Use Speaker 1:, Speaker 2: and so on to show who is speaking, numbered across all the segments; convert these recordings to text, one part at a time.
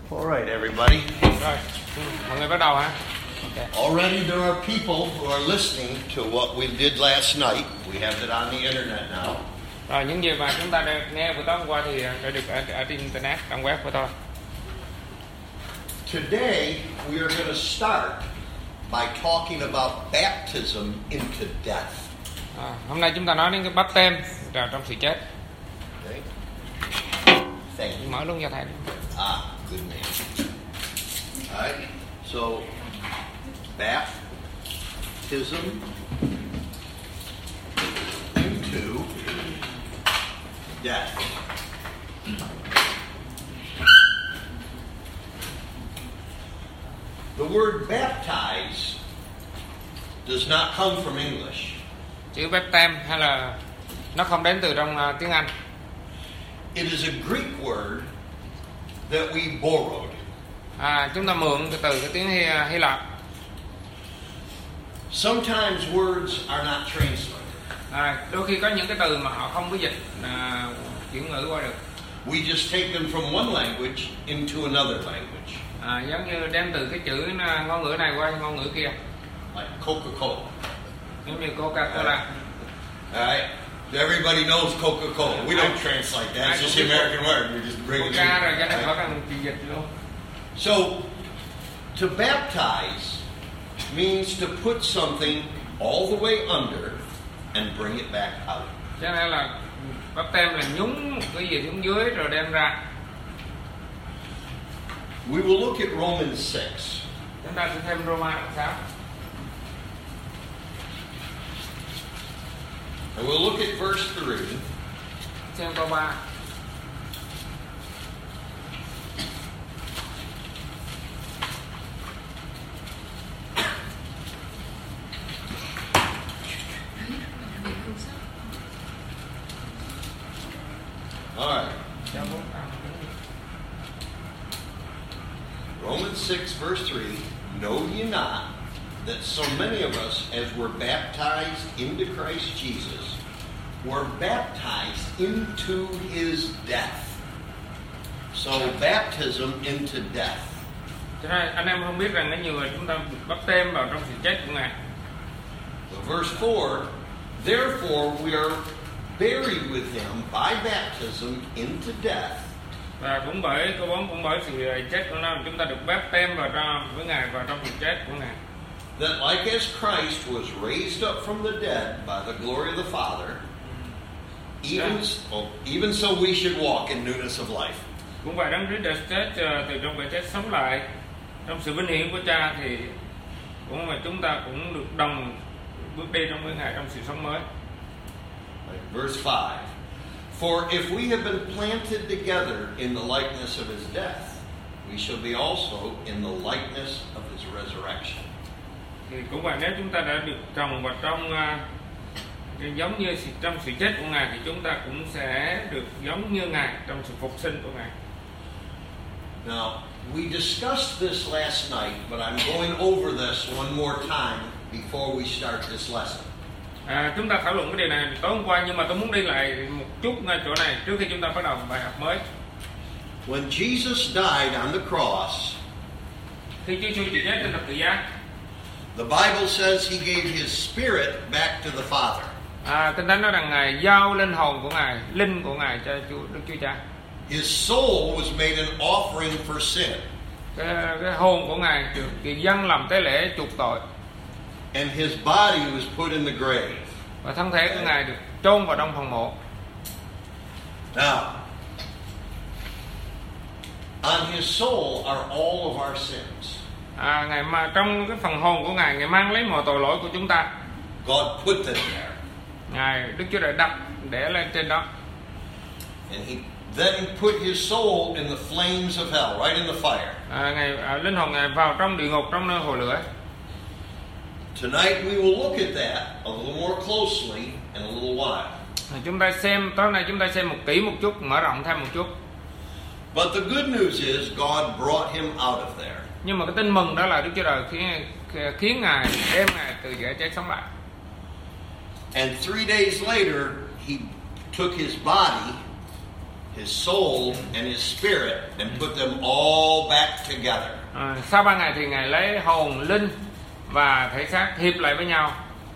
Speaker 1: All right, everybody.
Speaker 2: Rồi, mọi người bắt đầu hả? Okay.
Speaker 1: Already there are people who are listening to what we did last night. We have it on the internet now.
Speaker 2: Rồi, những gì mà chúng ta đã nghe buổi tối hôm qua thì đã được ở trên internet, trang web của tôi.
Speaker 1: Today we are going to start by talking about baptism into death.
Speaker 2: Hôm nay chúng ta nói đến cái báp têm trong sự chết.
Speaker 1: Okay. Thank you.
Speaker 2: Mở luôn cho thầy.
Speaker 1: Good man. All right. So, baptism into death. The word baptize does not come from English.
Speaker 2: Chữ báp têm hay là nó không đến từ trong tiếng Anh.
Speaker 1: It is a Greek word that we borrowed.
Speaker 2: Chúng ta mượn từ cái tiếng Hy Lạp.
Speaker 1: Sometimes words are not translated.
Speaker 2: Đôi khi có những cái từ mà họ không có dịch chuyển ngữ qua được.
Speaker 1: We just take them from one language into another language.
Speaker 2: Giống như đem từ cái chữ ngôn ngữ này qua ngôn ngữ kia.
Speaker 1: Like Coca-Cola.
Speaker 2: Giống như Coca-Cola.
Speaker 1: All right. Everybody knows Coca-Cola. We don't translate that. It's just the American word. We just bring it in.
Speaker 2: Coca rồi cho nên có cần dịch luôn.
Speaker 1: So, to baptize means to put something all the way under and bring it back out.
Speaker 2: Cho nên là báp têm là nhúng cái gì xuống dưới rồi đem ra.
Speaker 1: We will look at Romans 6.
Speaker 2: Chúng ta sẽ thêm Roma 6.
Speaker 1: And we'll look at verse 3.
Speaker 2: Xem câu 3.
Speaker 1: All right. Romans 6 verse 3. Know ye not that so many of us as were baptized into Christ Jesus were baptized into his death. So baptism into death.
Speaker 2: Cho nên anh em không biết rằng có nhiều người chúng ta được báp têm vào trong sự chết của Ngài.
Speaker 1: Verse 4, therefore we are buried with him by baptism into death.
Speaker 2: Và cũng bởi câu 4 cũng bởi sự chết của nó chúng ta được báp têm vào với Ngài vào trong sự chết của Ngài.
Speaker 1: That like as Christ was raised up from the dead by the glory of the Father, even so we should walk in newness of life.
Speaker 2: Cũng vậy, Đấng Christ đã chết từ trong cái chết sống lại trong sự vinh hiển của Cha thì cũng mà chúng ta cũng được đồng bước đi trong với Ngài trong sự sống mới.
Speaker 1: Verse 5. For if we have been planted together in the likeness of his death, we shall be also in the likeness of his resurrection.
Speaker 2: Thì cũng vậy, nếu chúng ta đã được trồng vào trong giống như trong sự chết của Ngài thì chúng ta cũng sẽ được giống như Ngài trong sự phục sinh của Ngài.
Speaker 1: Now, we discussed this last night, but I'm going over this one more time before we start this lesson.
Speaker 2: Chúng ta thảo luận cái điều này tối hôm qua, nhưng mà tôi muốn đi lại một chút ngay chỗ này trước khi chúng ta bắt đầu bài học mới.
Speaker 1: When Jesus died on the cross,
Speaker 2: khi Chúa Giêsu chịu chết trên thập tự giá,
Speaker 1: the Bible says he gave his spirit back to the Father.
Speaker 2: Kinh Thánh nói rằng Ngài giao linh hồn của Ngài, linh của Ngài cho Đức Chúa Cha.
Speaker 1: His soul was made an offering for sin.
Speaker 2: Cái hồn của Ngài được dâng làm tế lễ chuộc tội.
Speaker 1: And his body was put in the grave.
Speaker 2: Và thân thể của Ngài được chôn vào trong phần mộ.
Speaker 1: Now, on his soul are all of our sins.
Speaker 2: Ngài mà trong cái phần hồn của Ngài mang lấy mọi tội lỗi của chúng ta.
Speaker 1: God put them there.
Speaker 2: Ngài Đức Chúa đã đặt để lên trên đó.
Speaker 1: And he then put his soul in the flames of hell, right in the fire.
Speaker 2: Ngài linh hồn Ngài vào trong địa ngục, trong nơi hồ lửa.
Speaker 1: Tonight we will look at that a little more closely in a little while.
Speaker 2: Chúng ta xem tối nay chúng ta xem kỹ một chút, mở rộng thêm một chút.
Speaker 1: But the good news is God brought him out of there.
Speaker 2: Nhưng mà cái tin mừng đó là Đức Chúa Trời khiến Ngài đem Ngài từ giữa chết sống lại.
Speaker 1: And 3 days later he took his body his soul and his spirit and put them all back together.
Speaker 2: Sau 3 ngày thì Ngài lấy hồn, linh và thể xác hiệp lại với nhau.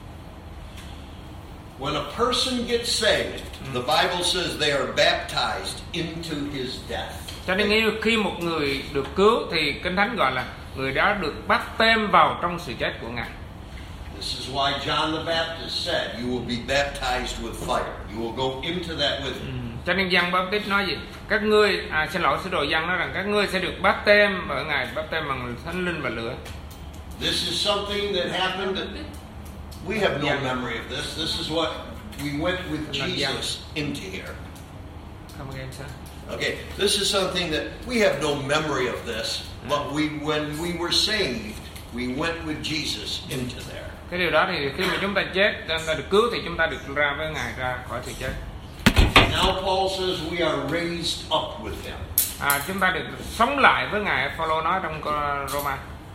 Speaker 1: When a person gets saved, the Bible says they are baptized into his death.
Speaker 2: Cho nên khi một người được cứu thì Kinh Thánh gọi là người đó được báp têm vào trong sự chết của Ngài.
Speaker 1: This is why John the Baptist said, "You will be baptized with fire. You will go into that with him."
Speaker 2: Cho nên Giăng Báp-tít nói gì? Các ngươi, sứ đồ Giăng nói rằng các ngươi sẽ được báp têm bởi Ngài, báp têm bằng Thánh Linh và lửa.
Speaker 1: This is something that happened. We have no memory of this. This is what we went with Jesus into here.
Speaker 2: Come again, sir.
Speaker 1: Okay, this is something that we have no memory of this, but when we were saved, we went with Jesus into there.
Speaker 2: Cái điều đó thì khi mà chúng ta chết, chúng ta được cứu thì chúng ta được ra với Ngài, ra khỏi sự chết.
Speaker 1: Now Paul says we are raised up with him.
Speaker 2: Chúng ta được sống lại với Ngài. Phaolô nói trong Roma.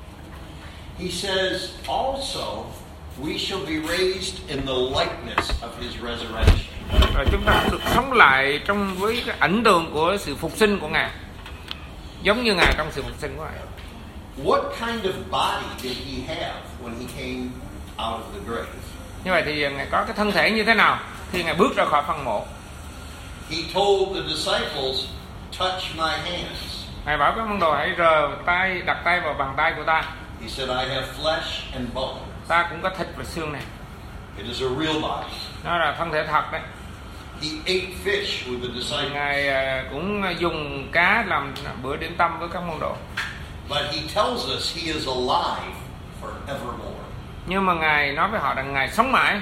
Speaker 1: He says also we shall be raised in the likeness of his resurrection.
Speaker 2: Rồi chúng ta cũng được sống lại với cái ảnh tượng của sự phục sinh của Ngài, giống như Ngài trong sự phục sinh của Ngài.
Speaker 1: What kind of body did he have when he came out of the grave?
Speaker 2: Như vậy thì Ngài có cái thân thể như thế nào khi Ngài bước ra khỏi phân mộ?
Speaker 1: He told the disciples, "Touch my hands."
Speaker 2: Ngài bảo các môn đồ hãy đặt tay vào bàn tay của ta.
Speaker 1: He said, "I have flesh and bone."
Speaker 2: Ta cũng có thịt và xương này.
Speaker 1: It is a real body.
Speaker 2: Nó là thân thể thật đấy.
Speaker 1: He ate fish with the disciples.
Speaker 2: Ngài cũng dùng cá làm bữa điểm tâm với các môn đồ.
Speaker 1: But he tells us he is alive forevermore.
Speaker 2: Nhưng mà Ngài nói với họ rằng Ngài sống mãi.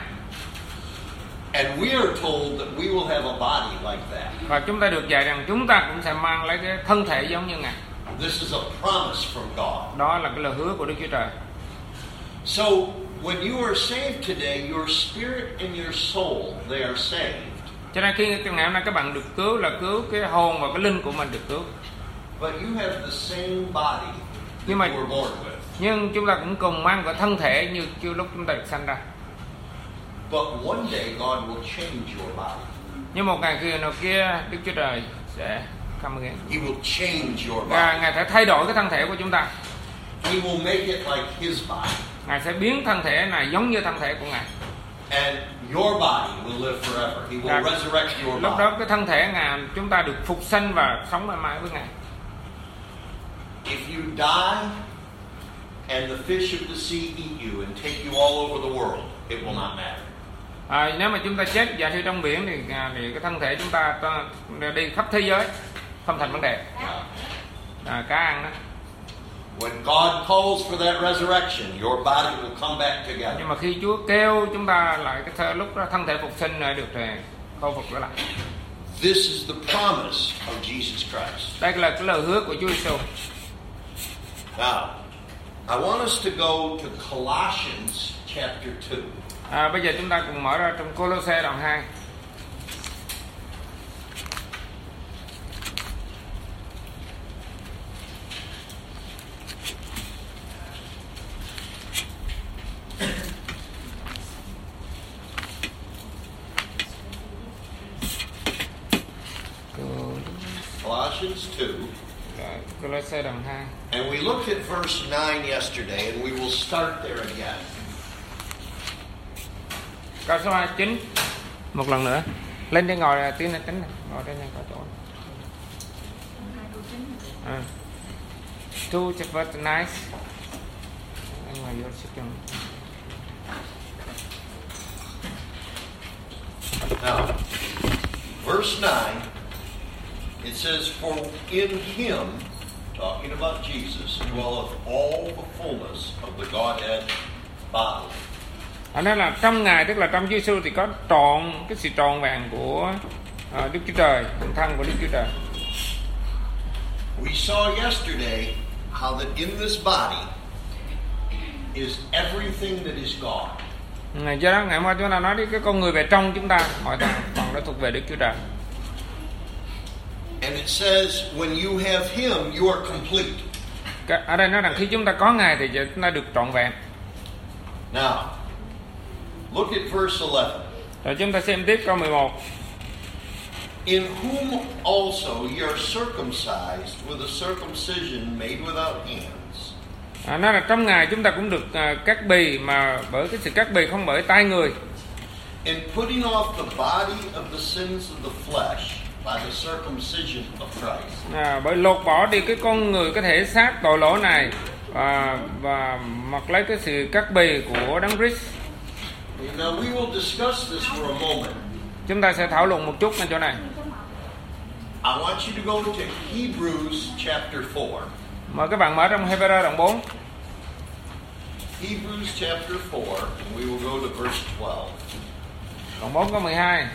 Speaker 1: And we are told that we will have a body like that.
Speaker 2: Và chúng ta được dạy rằng chúng ta cũng sẽ mang lấy cái thân thể giống như Ngài.
Speaker 1: This is a promise from God.
Speaker 2: Đó là cái lời hứa của Đức Chúa Trời.
Speaker 1: So when you are saved today, your spirit and your soul, they are saved.
Speaker 2: Cho nên khi ngày hôm nay các bạn được cứu là cứu cái hồn và cái linh của mình được cứu.
Speaker 1: But you have the same body that you were born with.
Speaker 2: Nhưng chúng ta cũng cùng mang cái thân thể như lúc chúng ta được sanh ra.
Speaker 1: But one day God will change your body.
Speaker 2: Nhưng một ngày kia Đức Chúa Trời sẽ come again.
Speaker 1: He will change your body.
Speaker 2: Ngài sẽ thay đổi cái thân thể của chúng ta.
Speaker 1: He will make it like his body.
Speaker 2: Ngài sẽ biến thân thể này giống như thân thể của Ngài.
Speaker 1: And your body will live forever. He will resurrect your body.
Speaker 2: Lúc đó cái thân thể Ngài chúng ta được phục sinh và sống mãi mãi với Ngài.
Speaker 1: If you die and the fish of the sea eat you and take you all over the world, it will not matter.
Speaker 2: Nếu mà chúng ta chết giả sử trong biển thì cái thân thể chúng ta đi khắp thế giới, không thành vấn đề. Cá ăn đó.
Speaker 1: When God calls for that resurrection, your body will come back together.
Speaker 2: Nhưng mà khi Chúa kêu chúng ta lại cái lúc đó thân thể phục sinh được khôi phục trở lại.
Speaker 1: This is the promise of Jesus Christ.
Speaker 2: Đây là cái lời hứa của Chúa Giêsu.
Speaker 1: Now, I want us to go to Colossians chapter 2.
Speaker 2: Bây giờ chúng ta cùng mở ra trong Cô-lô-se đoạn 2.
Speaker 1: Colossians 2.
Speaker 2: Cô-lô-se đoạn 2.
Speaker 1: And we looked at verse 9 yesterday, and we will start there again.
Speaker 2: Câu số 29 một lần nữa. Lên đây ngồi tiếng này tính này. Ngồi đây này có chỗ. Two chapter nice. Anh ngồi vô xích trong.
Speaker 1: Now, verse 9, it says, "For in him," talking about Jesus, "dwelleth all the fullness of the Godhead bodily."
Speaker 2: Nói là trong Ngài, tức là trong Chúa Giêsu thì có trọn cái sự trọn vẹn của Đức Chúa Trời, thân của Đức Chúa Trời.
Speaker 1: We saw yesterday how that in this body is everything that is God.
Speaker 2: Do đó ngày hôm qua chúng ta nói đến cái con người về trong chúng ta, mọi phần đó thuộc về Đức Chúa Trời.
Speaker 1: And it says when you have him, you are complete.
Speaker 2: Ở đây nói rằng khi chúng ta có Ngài thì chúng ta được trọn vẹn.
Speaker 1: Now, look at verse 11.
Speaker 2: Rồi chúng ta xem tiếp câu 11.
Speaker 1: In whom also ye are circumcised with a circumcision made without hands.
Speaker 2: Nó là trong Ngài chúng ta cũng được cắt bì, mà bởi cái sự cắt bì không bởi tay người.
Speaker 1: In putting off the body of the sins of the flesh by the circumcision of Christ.
Speaker 2: Bởi lột bỏ đi cái con người, cái thể xác tội lỗi này, và mặc lấy cái sự cắt bì của Đấng Christ.
Speaker 1: Now we will discuss this for a moment.
Speaker 2: Chúng ta sẽ thảo luận một chút ở chỗ này.
Speaker 1: I want you to go to Hebrews chapter 4.
Speaker 2: Mời các bạn mở trong Hebrew đoạn 4.
Speaker 1: Hebrews chapter 4, and we will go to verse 12.
Speaker 2: Đoạn 4 câu 12.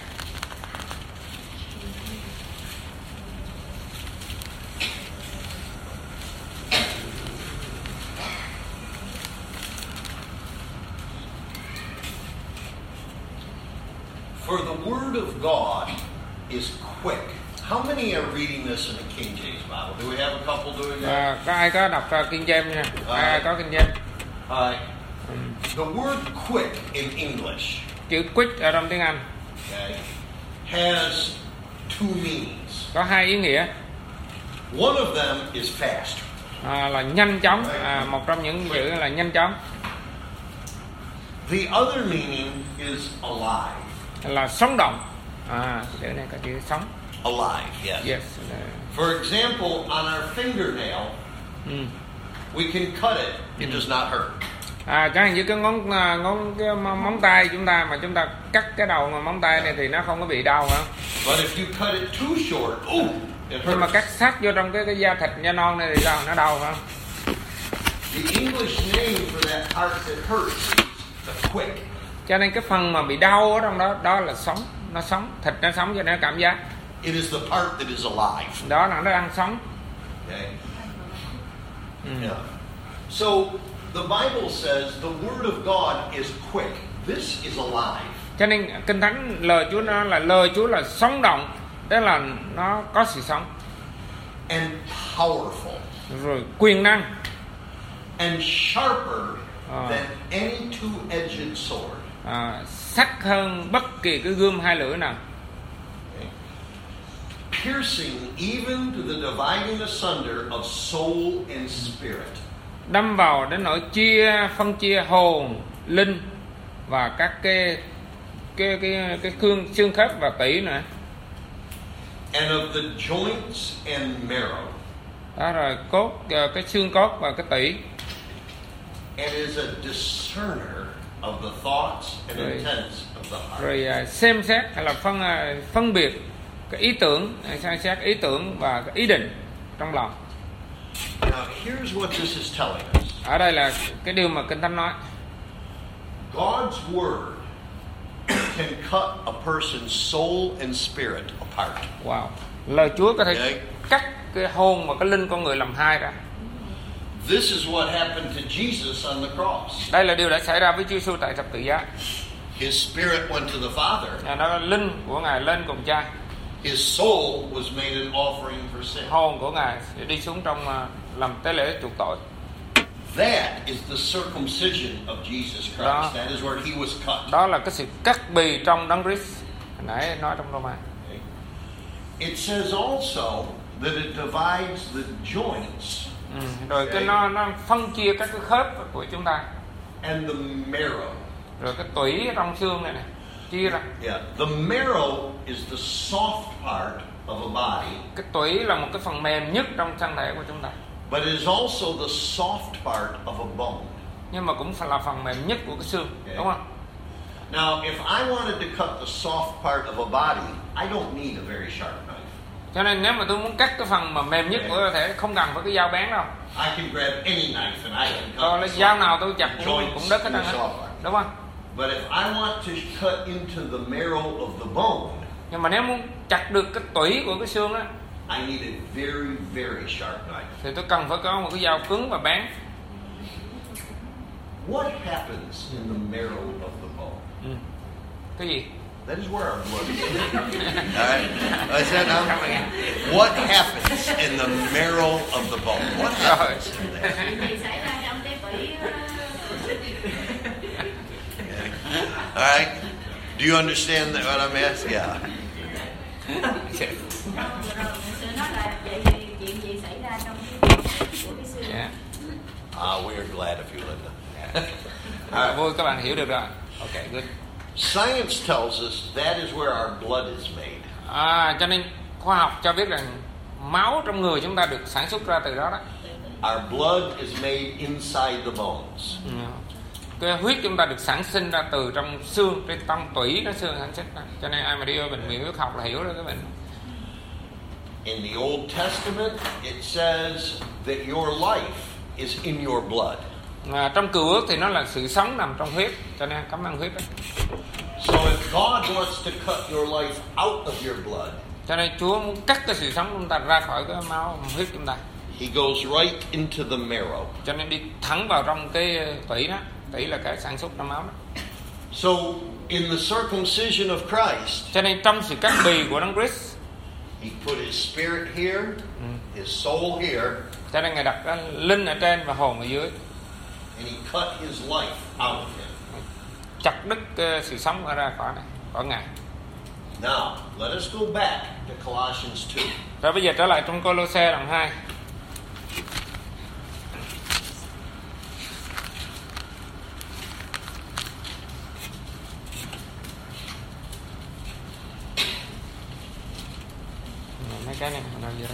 Speaker 1: For the word of God is quick. How many are reading this in the King James Bible? Do we have a couple doing that?
Speaker 2: Có ai có đọc King James nha? Ai có King James?
Speaker 1: The word quick in English,
Speaker 2: Chữ quick ở trong tiếng Anh,
Speaker 1: okay, has two meanings.
Speaker 2: có hai ý nghĩa.
Speaker 1: One of them is fast.
Speaker 2: Là nhanh chóng. Một trong những chữ là nhanh chóng.
Speaker 1: The other meaning is alive.
Speaker 2: Là sống động. Chữ này có chữ sống.
Speaker 1: Alive, yes.
Speaker 2: Yes.
Speaker 1: For example, on our fingernail, we can cut it. It does not hurt.
Speaker 2: Chẳng hạn như cái móng tay chúng ta, mà chúng ta cắt cái đầu móng tay này thì nó không có bị đau hả?
Speaker 1: But if you cut it too short, it
Speaker 2: Nhưng mà
Speaker 1: hurts.
Speaker 2: cắt sát vô trong cái da thịt da non này thì sao? Nó đau hả?
Speaker 1: The English name for that part that hurts is the quick.
Speaker 2: Cho nên cái phần mà bị đau ở trong đó, đó là sống. Nó sống, thịt nó sống cho nên nó cảm giác.
Speaker 1: It is the part that is alive.
Speaker 2: Đó là nó đang sống.
Speaker 1: Okay. Yeah. So the Bible says the word of God is quick. This is alive.
Speaker 2: Cho nên Kinh Thánh lời Chúa là sống động, tức là nó có sự sống.
Speaker 1: And powerful.
Speaker 2: Rồi quyền năng.
Speaker 1: And sharper than any two-edged sword.
Speaker 2: Sắc hơn bất kỳ cái gươm hai lưỡi nào.
Speaker 1: Piercing even to the dividing asunder of soul and spirit.
Speaker 2: Đâm vào đến nỗi phân chia hồn, linh và các cái xương khớp và tủy nữa.
Speaker 1: And of the joints and marrow.
Speaker 2: Đó rồi cốt, cái xương cốt và cái tủy.
Speaker 1: And is a discerner of the thoughts and intents of the heart.
Speaker 2: Rồi xem xét hay là phân biệt cái ý tưởng, xem xét ý tưởng và cái ý định trong lòng.
Speaker 1: Now here's what this is telling us.
Speaker 2: Ở đây là cái điều mà Kinh Thánh nói.
Speaker 1: God's word can cut a person's soul and spirit apart.
Speaker 2: Wow. Lời Chúa có thể cắt cái hồn và cái linh con người làm hai ra.
Speaker 1: This is what happened to Jesus on the cross.
Speaker 2: Đây là điều đã xảy ra với Chúa Giêsu tại thập tự giá.
Speaker 1: His spirit went to the Father.
Speaker 2: Đó là linh của Ngài lên cùng Cha.
Speaker 1: His soul was made an offering for sin.
Speaker 2: Hồn của Ngài sẽ đi xuống trong làm tế lễ chuộc tội.
Speaker 1: That is the circumcision of Jesus Christ. That is where he was cut.
Speaker 2: Đó là cái sự cắt bì trong Đấng Christ. Nãy nói trong Roma.
Speaker 1: It says also that it divides the joints.
Speaker 2: Rồi cái nó phân chia các cái khớp của chúng ta.
Speaker 1: And the marrow.
Speaker 2: Rồi cái tủy trong xương này chia ra.
Speaker 1: Yeah, the marrow is the soft part of a body.
Speaker 2: Cái tủy là một cái phần mềm nhất trong thân thể của chúng ta.
Speaker 1: But it is also the soft part of a bone.
Speaker 2: Nhưng mà cũng phải là phần mềm nhất của cái xương, đúng không?
Speaker 1: Now, if I wanted to cut the soft part of a body, I don't need a very sharp knife.
Speaker 2: Cho nên nếu mà tôi muốn cắt cái phần mà mềm nhất của cơ thể, không cần phải cái dao bén đâu.
Speaker 1: I can grab any knife and I can cut.
Speaker 2: Lấy dao nào tôi chặt cũng đứt hết trơn, đúng không?
Speaker 1: But if I want to cut into the marrow of the bone,
Speaker 2: nhưng mà nếu muốn chặt được cái tủy của cái xương á,
Speaker 1: I need a very, very sharp knife.
Speaker 2: Thì tôi cần phải có một cái dao cứng và bén.
Speaker 1: What happens in the marrow of the bone?
Speaker 2: Cái gì?
Speaker 1: That is where our blood is. All right. I said now. What happens in the marrow of the bone? What happens in there? All right. Do you understand what I'm asking? Yeah.
Speaker 3: Sư nói là vậy thì chuyện gì xảy ra trong cái của cái sư?
Speaker 2: Yeah.
Speaker 1: We are glad of you, Linda.
Speaker 2: Vui các bạn hiểu được rồi. Okay, good.
Speaker 1: Science tells us that is where our blood is made.
Speaker 2: Cho nên khoa học cho biết rằng máu trong người chúng ta được sản xuất ra từ đó đó.
Speaker 1: Our blood is made inside the bones.
Speaker 2: Cái huyết chúng ta được sản sinh ra từ trong xương, trên tâm tủy cái xương sản sinh ra. Cho nên ai mà đi ở bệnh viện huyết học là hiểu được cái bệnh.
Speaker 1: In the Old Testament, it says that your life is in your blood.
Speaker 2: Trong Cựu Ước thì nó là sự sống nằm trong huyết, cho nên cảm ơn huyết đó.
Speaker 1: So if God wants to cut your life out of your blood,
Speaker 2: cho nên Chúa muốn cắt cái sự sống của chúng ta ra khỏi cái máu huyết chúng ta.
Speaker 1: He goes right into the marrow.
Speaker 2: Cho nên đi thẳng vào trong cái tủy đó. Tủy là cái sản xuất ra máu đó.
Speaker 1: So in the circumcision of Christ,
Speaker 2: cho nên trong sự cắt bì của Đấng Christ,
Speaker 1: He put His spirit here, His soul here,
Speaker 2: cho nên Ngài đặt cái linh ở trên và hồn ở dưới.
Speaker 1: And He cut His life out of Him.
Speaker 2: Chặt đứt sự sống ra khỏi Ngài.
Speaker 1: Now, let us go back to Colossians 2.
Speaker 2: Rồi bây giờ trở lại trong Cô-lô-se đoạn 2. Mấy cái này đâu vậy đó.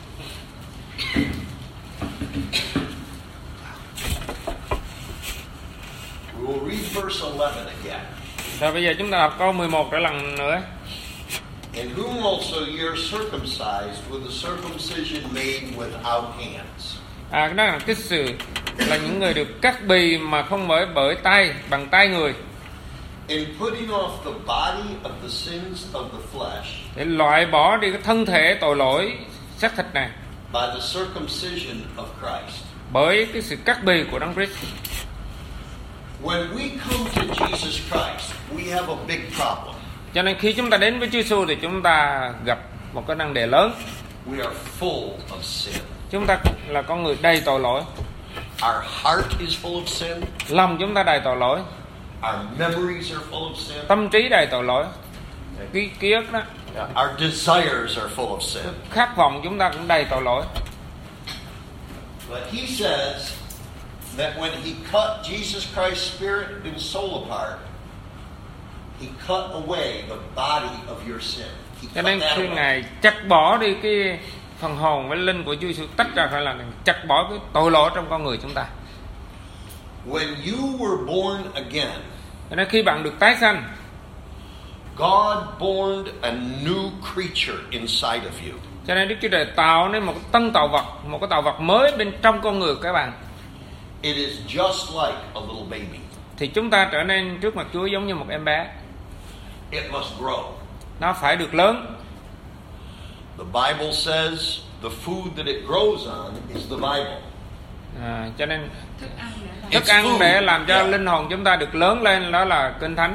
Speaker 1: We will read verse 11 again.
Speaker 2: Rồi bây giờ chúng ta đọc câu 11 trở lần nữa.
Speaker 1: In whom also ye are circumcised with a circumcision made without hands.
Speaker 2: Đó là cái sự là những người được cắt bì mà không bởi tay, bằng tay người.
Speaker 1: In putting off the body of the sins of the flesh.
Speaker 2: Để loại bỏ đi cái thân thể tội lỗi xác thịt này.
Speaker 1: By the circumcision of Christ.
Speaker 2: Bởi cái sự cắt bì của Đấng Christ.
Speaker 1: When we come to Jesus Christ, we have a big problem.
Speaker 2: Cho nên khi chúng ta đến với Chúa Giêsu thì chúng ta gặp một cái nan đề lớn.
Speaker 1: We are full of sin.
Speaker 2: Chúng ta là con người đầy tội lỗi.
Speaker 1: Our heart is full of sin.
Speaker 2: Lòng chúng ta đầy tội lỗi.
Speaker 1: Our memories are full of sin.
Speaker 2: Tâm trí đầy tội lỗi. Ký ức đó.
Speaker 1: Our desires are full of sin.
Speaker 2: Khát vọng chúng ta cũng đầy tội lỗi.
Speaker 1: But He says that when He cut Jesus Christ's spirit and soul apart, He cut away the body of your sin.
Speaker 2: Cho nên khi Ngài chặt bỏ đi cái phần hồn với linh của Chúa Giêsu, tách ra khỏi là chặt bỏ cái tội lỗi trong con người chúng ta.
Speaker 1: When you were born again,
Speaker 2: cho nên khi bạn được tái sanh,
Speaker 1: God born a new creature inside of you.
Speaker 2: Cho nên Đức Chúa Trời tạo nên một tân tạo vật, một cái tạo vật mới bên trong con người của các bạn.
Speaker 1: It is just like a little baby.
Speaker 2: Thì chúng ta trở nên trước mặt Chúa giống như một em bé.
Speaker 1: It must grow.
Speaker 2: Nó phải được lớn.
Speaker 1: The Bible says the food that it grows on is the Bible.
Speaker 2: Cho nên thức ăn để làm cho linh hồn chúng ta được lớn lên đó là Kinh Thánh.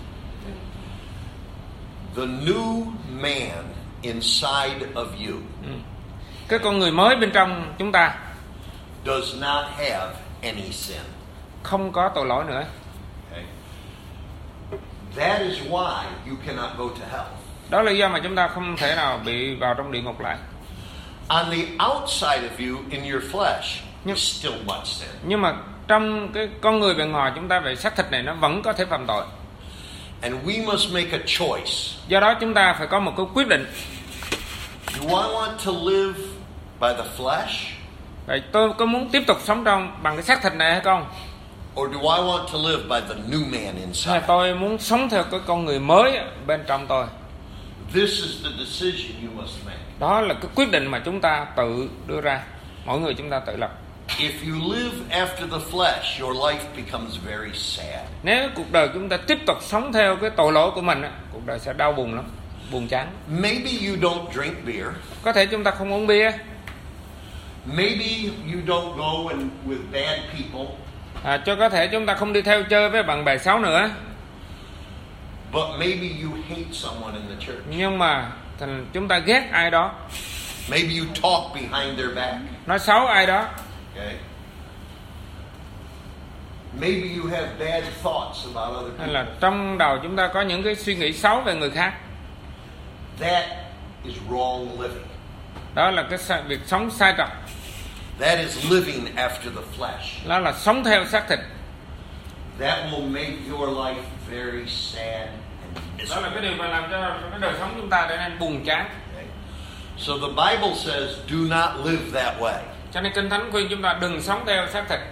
Speaker 1: The new man inside of you.
Speaker 2: Cái con người mới bên trong chúng ta
Speaker 1: does not have any sin.
Speaker 2: Không có tội lỗi nữa.
Speaker 1: Okay. That is why you cannot go to hell.
Speaker 2: Đó là lý do mà chúng ta không thể nào bị vào trong địa ngục lại.
Speaker 1: On the outside of you, in your flesh, there's still much sin.
Speaker 2: Nhưng mà trong cái con người bên ngoài chúng ta về xác thịt này nó vẫn có thể phạm tội.
Speaker 1: And we must make a choice.
Speaker 2: Do đó chúng ta phải có một cái quyết định.
Speaker 1: Do I want to live by the flesh?
Speaker 2: Vậy tôi có muốn tiếp tục sống bằng cái xác thịt này hay không?
Speaker 1: Or do I want to live by the new man inside?
Speaker 2: Hay tôi muốn sống theo cái con người mới bên trong tôi?
Speaker 1: This is the decision you must make.
Speaker 2: Đó là cái quyết định mà chúng ta tự đưa ra. Mỗi người chúng ta tự lập.
Speaker 1: If you live after the flesh, your life becomes very sad.
Speaker 2: Nếu cuộc đời chúng ta tiếp tục sống theo cái tội lỗi của mình, cuộc đời sẽ đau buồn lắm, buồn chán.
Speaker 1: Maybe you don't drink beer.
Speaker 2: Có thể chúng ta không uống bia.
Speaker 1: Maybe you don't go with bad people.
Speaker 2: Cho có thể chúng ta không đi theo chơi với bạn bè xấu nữa.
Speaker 1: But maybe you hate someone in the church.
Speaker 2: Nhưng mà chúng ta ghét ai đó.
Speaker 1: Maybe you talk behind their back.
Speaker 2: Nói xấu ai đó.
Speaker 1: Okay. Maybe you have bad thoughts about other people.
Speaker 2: Hay là trong đầu chúng ta có những cái suy nghĩ xấu về người khác.
Speaker 1: That is wrong living.
Speaker 2: Đó là cái việc sống sai trật.
Speaker 1: That is living after the flesh.
Speaker 2: Đó là sống theo xác thịt.
Speaker 1: That will make your life very sad and
Speaker 2: Đó là cái
Speaker 1: miserable.
Speaker 2: điều mà làm cho cái đời sống chúng ta trở nên buồn chán.
Speaker 1: Okay? So the Bible says, do not live that way.
Speaker 2: Cho nên Kinh Thánh khuyên chúng ta đừng sống theo xác thịt.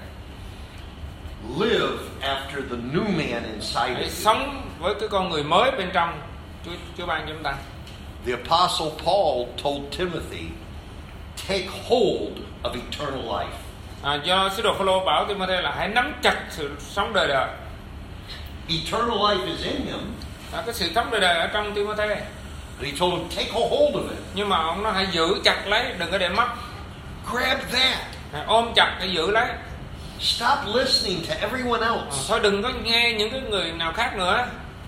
Speaker 1: Live after the new man inside
Speaker 2: Hãy
Speaker 1: of you.
Speaker 2: sống với cái con người mới bên trong Chúa ban cho chúng ta.
Speaker 1: The Apostle Paul told Timothy, take hold of eternal life.
Speaker 2: Do sứ đồ Phaolô bảo Timôthê là hãy nắm chặt sự sống đời đời.
Speaker 1: Eternal life is in him.
Speaker 2: Cái sự sống đời đời ở trong Timôthê.
Speaker 1: But he told him, take a hold of it.
Speaker 2: Nhưng mà ông nói hãy giữ chặt lấy, đừng có để mất.
Speaker 1: Grab that.
Speaker 2: Hãy ôm chặt để giữ lấy.
Speaker 1: Stop listening to everyone else.
Speaker 2: Thôi đừng có nghe những cái người nào khác nữa.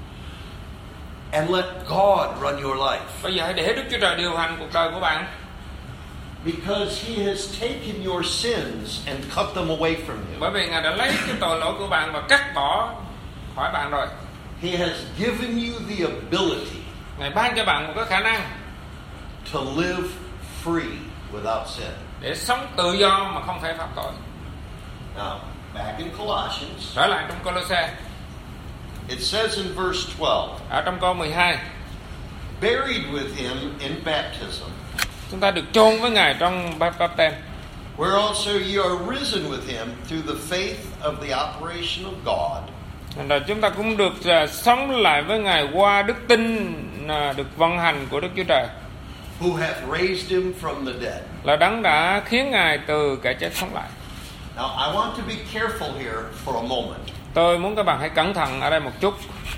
Speaker 1: And let God run your life.
Speaker 2: Bây giờ hãy để Đức Chúa Trời điều hành cuộc đời của bạn.
Speaker 1: Because he has taken your sins and cut them away from you.
Speaker 2: Bởi vì Ngài đã lấy cái tội lỗi của bạn và cắt bỏ khỏi bạn rồi.
Speaker 1: He has given you the ability
Speaker 2: Ngài ban cho bạn một cái khả năng
Speaker 1: to live free without sin.
Speaker 2: để sống tự do mà không phải phạm tội.
Speaker 1: Now, back in Colossians,
Speaker 2: Trở lại trong Cô-lô-se,
Speaker 1: it says in verse 12,
Speaker 2: ở trong câu 12,
Speaker 1: buried with him in baptism,
Speaker 2: chúng ta được chôn với Ngài trong báp-têm,
Speaker 1: where also you are risen with him through the faith of the operation of God,
Speaker 2: là chúng ta cũng được sống lại với Ngài qua đức tin được vận hành của Đức Chúa Trời,
Speaker 1: who hath raised him from the dead.
Speaker 2: là Đấng đã khiến Ngài từ kẻ chết sống lại.
Speaker 1: Now, I want to be careful here for a moment.
Speaker 2: Tôi muốn các bạn hãy cẩn thận ở đây một chút.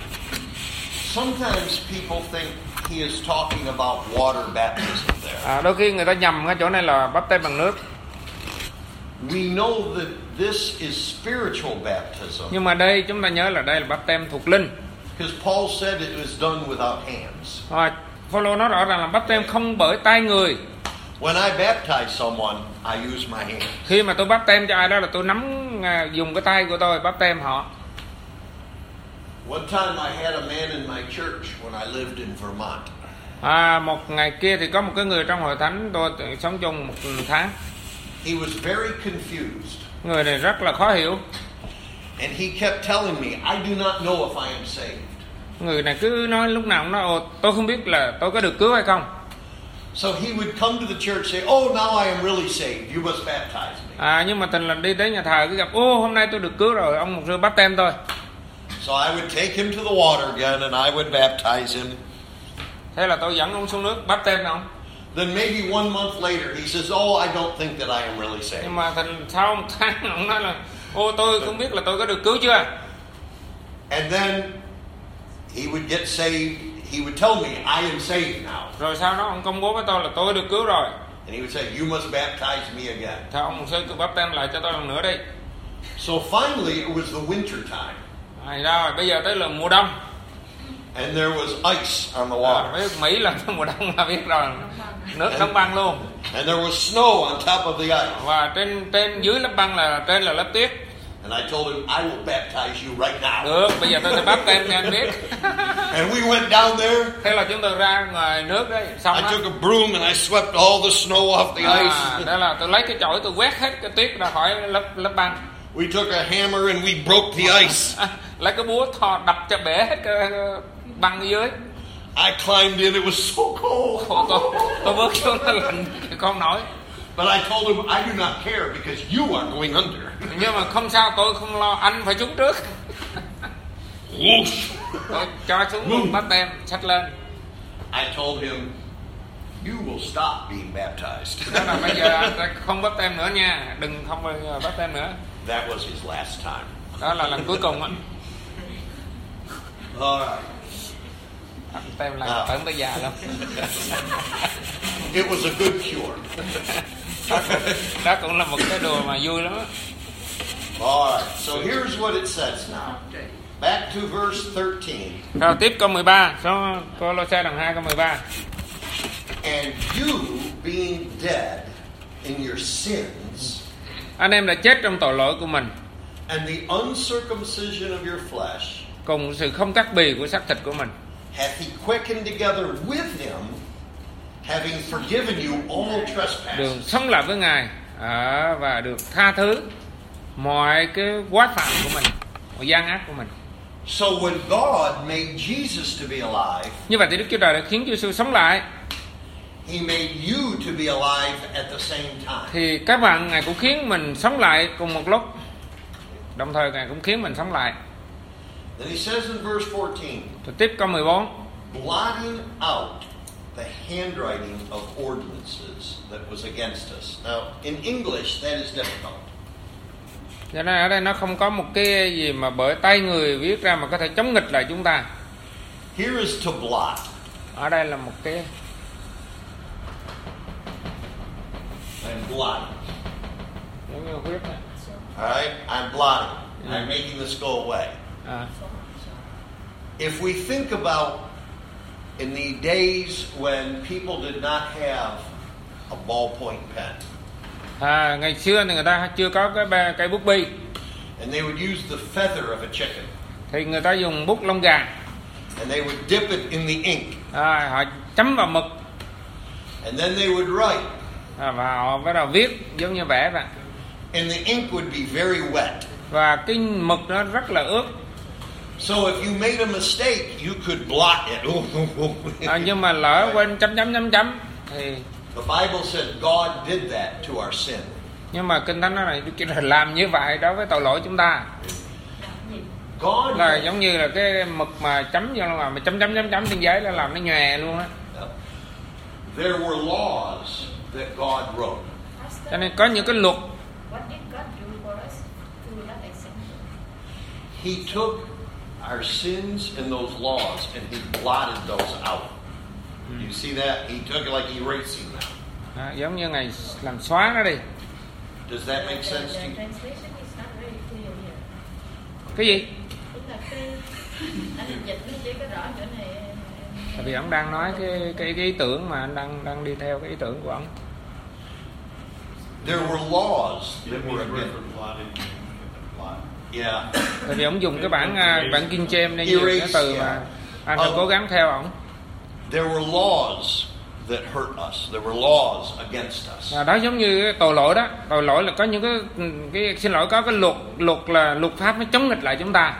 Speaker 1: Sometimes people think he is talking about water baptism there.
Speaker 2: Đôi khi người ta nhầm cái chỗ này là báp-têm bằng nước.
Speaker 1: We know that this is spiritual baptism,
Speaker 2: Nhưng mà đây chúng ta nhớ là đây là báp-têm thuộc linh.
Speaker 1: because Paul said it was done without hands.
Speaker 2: Phaolô nói rõ ràng là báp-têm không bởi tay người.
Speaker 1: When I baptize someone, I use my hand.
Speaker 2: Khi mà tôi báp-têm cho ai đó là tôi dùng cái tay của tôi báp-têm họ.
Speaker 1: One time I had a man in my church when I lived in Vermont.
Speaker 2: Một ngày kia thì có một cái người trong hội thánh tôi sống chung một tháng.
Speaker 1: He was very confused.
Speaker 2: Người này rất là khó hiểu.
Speaker 1: And he kept telling me, I do not know if I am saved.
Speaker 2: Người này cứ nói lúc nào cũng nói, tôi không biết là tôi có được cứu hay không.
Speaker 1: So he would come to the church say, oh, now I am really saved. You must baptize me.
Speaker 2: Nhưng mà tình là đi tới nhà thờ cứ gặp, hôm nay tôi được cứu rồi, ông mục sư báp-têm tôi.
Speaker 1: So I would take him to the water again and I would baptize him.
Speaker 2: Thế là tôi dẫn ông xuống nước báp-têm ông.
Speaker 1: Then maybe 1 month later he says, oh, I don't think that I am really saved.
Speaker 2: Nhưng mà tình sau một tháng ông nói là, tôi không biết là tôi có được cứu chưa.
Speaker 1: And then he would get saved. He would tell me, I am saved now.
Speaker 2: Rồi sau đó ông công bố với tôi là tôi được cứu rồi.
Speaker 1: And he would say, you must baptize me again.
Speaker 2: Thì ông mục sư cứ báp-têm lại cho tôi lần nữa đi.
Speaker 1: So finally it was the winter time.
Speaker 2: Rồi bây giờ tới là mùa đông.
Speaker 1: And there was ice on the water.
Speaker 2: Biết Mỹ là mùa đông là biết rồi, nước đóng băng luôn.
Speaker 1: And there was snow on top of the ice.
Speaker 2: Và trên dưới lớp băng là trên là lớp tuyết.
Speaker 1: And I told him, I will baptize you right now.
Speaker 2: Được, bây giờ tôi sẽ báp-têm cho anh biết.
Speaker 1: And we went down there.
Speaker 2: Thế là chúng tôi ra ngoài nước đấy, xong
Speaker 1: I took a broom and I swept all the snow off the ice.
Speaker 2: đó là tôi lấy cái chổi tôi quét hết cái tuyết ra khỏi lớp băng.
Speaker 1: We took a hammer and we broke the ice.
Speaker 2: Lấy cái búa thò đập cho bể hết cái băng ở dưới.
Speaker 1: I climbed in, it was so cold.
Speaker 2: Tôi bước xuống nó lạnh không nổi.
Speaker 1: But I told him, I do not care because you are going under.
Speaker 2: Nhưng mà không sao, tôi không lo, anh phải xuống trước. Tôi cho xuống báp-têm, xách lên.
Speaker 1: I told him, you will stop being baptized.
Speaker 2: Đó là bây giờ anh sẽ không báp-têm nữa nha, đừng không bao giờ báp-têm nữa.
Speaker 1: That was his last time.
Speaker 2: Đó là lần cuối cùng á.
Speaker 1: All right.
Speaker 2: Báp-têm là tận tới già lắm.
Speaker 1: It was a good cure.
Speaker 2: Đó cũng là một cái đùa mà vui lắm á.
Speaker 1: All right. So here's what it says now. Back to verse 13.
Speaker 2: Rồi tiếp câu 13, số Cô-lô-se đoạn 2 câu 13.
Speaker 1: And you being dead in your sins
Speaker 2: Anh em đã chết trong tội lỗi của mình,
Speaker 1: and the uncircumcision of your flesh,
Speaker 2: cùng sự không cắt bì của xác thịt của mình,
Speaker 1: hath he quickened together with him, having forgiven you all
Speaker 2: được
Speaker 1: trespasses.
Speaker 2: sống lại với Ngài và được tha thứ mọi cái quá phạm của mình, mọi gian ác của mình.
Speaker 1: So when God made Jesus to be alive,
Speaker 2: Như vậy thì Đức Chúa Trời đã khiến Chúa Giêsu sống lại,
Speaker 1: He made you to be alive at the same time.
Speaker 2: thì các bạn Ngài cũng khiến mình sống lại cùng một lúc. Đồng thời Ngài cũng khiến mình sống lại.
Speaker 1: Then He says in verse 14,
Speaker 2: Rồi tiếp câu 14,
Speaker 1: blotting out the handwriting of ordinances that was against us. Now, in English, that is difficult.
Speaker 2: cho nên ở đây nó không có một cái gì mà bởi tay người viết ra mà có thể chống nghịch lại chúng ta.
Speaker 1: Here is to blot.
Speaker 2: Ở đây là một cái
Speaker 1: I'm blotting.
Speaker 2: giống như viết này.
Speaker 1: All right? I'm blotting. I'm making this go away. If we think about in the days when people did not have a ballpoint pen,
Speaker 2: Ngày xưa thì người ta chưa có cây bút bi,
Speaker 1: and they would use the feather of a chicken,
Speaker 2: thì người ta dùng bút lông gà,
Speaker 1: and they would dip it in the ink,
Speaker 2: họ chấm vào mực,
Speaker 1: and then they would write,
Speaker 2: và họ bắt đầu viết giống như vẽ vậy.
Speaker 1: and the ink would be very wet.
Speaker 2: Và cái mực nó rất là ướt.
Speaker 1: So if you made a mistake, you could blot it.
Speaker 2: Nhưng mà lỡ quên chấm thì
Speaker 1: The Bible said God did that to our sin.
Speaker 2: nhưng mà Kinh Thánh nói này Đức Chúa Trời làm như vậy đối với tội lỗi chúng ta,
Speaker 1: God
Speaker 2: là giống như là cái mực mà chấm vô mà chấm trên giấy là làm nó nhòe luôn á.
Speaker 1: There were laws that God wrote.
Speaker 2: Cho nên có những cái luật.
Speaker 3: What did God do for us to that example?
Speaker 1: He took our sins in those laws and He blotted those out. You see that? He took it like erasing them.
Speaker 2: Giống như Ngài làm xóa nó đi.
Speaker 1: Does that make sense to
Speaker 3: The
Speaker 1: you?
Speaker 3: translation is not very clear here.
Speaker 2: Cái gì?
Speaker 3: Tức là cái anh dịch nó chỉ có rõ chỗ này.
Speaker 2: Tại vì ông đang nói cái ý tưởng mà anh đang đi theo cái ý tưởng của ông.
Speaker 1: There were laws that were against. Yeah.
Speaker 2: Tại vì ông dùng cái bản King James để nhiều cái từ mà anh phải cố gắng theo ông.
Speaker 1: There were laws that hurt us. There were laws against us.
Speaker 2: Đó giống như cái tội lỗi đó. Tội lỗi là có những cái xin lỗi, có cái luật là luật pháp nó chống nghịch lại chúng ta.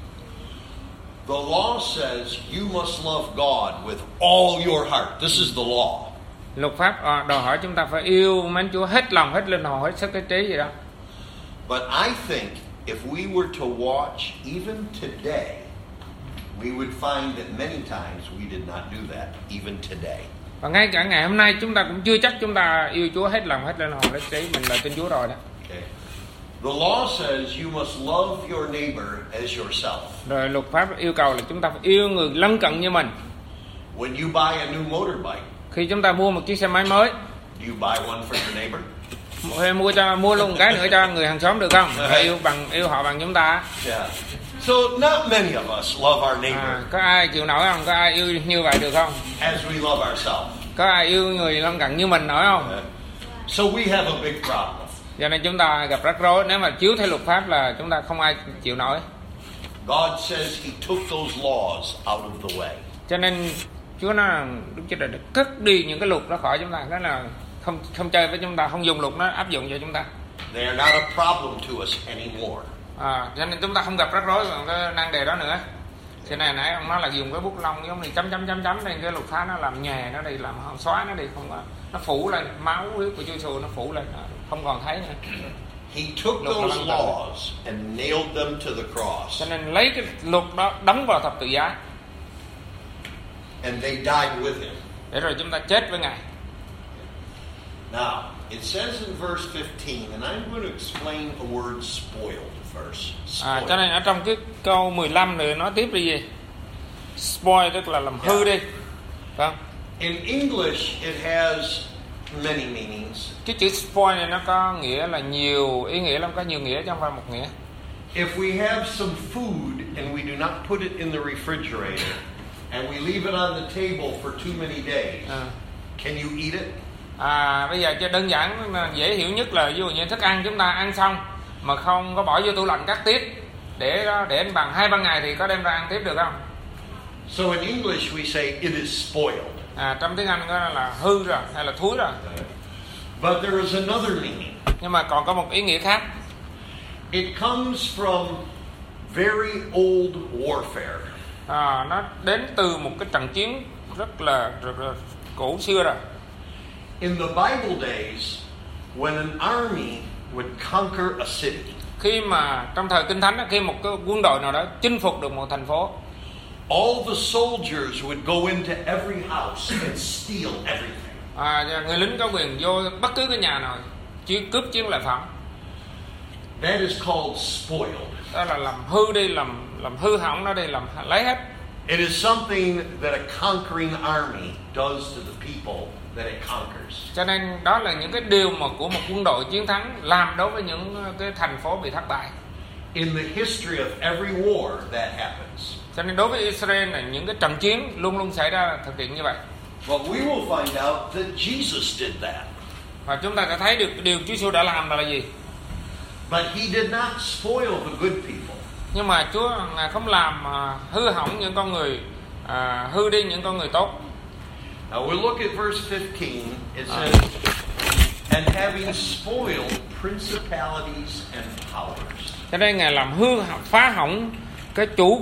Speaker 1: The law says you must love God with all your heart. This is the law.
Speaker 2: Luật pháp đòi hỏi chúng ta phải yêu mến Chúa hết lòng, hết linh hồn, hết sức cái trí gì đó.
Speaker 1: But I think if we were to watch even today, we would find that many times we did not do that even today.
Speaker 2: Và ngay cả ngày hôm nay chúng ta cũng chưa chắc chúng ta yêu Chúa hết lòng, hết linh hồn, hết trí. Mình là tin Chúa rồi đó.
Speaker 1: Okay. The law says you must love your neighbor as yourself.
Speaker 2: Rồi luật pháp yêu cầu là chúng ta phải yêu người lân cận như mình.
Speaker 1: When you buy a new motorbike,
Speaker 2: Khi chúng ta mua một chiếc xe máy mới,
Speaker 1: do you buy one for your neighbor?
Speaker 2: mua luôn một cái nữa cho người hàng xóm được không? Yêu họ bằng chúng ta.
Speaker 1: Yeah. So not many of us love our neighbor
Speaker 2: Có ai chịu nổi không? Có ai yêu như vậy được không?
Speaker 1: as we love ourselves.
Speaker 2: Có ai yêu người lân cận như mình nổi không?
Speaker 1: So we have a big problem.
Speaker 2: Cho nên chúng ta gặp rắc rối. Nếu mà chiếu theo luật pháp là chúng ta không ai chịu nổi.
Speaker 1: God says He took those laws out of the way.
Speaker 2: Cho nên Chúa nói là Đức Chúa Trời đã cất đi những cái luật đó khỏi chúng ta. Đó là không chơi với chúng ta, không dùng luật nó áp dụng cho chúng ta.
Speaker 1: They are not a problem to us anymore.
Speaker 2: Cho nên chúng ta không gặp rắc rối bằng cái nan đề đó nữa. Thế này nãy ông nói là dùng cái bút lông giống như chấm lên cái luật pháp, nó làm nhòe nó đi, làm xóa nó đi, không có, nó phủ lên máu huyết của Chúa Giêsu, nó phủ lên, không còn thấy nữa.
Speaker 1: He took those laws and nailed them to the cross.
Speaker 2: Cho nên lấy cái luật đó đóng vào thập tự giá.
Speaker 1: And they died with Him.
Speaker 2: Để rồi chúng ta chết với Ngài.
Speaker 1: Now, it says in verse 15, and I'm going to explain a word spoiled first. Spoiled.
Speaker 2: Cho nên ở trong cái câu 15 rồi nói tiếp đi gì? Spoil tức là làm hư đi. Không?
Speaker 1: In English, it has many meanings.
Speaker 2: Cái chữ spoil này nó có nghĩa là nhiều ý nghĩa lắm, có nhiều nghĩa chứ không phải một nghĩa.
Speaker 1: If we have some food and we do not put it in the refrigerator and we leave it on the table for too many days, can you eat it?
Speaker 2: Bây giờ cho đơn giản dễ hiểu nhất là ví dụ như thức ăn chúng ta ăn xong mà không có bỏ vô tủ lạnh cắt tiếp để bằng 2-3 ngày thì có đem ra ăn tiếp được không?
Speaker 1: So in English we say it is spoiled.
Speaker 2: Trong tiếng Anh có là hư rồi hay là thúi rồi.
Speaker 1: But there is another meaning.
Speaker 2: Nhưng mà còn có một ý nghĩa khác.
Speaker 1: It comes from very old warfare.
Speaker 2: Nó đến từ một cái trận chiến rất là cổ xưa rồi.
Speaker 1: In the Bible days, when an army would conquer a city,
Speaker 2: khi mà trong thời Kinh Thánh, khi một cái quân đội nào đó chinh phục được một thành phố,
Speaker 1: all the soldiers would go into every house and steal everything.
Speaker 2: Người lính có quyền vô bất cứ cái nhà nào cướp chiến lợi phẩm.
Speaker 1: That is called spoiled.
Speaker 2: Đó là làm hư đi, làm hư hỏng nó đi, làm lấy hết.
Speaker 1: It is something that a conquering army does to the people that it conquers.
Speaker 2: Cho nên đó là những cái điều mà của một quân đội chiến thắng làm đối với những cái thành phố bị thất bại.
Speaker 1: In the history of every war that happens.
Speaker 2: Cho nên đối với Israel là những cái trận chiến luôn luôn xảy ra thực hiện như vậy.
Speaker 1: But we will find out that Jesus did that.
Speaker 2: Và chúng ta sẽ thấy được điều Chúa Giêsu đã làm là gì.
Speaker 1: But he did not spoil the good people.
Speaker 2: Nhưng mà Chúa Ngài không làm hư hỏng những con người, hư đi những con người tốt.
Speaker 1: Now we'll look at verse 15. It says, and having spoiled principalities and powers.
Speaker 2: Cho nên Ngài làm phá hỏng cái chủ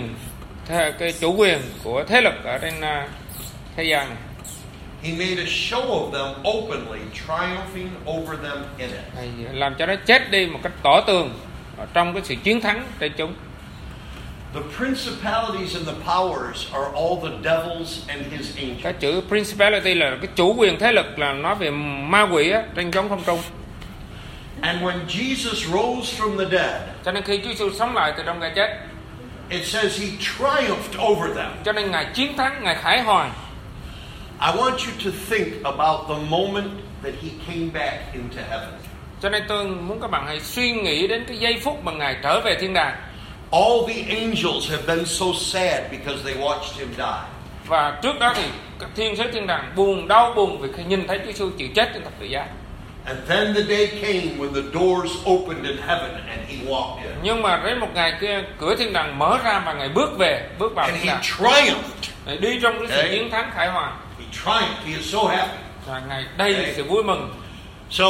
Speaker 2: quyền của thế lực ở trên thế gian này.
Speaker 1: He made a show of them openly, triumphing over them in it.
Speaker 2: Làm cho nó chết đi một cách tỏ tường trong cái sự chiến thắng trên chúng.
Speaker 1: The principalities and the powers are all the devils and his angels.
Speaker 2: Cái chữ principality là cái chủ quyền thế lực, là nói về ma quỷ á, trên giống không trung.
Speaker 1: And when Jesus rose from the dead,
Speaker 2: cho nên khi Chúa Giêsu sống lại từ trong cái chết,
Speaker 1: it says he triumphed over them.
Speaker 2: cho nên Ngài chiến thắng, Ngài khải hoàn.
Speaker 1: I want you to think about the moment that he came back into heaven.
Speaker 2: Cho nên tôi muốn các bạn hãy suy nghĩ đến cái giây phút mà Ngài trở về thiên đàng.
Speaker 1: All the angels have been so sad because they watched him die.
Speaker 2: Và trước đó thì các thiên sứ thiên đàng đau buồn vì khi nhìn thấy Chúa Giêsu chịu chết trên thập tự giá.
Speaker 1: And then the day came when the doors opened in heaven and he walked in.
Speaker 2: Nhưng mà đến một ngày kia cửa thiên đàng mở ra và Ngài bước vào
Speaker 1: And
Speaker 2: thiên
Speaker 1: he
Speaker 2: đàng.
Speaker 1: triumphed.
Speaker 2: Ngài đi trong cái sự chiến thắng khải hoàn.
Speaker 1: He triumphed. He is so happy.
Speaker 2: Và Ngài đây là sự vui mừng.
Speaker 1: So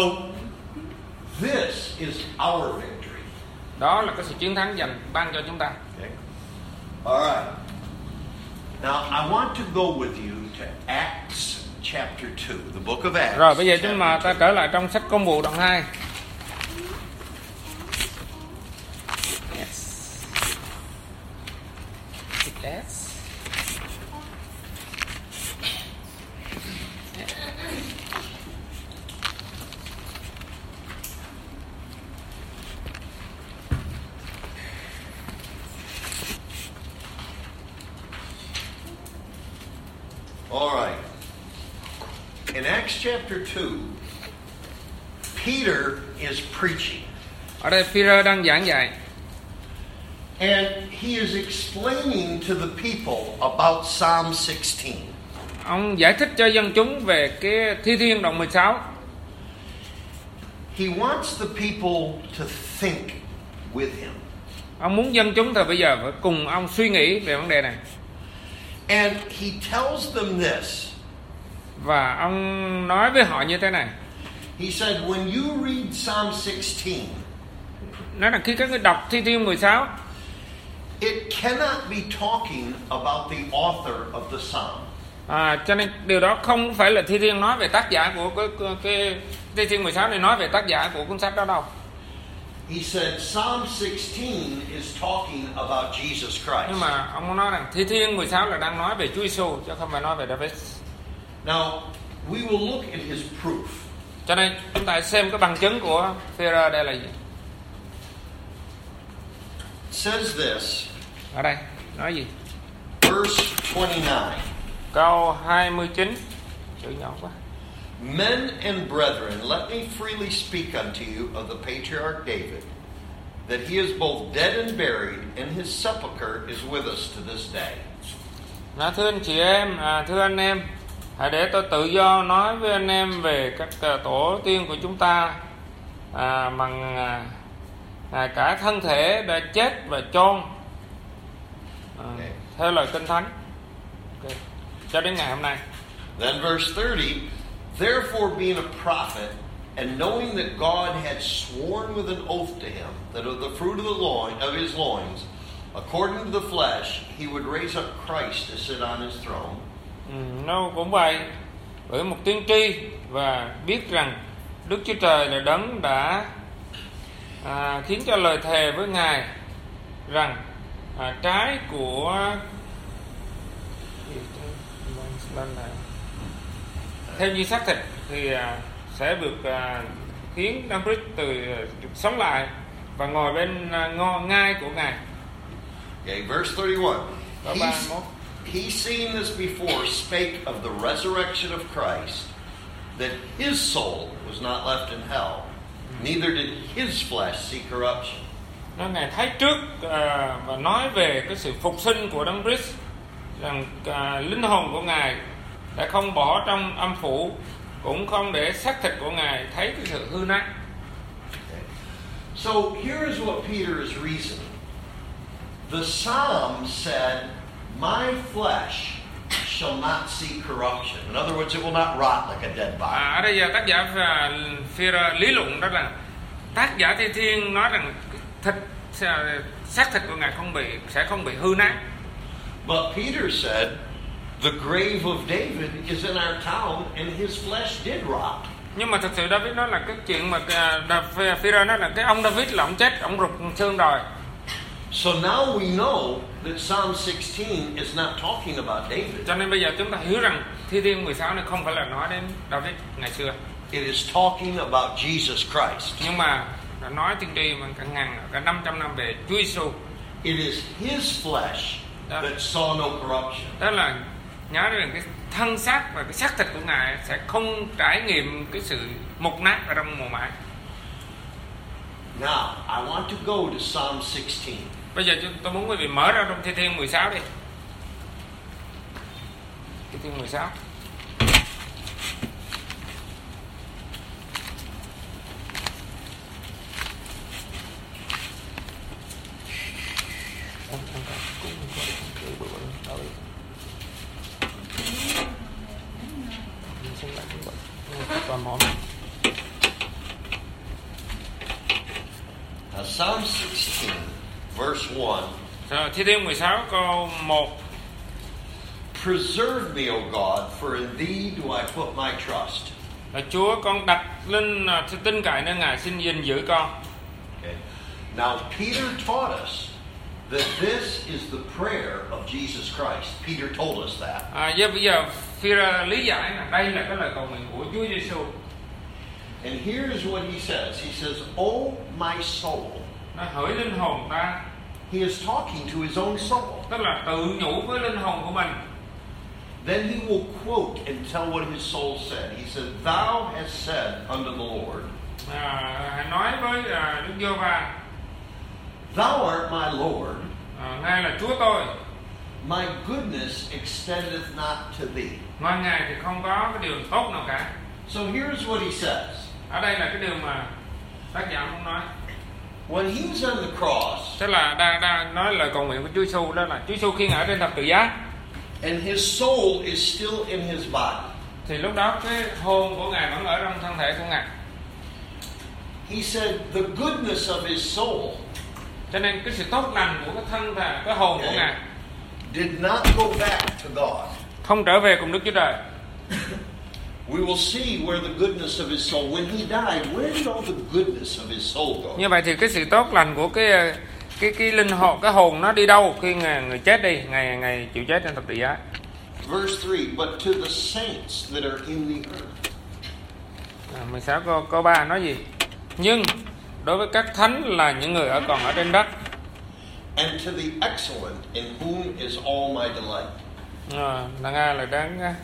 Speaker 1: this is our victory.
Speaker 2: Đó là cái sự chiến thắng ban cho chúng ta.
Speaker 1: Okay. All right. Now I want to go with you to Acts chapter 2, the book of Acts.
Speaker 2: Rồi bây giờ chúng ta trở lại trong sách Công vụ đoạn 2. Yes.
Speaker 1: All right. In Acts chapter 2, Peter is preaching.
Speaker 2: Ở đây Peter đang giảng dạy.
Speaker 1: And he is explaining to the people about Psalm 16.
Speaker 2: Ông giải thích cho dân chúng về cái Thi Thiên đoạn 16.
Speaker 1: He wants the people to think with him.
Speaker 2: Ông muốn dân chúng thời bây giờ phải cùng ông suy nghĩ về vấn đề này.
Speaker 1: And he tells them this.
Speaker 2: Và ông nói với họ như thế này.
Speaker 1: He said, when you read Psalm 16,
Speaker 2: nói là khi các ngươi đọc Thi Thiên 16,
Speaker 1: it cannot be talking about the author of the psalm.
Speaker 2: Cho nên điều đó không phải là Thi Thiên nói về tác giả của cái Thi Thiên 16 này, nói về tác giả của cuốn sách đó đâu.
Speaker 1: He said Psalm 16 is talking about Jesus Christ.
Speaker 2: Nhưng mà ông nói rằng Thi Thiên 16 là đang nói về Chúa Giêsu chứ không phải nói về David.
Speaker 1: Now, we will look at his proof.
Speaker 2: Cho nên chúng ta xem cái bằng chứng của Phêrô đây là gì.
Speaker 1: It says this.
Speaker 2: Ở đây nói gì?
Speaker 1: Verse 29.
Speaker 2: Câu 29. Chữ nhỏ quá.
Speaker 1: Men and brethren, let me freely speak unto you of the patriarch David, that he is both dead and buried, and his sepulchre is with us to this day.
Speaker 2: Thưa anh chị em, thưa anh em, hãy để tôi tự do nói với anh em về các tổ tiên của chúng ta, bằng cả thân thể đã chết và chôn theo lời Kinh Thánh, cho đến ngày hôm nay.
Speaker 1: Then verse 30, therefore being a prophet, and knowing that God had sworn with an oath to him, that of the fruit of his loins, according to the flesh, he would raise up Christ to sit on his throne.
Speaker 2: Nó cũng vậy, bởi một tiên tri và biết rằng Đức Chúa Trời là đấng đã khiến cho lời thề với Ngài rằng trái của theo như xác thịt thì sẽ được khiến Đấng Christ từ sống lại và ngồi bên ngai của Ngài.
Speaker 1: Okay, verse 31. He seen this before spake of the resurrection of Christ, that his soul was not left in hell, neither did his flesh see corruption.
Speaker 2: Ngài thấy trước và nói về cái sự phục sinh của Đấng Christ, rằng linh hồn của Ngài đã không bỏ trong âm phủ, cũng không để xác thịt của Ngài thấy cái sự hư nát.
Speaker 1: Okay. So here is what Peter is reasoning. The Psalm said, my flesh shall not see corruption. In other words, it will not rot like a dead body.
Speaker 2: Ở đây giờ tác giả Phi-rơ lý luận đó là tác giả Thi Thiên nói rằng xác thịt của Ngài sẽ không bị hư nát.
Speaker 1: But Peter said, the grave of David is in our town, and his flesh did rot.
Speaker 2: Nhưng mà thật sự David nói là cái chuyện mà Phi-rơ nói là cái ông David là ông chết, ông rụt xương rồi.
Speaker 1: So now we know that Psalm 16 is not talking about David.
Speaker 2: Cho nên bây giờ chúng ta hiểu rằng Thi Thiên 16 này không phải là nói đến David ngày xưa.
Speaker 1: It is talking about Jesus Christ.
Speaker 2: Nhưng mà nói tiên tri mà cả 500 năm về Chúa Giêsu.
Speaker 1: It is his flesh that saw no corruption.
Speaker 2: Đó là nhớ rằng cái thân xác và cái xác thịt của Ngài sẽ không trải nghiệm cái sự mục nát ở trong mùa mãi.
Speaker 1: Now, I want to go to Psalm 16.
Speaker 2: Bây giờ tôi muốn quý vị mở ra trong Thi Thiên 16 đi. Thi Thiên 16.
Speaker 1: Psalm 16, verse 1.
Speaker 2: Thi Thiên 16 câu 1.
Speaker 1: Preserve me, O God, for in thee do I put my trust.
Speaker 2: Là Chúa, con đặt lên tin cậy nơi Ngài, xin gìn giữ con.
Speaker 1: Okay. Now Peter taught us that this is the prayer of Jesus Christ. Peter told us that.
Speaker 2: Bây giờ Phi-rơ lý giải là đây là cái lời cầu nguyện của Chúa Giêsu.
Speaker 1: And here is what he says. He says, "Oh my soul."
Speaker 2: Nó hỡi linh hồn ta.
Speaker 1: He is talking to his own soul.
Speaker 2: Tức là tự nhủ với linh hồn của mình.
Speaker 1: Then he will quote and tell what his soul said. He said, "Thou hast said unto the Lord."
Speaker 2: Hãy nói với Đức Giê-hô-va.
Speaker 1: Thou art my Lord.
Speaker 2: Ngài là Chúa tôi.
Speaker 1: My goodness extendeth not to thee.
Speaker 2: Ngoài Ngài thì không có cái điều tốt nào cả.
Speaker 1: So here's what he says.
Speaker 2: Ở đây là cái điều mà tác giả muốn nói.
Speaker 1: When he was on the cross,
Speaker 2: Tức là đang nói lời cầu nguyện của Chúa Giêsu, đó là Chúa Giêsu khi Ngài ở trên thập tự giá,
Speaker 1: and his soul is still in his body.
Speaker 2: thì lúc đó cái hồn của Ngài vẫn ở trong thân thể của Ngài.
Speaker 1: He said the goodness of his soul,
Speaker 2: Cho nên cái sự tốt lành của cái thân thể, cái hồn của Ngài
Speaker 1: did not go back to God.
Speaker 2: không trở về cùng Đức Chúa Trời.
Speaker 1: We will see where the goodness of his soul, when he died, where did all the goodness of his soul go?
Speaker 2: Như vậy thì cái sự tốt lành của cái linh hồn, cái hồn nó đi đâu khi người chết đi, ngày chịu chết trên thập tự giá.
Speaker 1: Verse 3, but to the saints that are in the earth.
Speaker 2: 16 câu 3 nói gì? Nhưng đối với các thánh là những người còn ở trên đất.
Speaker 1: And to the excellent in whom is all my delight.
Speaker 2: Là Ngài là đang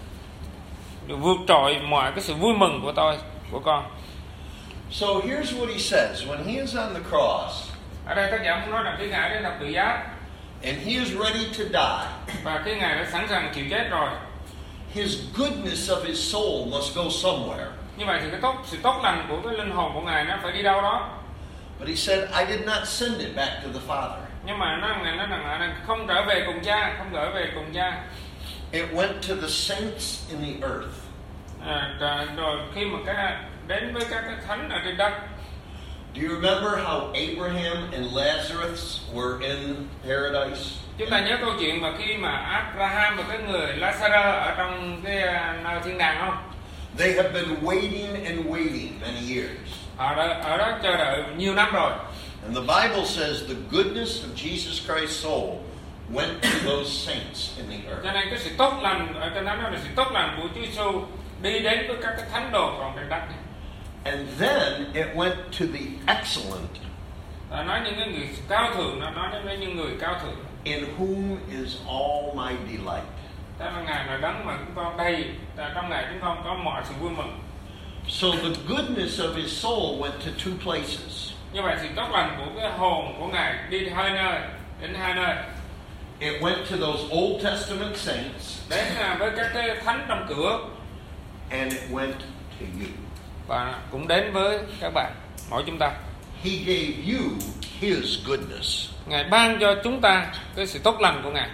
Speaker 2: vượt trội mọi cái sự vui mừng của tôi, của con.
Speaker 1: So here's what he says. When he is on the cross,
Speaker 2: Ở đây tác giả muốn nói rằng cái Ngài đến thập tự giá,
Speaker 1: and he is ready to die,
Speaker 2: và cái Ngài đã sẵn sàng chịu chết rồi.
Speaker 1: his goodness of his soul must go somewhere.
Speaker 2: Như vậy thì sự tốt lành của cái linh hồn của Ngài nó phải đi đâu đó.
Speaker 1: But he said, I did not send it back to the Father.
Speaker 2: Nhưng mà Ngài nói rằng không trở về cùng Cha, không trở về cùng Cha.
Speaker 1: it went to the saints in the earth.
Speaker 2: Rồi khi mà đến với các cái thánh ở trên đất.
Speaker 1: Do you remember how Abraham and Lazarus were in paradise?
Speaker 2: Chúng ta nhớ câu chuyện mà khi mà Abraham và cái người Lazarus ở trong cái nơi thiên đàng không?
Speaker 1: They have been waiting and waiting many years.
Speaker 2: Ở đó chờ đợi nhiều năm rồi.
Speaker 1: And the Bible says the goodness of Jesus Christ's soul went to those saints in the earth.
Speaker 2: Cho nên cái sự tốt lành ở trên đó là sự tốt lành của Chúa Giêsu đi đến với các cái thánh đồ còn trên đất.
Speaker 1: And then it went to the excellent.
Speaker 2: Nói những cái người cao thượng, nó nói đến những người cao thượng.
Speaker 1: In whom is all my delight.
Speaker 2: Đó là Ngài là đấng mà chúng con đầy, trong Ngài chúng con có mọi sự vui mừng.
Speaker 1: So the goodness of his soul went to two places.
Speaker 2: Như vậy sự tốt lành của cái hồn của Ngài đi đến hai nơi.
Speaker 1: It went to those Old Testament saints.
Speaker 2: Đến với các cái thánh trong cửa.
Speaker 1: And it went to you.
Speaker 2: Và cũng đến với các bạn, mỗi chúng ta.
Speaker 1: He gave you his goodness.
Speaker 2: Ngài ban cho chúng ta cái sự tốt lành của Ngài.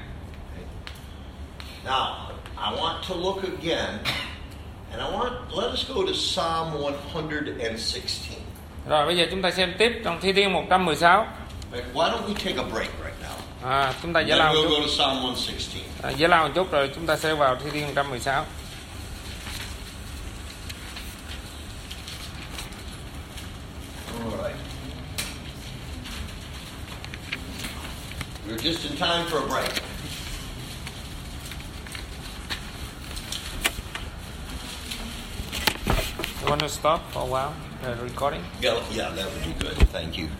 Speaker 1: Now, I want to look again, and let us go to Psalm 116.
Speaker 2: Rồi bây giờ chúng ta xem tiếp trong Thi Thiên 116.
Speaker 1: Why don't we take a break right now?
Speaker 2: Chúng ta giải
Speaker 1: Then
Speaker 2: lao
Speaker 1: we'll
Speaker 2: một
Speaker 1: go
Speaker 2: chút.
Speaker 1: to Psalm 116.
Speaker 2: Giải lao một chút rồi chúng ta sẽ vào Thi Thiên 116.
Speaker 1: All right. We're just in time for a break.
Speaker 2: You want to stop for a while, the recording?
Speaker 1: Yeah, that would be good. Thank you.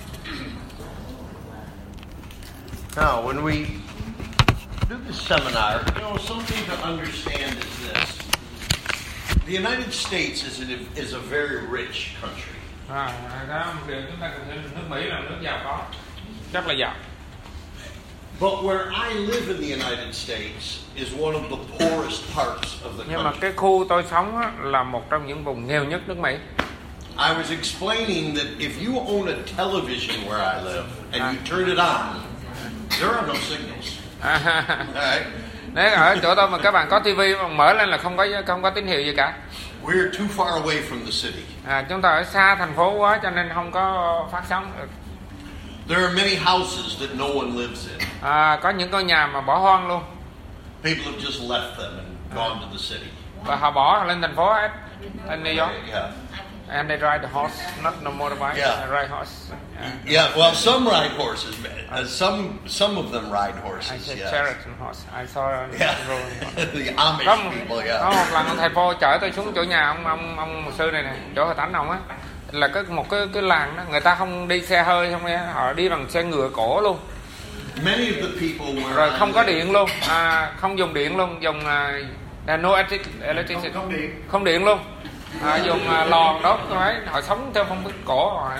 Speaker 1: Now, when we do this seminar, something to understand is this. The United States is a very rich country.
Speaker 2: Đó một điều chúng ta cần thấy nước Mỹ là nước giàu có, rất là giàu.
Speaker 1: But where I live in the United States is one of the poorest parts of the
Speaker 2: Nhưng mà
Speaker 1: country.
Speaker 2: cái khu tôi sống á, là một trong những vùng nghèo nhất nước Mỹ.
Speaker 1: I was explaining that if you own a television where I live and you turn it on, there are no signals. All right?
Speaker 2: Nếu ở chỗ tôi mà các bạn có tivi mà mở lên là không có tín hiệu gì cả.
Speaker 1: We're too far away from the city.
Speaker 2: Chúng ta ở xa thành phố quá cho nên không có phát sóng được.
Speaker 1: There are many houses that no one lives in.
Speaker 2: Có những ngôi nhà mà bỏ hoang luôn.
Speaker 1: People have just left them and gone to the city.
Speaker 2: Và họ bỏ lên thành phố hết. In New York.
Speaker 1: Yeah.
Speaker 2: And they ride the horse, not no motorbike.
Speaker 1: Yeah.
Speaker 2: They ride horse.
Speaker 1: Yeah, well, some ride horses. Some of them ride
Speaker 2: I
Speaker 1: horses.
Speaker 2: said
Speaker 1: Yes.
Speaker 2: chariot and horse. I saw
Speaker 1: Yeah.
Speaker 2: Có
Speaker 1: The Amish people.
Speaker 2: có
Speaker 1: Yeah.
Speaker 2: một lần thầy Pô chở tôi xuống chỗ nhà ông mục sư này nè, chỗ hội thánh ông á, là một cái làng đó, người ta không đi xe hơi, không nghe, họ đi bằng xe ngựa cổ luôn.
Speaker 1: Many of the people were
Speaker 2: Rồi không có điện luôn, không dùng điện luôn, dùng no electricity, không điện luôn, dùng lò đốt ấy, họ sống theo phong cách cổ rồi.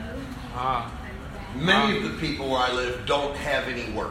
Speaker 1: Many of the people where I live don't have any work.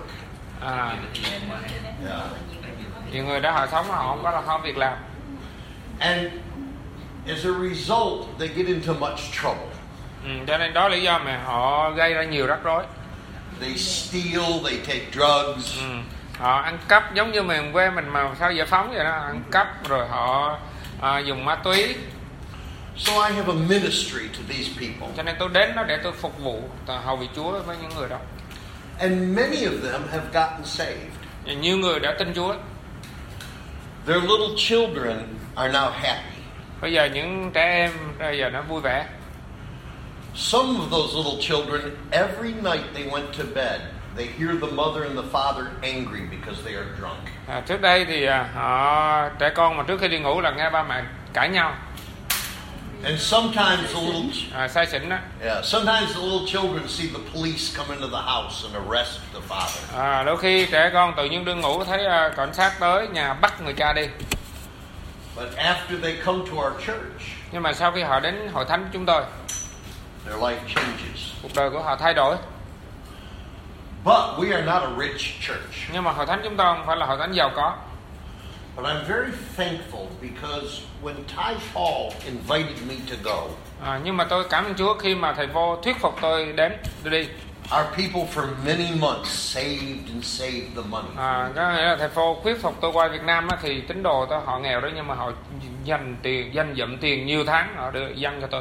Speaker 1: Yeah.
Speaker 2: Nhiều người đó họ sống họ không có việc làm.
Speaker 1: And as a result, they get into much trouble.
Speaker 2: Cho nên đó là lý do mà họ gây ra nhiều rắc rối.
Speaker 1: They steal, they take drugs.
Speaker 2: Họ ăn cắp giống như miền quê mình mà sau giải phóng vậy đó, ăn cắp rồi họ dùng ma túy.
Speaker 1: So I have a ministry to these people.
Speaker 2: Cho nên tôi đến đó để tôi phục vụ hầu vị Chúa với những người đó.
Speaker 1: And many of them have gotten saved.
Speaker 2: Và nhiều người đã tin Chúa.
Speaker 1: Their little children are now happy.
Speaker 2: Bây giờ những trẻ em bây giờ nó vui vẻ.
Speaker 1: Some of those little children, every night they went to bed, they hear the mother and the father angry because they are drunk.
Speaker 2: Trước đây thì trẻ con mà trước khi đi ngủ là nghe ba mẹ cãi nhau.
Speaker 1: And sometimes the little
Speaker 2: say xỉn đó.
Speaker 1: Yeah, sometimes the little children see the police come into the house and arrest the father.
Speaker 2: Đôi khi trẻ con tự nhiên đương ngủ thấy cảnh sát tới nhà bắt người cha đi.
Speaker 1: But after they come to our church,
Speaker 2: nhưng mà sau khi họ đến hội thánh chúng tôi,
Speaker 1: their life changes.
Speaker 2: Cuộc đời của họ thay đổi.
Speaker 1: But we are not a rich church.
Speaker 2: Nhưng mà hội thánh chúng tôi không phải là hội thánh giàu có.
Speaker 1: But I'm very thankful because when Ty Paul invited me to go,
Speaker 2: Nhưng mà tôi cảm ơn Chúa khi mà thầy vô thuyết phục tôi đến, tôi đi.
Speaker 1: Our people for many months saved the money.
Speaker 2: Có nghĩa là thầy Phô thuyết phục tôi qua Việt Nam á, thì tín đồ tôi họ nghèo đó nhưng mà họ dành dụm tiền nhiều tháng họ đưa dâng cho tôi.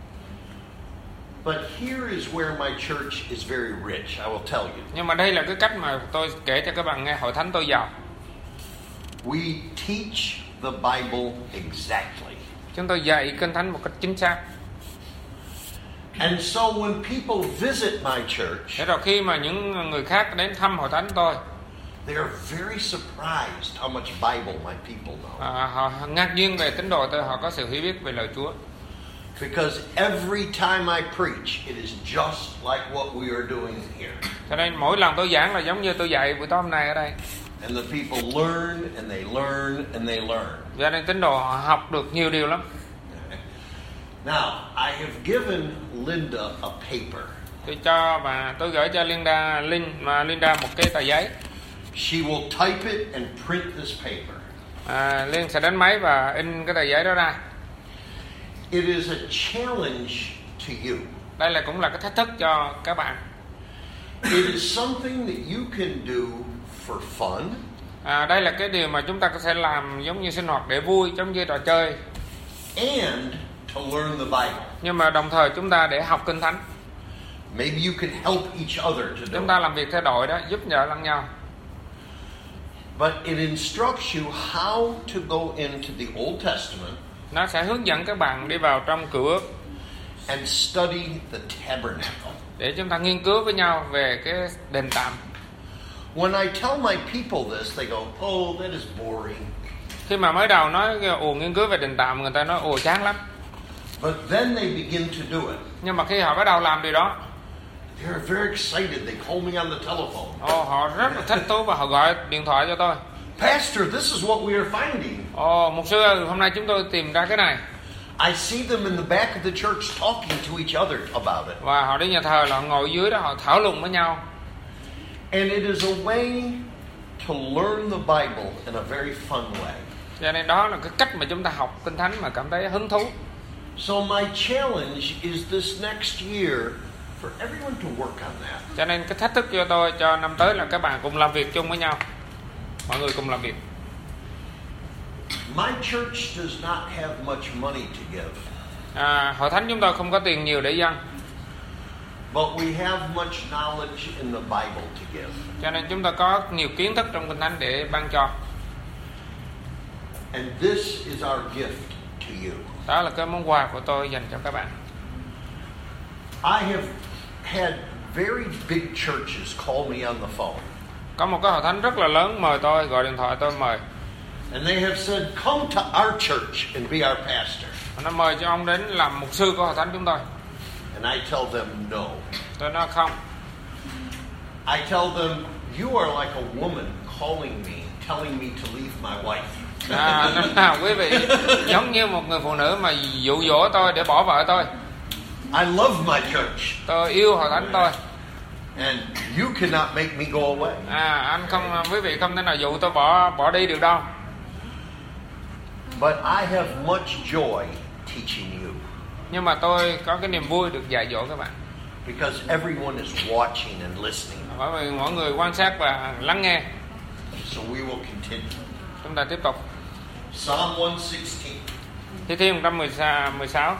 Speaker 1: But here is where my church is very rich. I will tell you.
Speaker 2: Nhưng mà đây là cái cách mà tôi kể cho các bạn nghe, hội thánh tôi giàu.
Speaker 1: We teach the Bible exactly.
Speaker 2: Chúng tôi dạy Kinh Thánh một cách chính xác.
Speaker 1: And so when people visit my church,
Speaker 2: Thế rồi khi mà những người khác đến thăm hội thánh tôi,
Speaker 1: they are very surprised how much Bible my people know.
Speaker 2: họ ngạc nhiên về tín đồ tôi, họ có sự hiểu biết về lời Chúa.
Speaker 1: Because every time I preach, it is just like what we are doing here.
Speaker 2: Cho nên mỗi lần tôi giảng là giống như tôi dạy buổi tối hôm nay ở đây.
Speaker 1: And the people learn and they learn and they learn.
Speaker 2: Cho nên tín đồ họ học được nhiều điều lắm.
Speaker 1: Now, I have given Linda a paper.
Speaker 2: Tôi gửi cho Linda một cái tờ giấy.
Speaker 1: She will type it and print this paper.
Speaker 2: Liên sẽ đánh máy và in cái tờ giấy đó ra.
Speaker 1: It is a challenge to you.
Speaker 2: Đây cũng là cái thách thức cho các bạn.
Speaker 1: It is something that you can do for fun.
Speaker 2: Đây là cái điều mà chúng ta có thể làm giống như sinh hoạt để vui, giống như trò chơi.
Speaker 1: And to learn the Bible.
Speaker 2: Nhưng mà đồng thời chúng ta để học Kinh Thánh.
Speaker 1: Maybe you can help each other to do.
Speaker 2: Chúng ta làm việc theo đội đó, giúp đỡ lẫn nhau.
Speaker 1: But it instructs you how to go into the Old Testament.
Speaker 2: Nó sẽ hướng dẫn các bạn đi vào trong Cựu Ước.
Speaker 1: And study the tabernacle.
Speaker 2: Để chúng ta nghiên cứu với nhau về cái đền tạm.
Speaker 1: When I tell my people this, they go, "Oh, that is boring."
Speaker 2: Khi mà mới đầu nói nghiên cứu về đền tạm, người ta nói chán lắm.
Speaker 1: But then they begin to do it.
Speaker 2: Nhưng mà khi họ bắt đầu làm điều đó,
Speaker 1: they're very excited. They call me on the telephone.
Speaker 2: Họ rất là thích thú và họ gọi điện thoại cho tôi.
Speaker 1: Pastor, this is what we are finding.
Speaker 2: Mục sư ơi, hôm nay chúng tôi tìm ra cái này.
Speaker 1: I see them in the back of the church talking to each other about it.
Speaker 2: Và họ đến nhà thờ là họ ngồi dưới đó họ thảo luận với nhau.
Speaker 1: And it is a way to learn the Bible in a very fun way.
Speaker 2: Cho nên đó là cái cách mà chúng ta học Kinh Thánh mà cảm thấy hứng thú.
Speaker 1: So my challenge is this next year for everyone to work on that.
Speaker 2: Cho nên cái thách thức cho tôi cho năm tới là các bạn cùng làm việc chung với nhau. Mọi người cùng làm việc.
Speaker 1: My church does not have much money to give.
Speaker 2: Hội thánh chúng tôi không có tiền nhiều để dâng.
Speaker 1: But we have much knowledge in the Bible to give.
Speaker 2: Cho nên chúng ta có nhiều kiến thức trong Kinh Thánh để ban cho.
Speaker 1: And this is our gift to you.
Speaker 2: Đó là cái món quà của tôi dành cho các bạn.
Speaker 1: I have had very big churches call me on the phone.
Speaker 2: Có một cái hội thánh rất là lớn mời tôi, gọi điện thoại tôi mời.
Speaker 1: And they have said, "Come to our church and be our pastor."
Speaker 2: Nó mời cho ông đến làm mục sư của hội thánh chúng tôi.
Speaker 1: And I tell them no.
Speaker 2: Tôi nói không.
Speaker 1: I tell them, "You are like a woman calling me, telling me to leave my wife."
Speaker 2: Quý vị giống như một người phụ nữ mà dụ dỗ tôi để bỏ vợ tôi.
Speaker 1: I love my church.
Speaker 2: Tôi yêu hội thánh tôi.
Speaker 1: And you cannot make me go away.
Speaker 2: Quý vị không thể nào dụ tôi bỏ đi được đâu.
Speaker 1: But I have much joy teaching you.
Speaker 2: Nhưng mà tôi có cái niềm vui được dạy dỗ các bạn.
Speaker 1: Because everyone is watching and listening.
Speaker 2: Bởi vì mọi người quan sát và lắng nghe.
Speaker 1: So we will continue.
Speaker 2: Chúng ta tiếp tục.
Speaker 1: Psalm 116.
Speaker 2: Thi Thiên 116.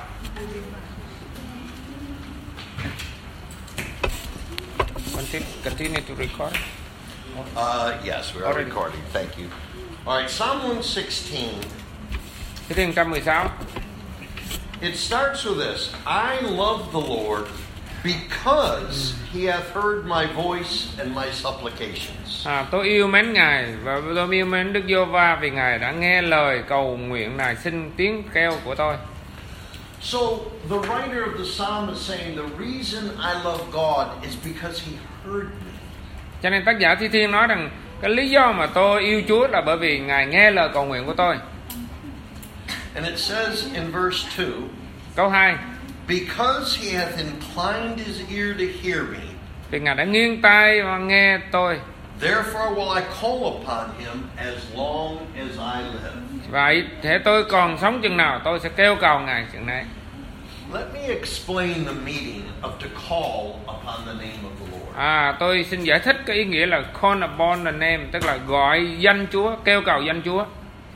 Speaker 2: Continue to record.
Speaker 1: Yes, we are recording. Thank you. All right, Psalm 116.
Speaker 2: Thi Thiên 116.
Speaker 1: It starts with this: I love the Lord because He hath heard my voice and my supplications.
Speaker 2: Tôi yêu mến Ngài và tôi yêu mến Đức Giê-hô-va vì Ngài đã nghe lời cầu nguyện này xin tiếng kêu của tôi.
Speaker 1: So the writer of the psalm is saying the reason I love God is because He heard me.
Speaker 2: Cho nên tác giả Thi Thiên nói rằng cái lý do mà tôi yêu Chúa là bởi vì Ngài nghe lời cầu nguyện của tôi.
Speaker 1: And it says in verse 2,
Speaker 2: câu 2,
Speaker 1: because He hath inclined His ear to hear me,
Speaker 2: vì Ngài đã nghiêng tai và nghe tôi.
Speaker 1: Therefore will I call upon Him as long as I live.
Speaker 2: Vậy thế tôi còn sống chừng nào tôi sẽ kêu cầu Ngài chừng này.
Speaker 1: Let me explain the meaning of to call upon the name of the Lord.
Speaker 2: Tôi xin giải thích cái ý nghĩa là call upon the name, tức là gọi danh Chúa, kêu cầu danh Chúa.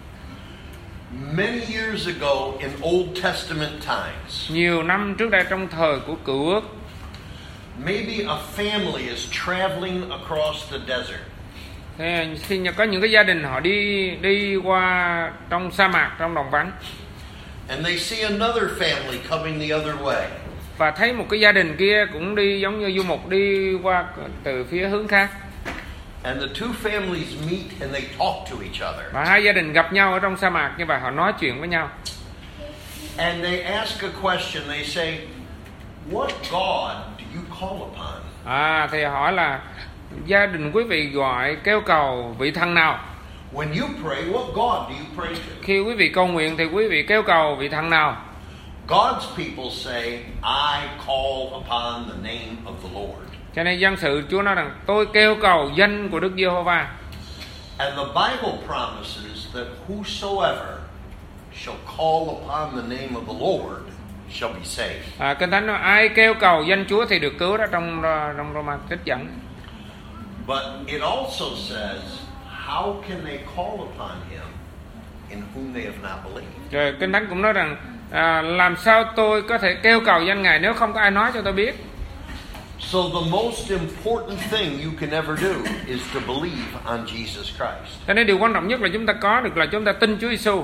Speaker 1: Many years ago in Old Testament times,
Speaker 2: Nhiều năm trước đây trong thời của Cựu Ước,
Speaker 1: maybe a family is traveling across the desert.
Speaker 2: khi có những cái gia đình họ đi qua trong sa mạc, trong đồng vắng,
Speaker 1: And they see another family coming the other way.
Speaker 2: và thấy một cái gia đình kia cũng đi giống như du mục đi qua từ phía hướng khác.
Speaker 1: And the two families meet and they talk to each other.
Speaker 2: Và hai gia đình gặp nhau ở trong sa mạc như vậy, họ nói chuyện với nhau.
Speaker 1: And they ask a question. They say, "What God do you call upon?"
Speaker 2: Thì hỏi là gia đình quý vị gọi kêu cầu vị thần nào?
Speaker 1: When you pray, what God do you pray to?
Speaker 2: Khi quý vị cầu nguyện thì quý vị kêu cầu vị thần nào?
Speaker 1: God's people say, "I call upon the name of the Lord."
Speaker 2: Cho nên dân sự Chúa nói rằng tôi kêu cầu danh của Đức Giê-hô-va.
Speaker 1: And the Bible promises that whosoever shall call upon the name of the Lord shall be saved.
Speaker 2: Kinh Thánh nói ai kêu cầu danh Chúa thì được cứu đó, trong Roma trích dẫn.
Speaker 1: But it also says, how can they call upon him in whom they have not believed?
Speaker 2: Rồi Kinh Thánh cũng nói rằng làm sao tôi có thể kêu cầu danh Ngài nếu không có ai nói cho tôi biết.
Speaker 1: So the most important thing you can ever do is to believe on Jesus Christ.
Speaker 2: Cho nên điều quan trọng nhất là chúng ta có được là chúng ta tin Chúa Giêsu.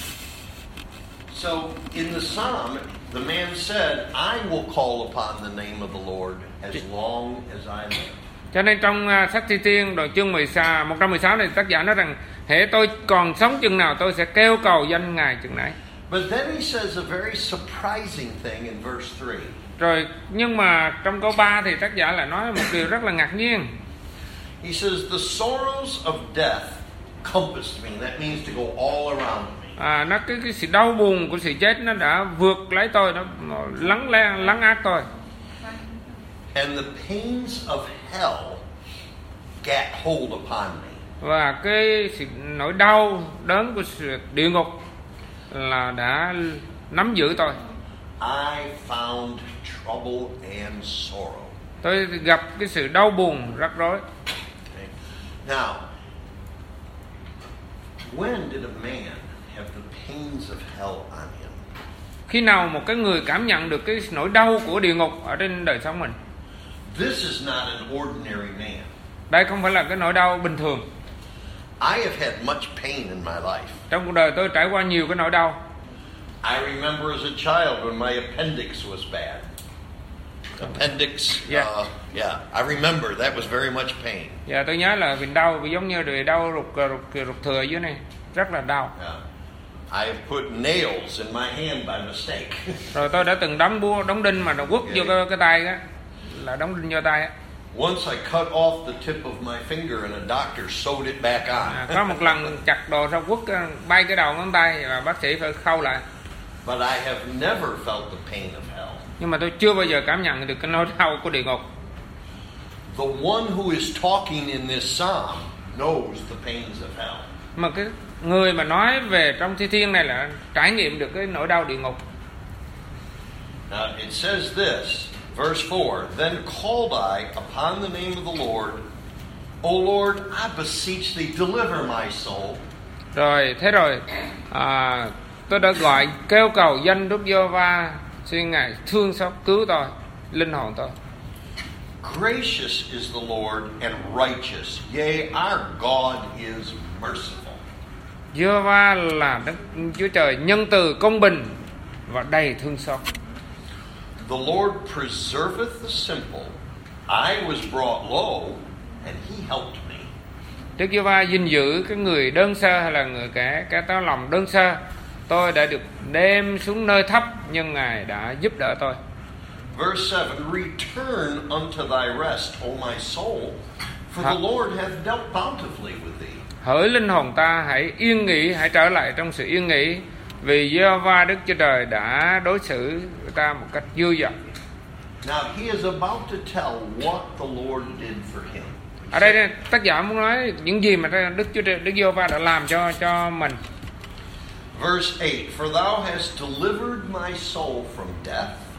Speaker 1: So in the psalm, the man said, "I will call upon the name of the Lord as long as I live."
Speaker 2: Cho nên trong sách Thi Thiên đoạn chương 116 này tác giả nói rằng hễ tôi còn sống chừng nào tôi sẽ kêu cầu danh Ngài chừng nãy.
Speaker 1: But then he says a very surprising thing in verse 3.
Speaker 2: Rồi nhưng mà trong câu 3 thì tác giả lại nói một điều rất là ngạc nhiên.
Speaker 1: He says, "The sorrows of death compassed me." That means to go all around me.
Speaker 2: Nó cái sự đau buồn của sự chết nó đã vượt lấy tôi, nó lấn át tôi.
Speaker 1: And the pains of hell gat hold upon me.
Speaker 2: Và cái sự nỗi đau đớn của sự địa ngục là đã nắm giữ tôi.
Speaker 1: I found trouble and sorrow.
Speaker 2: Tôi gặp cái sự đau buồn, rắc rối.
Speaker 1: Okay. Now, when did a man have the pains of hell on him?
Speaker 2: Khi nào một cái người cảm nhận được cái nỗi đau của địa ngục ở trên đời sống mình?
Speaker 1: This is not an ordinary man.
Speaker 2: Đây không phải là cái nỗi đau bình thường.
Speaker 1: I have had much pain in my life.
Speaker 2: Trong cuộc đời tôi trải qua nhiều cái nỗi đau.
Speaker 1: I remember as a child when my appendix was bad. Appendix,
Speaker 2: Yeah.
Speaker 1: I remember that was very much pain.
Speaker 2: Dạ, tôi nhớ là vì đau, vì giống như rồi đau ruột thừa dưới này, rất là đau.
Speaker 1: Yeah. I have put nails in my hand by mistake.
Speaker 2: Rồi tôi đã từng đóng đinh mà nó quất vô cái tay á, là đóng đinh vô tay á.
Speaker 1: Once I cut off the tip of my finger and a doctor sewed it back on.
Speaker 2: Có một lần chặt đồ xong quất bay cái đầu ngón tay và bác sĩ phải khâu lại.
Speaker 1: But I have never felt the pain of hell.
Speaker 2: Nhưng mà tôi chưa bao giờ cảm nhận được cái nỗi đau của địa ngục.
Speaker 1: The one who is talking in this psalm knows the pains of hell.
Speaker 2: Mà cái người mà nói về trong Thi Thiên này là trải nghiệm được cái nỗi đau địa ngục.
Speaker 1: Now it says this, verse 4, "Then called I upon the name of the Lord, O Lord, I beseech thee, deliver my soul."
Speaker 2: Rồi tôi đã gọi kêu cầu danh Đức Giê-hô-va, xin Ngài thương xót cứu tôi, linh hồn tôi.
Speaker 1: Gracious is the Lord and righteous, yea, our God is merciful.
Speaker 2: Giê-hô-va là Đức Chúa Trời nhân từ, công bình và đầy thương xót.
Speaker 1: The Lord preserveth the simple. I was brought low, and He helped me.
Speaker 2: Đức Giê-hô-va gìn giữ cái người đơn sơ hay là người cái táo lòng đơn sơ. Tôi đã được đem xuống nơi thấp nhưng Ngài đã giúp đỡ tôi.
Speaker 1: Verse 7, "Return unto thy rest, O my soul, for the Lord hath dealt bountifully with thee."
Speaker 2: Hỡi linh hồn ta, hãy yên nghỉ, hãy trở lại trong sự yên nghỉ, vì Giê-hô-va Đức Chúa Trời đã đối xử với ta một cách dư dật.
Speaker 1: Now he is about to tell what the Lord did for him.
Speaker 2: Ở đây tác giả muốn nói những gì mà Đức Giê-hô-va đã làm cho mình.
Speaker 1: Verse 8, "For thou hast delivered my soul from death,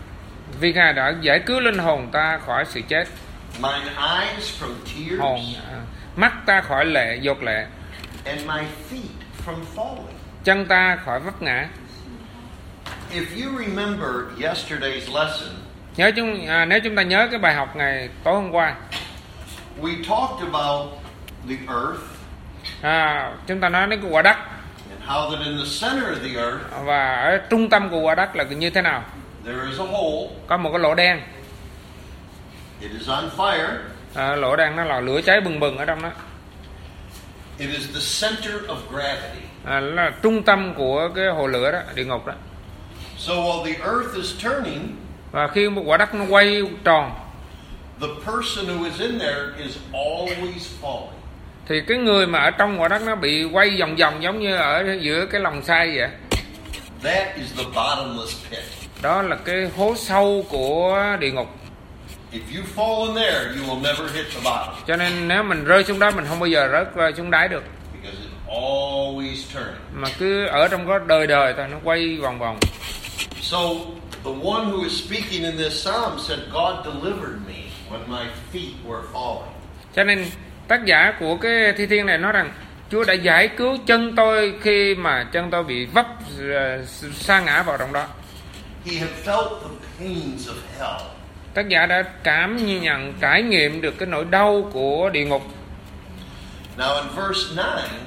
Speaker 2: Vì Ngài đã giải cứu linh hồn ta khỏi sự chết,
Speaker 1: mine eyes from
Speaker 2: hồn
Speaker 1: tears,
Speaker 2: mắt ta khỏi lệ dột lệ,
Speaker 1: and my feet from falling.
Speaker 2: chân ta khỏi vấp ngã.
Speaker 1: If you remember yesterday's lesson,
Speaker 2: Nếu chúng ta nhớ cái bài học ngày tối hôm qua,
Speaker 1: we talked about the earth
Speaker 2: chúng ta nói đến cái quả đất
Speaker 1: and how that in the center of the earth
Speaker 2: và ở trung tâm của quả đất là như thế nào.
Speaker 1: there is a hole.
Speaker 2: Có một cái lỗ đen,
Speaker 1: It is on fire.
Speaker 2: lỗ đen nó là lửa cháy bừng bừng ở trong đó.
Speaker 1: It is the center of gravity.
Speaker 2: Là trung tâm của cái hồ lửa đó, địa ngục đó.
Speaker 1: So while the earth is turning,
Speaker 2: Và khi một quả đất nó quay tròn,
Speaker 1: the person who is in there is always falling.
Speaker 2: thì cái người mà ở trong quả đất nó bị quay vòng vòng giống như ở giữa cái lồng xay vậy.
Speaker 1: That is the bottomless pit.
Speaker 2: Đó là cái hố sâu của địa ngục.
Speaker 1: If you fall in there, you will never hit the bottom
Speaker 2: Cho nên nếu mình rơi xuống đó mình không bao giờ rơi xuống đáy được.
Speaker 1: because it's always turning.
Speaker 2: Mà cứ ở trong đó đời thôi, nó quay vòng vòng.
Speaker 1: So the one who is speaking in this psalm said, God delivered me when my feet were falling.
Speaker 2: Cho nên tác giả của cái thi thiên này nói rằng Chúa đã giải cứu chân tôi khi mà chân tôi bị vấp sa ngã vào trong đó.
Speaker 1: He had felt the pains of hell.
Speaker 2: Tác giả đã trải nghiệm được cái nỗi đau của địa ngục.
Speaker 1: Now in verse 9,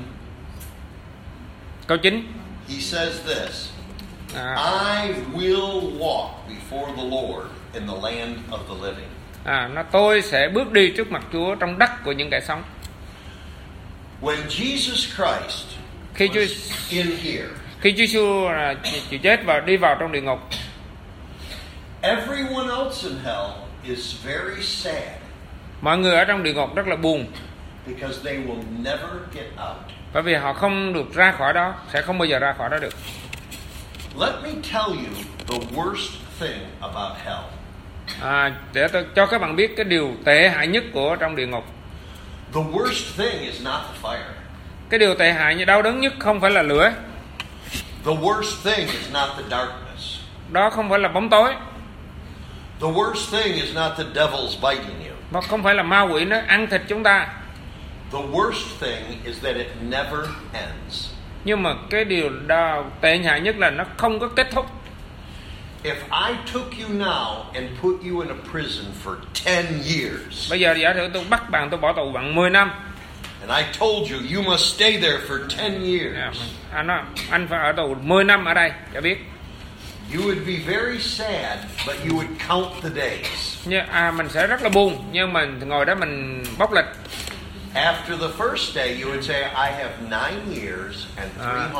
Speaker 2: Câu 9,
Speaker 1: he says this, I will walk before the Lord in the land of the living.
Speaker 2: tôi sẽ bước đi trước mặt Chúa trong đất của những kẻ sống.
Speaker 1: When Jesus Christ
Speaker 2: Khi
Speaker 1: was
Speaker 2: Chúa
Speaker 1: in here,
Speaker 2: Khi Chúa Giêsu chịu chết và đi vào trong địa ngục,
Speaker 1: everyone else in hell is very sad
Speaker 2: mọi người ở trong địa ngục rất là buồn,
Speaker 1: because they will never get out.
Speaker 2: bởi vì họ không được ra khỏi đó, sẽ không bao giờ ra khỏi đó được.
Speaker 1: Let me tell you the worst thing about hell.
Speaker 2: Để tôi cho các bạn biết cái điều tệ hại nhất của trong địa ngục.
Speaker 1: The worst thing is not the fire.
Speaker 2: Cái điều tệ hại như đau đớn nhất không phải là lửa.
Speaker 1: The worst thing is not the darkness.
Speaker 2: Đó không phải là bóng tối.
Speaker 1: The worst thing is not the devil's biting you.
Speaker 2: Nó không phải là ma quỷ nó ăn thịt chúng ta.
Speaker 1: The worst thing is that it never ends.
Speaker 2: Nhưng mà cái điều tệ hại nhất là nó không có kết thúc.
Speaker 1: If I took you now and put you in a prison for 10 years.
Speaker 2: Bây giờ giả sử tôi bắt bạn, tôi bỏ tù bạn 10 năm.
Speaker 1: And I told you you must stay there for 10 years.
Speaker 2: Anh phải ở tù 10 năm ở đây, cho biết.
Speaker 1: You would be very sad, but you would count the days.
Speaker 2: Mình sẽ rất là buồn, nhưng mình ngồi đó mình bóc lịch.
Speaker 1: After the first day, you would say, I have 9 years and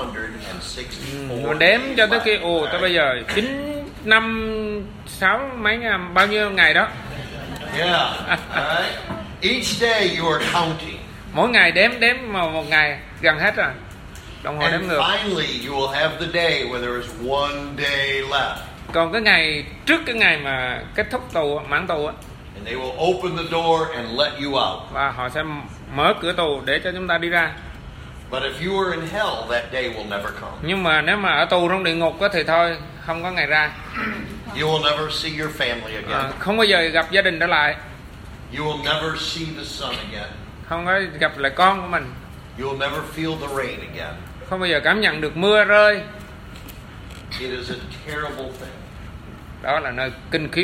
Speaker 1: 364
Speaker 2: Mình đếm cho tới khi,
Speaker 1: days.
Speaker 2: tới bây giờ 9 năm 6 mấy bao nhiêu ngày đó.
Speaker 1: Yeah, all right. Each day you are counting.
Speaker 2: Mỗi ngày đếm mà một ngày gần hết rồi. Đồng hồ đếm
Speaker 1: And
Speaker 2: ngược.
Speaker 1: finally you will have the day where there is one day left.
Speaker 2: Còn cái ngày trước cái ngày mà kết thúc tù, mãn tù á,
Speaker 1: And they will open the door and let you out.
Speaker 2: và họ sẽ mở cửa tù để cho chúng ta đi ra.
Speaker 1: But if you are in hell, that day will never come.
Speaker 2: Nhưng mà nếu mà ở tù trong địa ngục á thì thôi, không có ngày ra.
Speaker 1: You will never see your family again.
Speaker 2: Không bao giờ gặp gia đình trở lại.
Speaker 1: You will never see the sun again.
Speaker 2: Không có gặp lại con của mình.
Speaker 1: You will never feel the rain again.
Speaker 2: Không bao giờ cảm nhận được mưa rơi.
Speaker 1: It is a terrible thing.
Speaker 2: Đó là nơi kinh khiếp.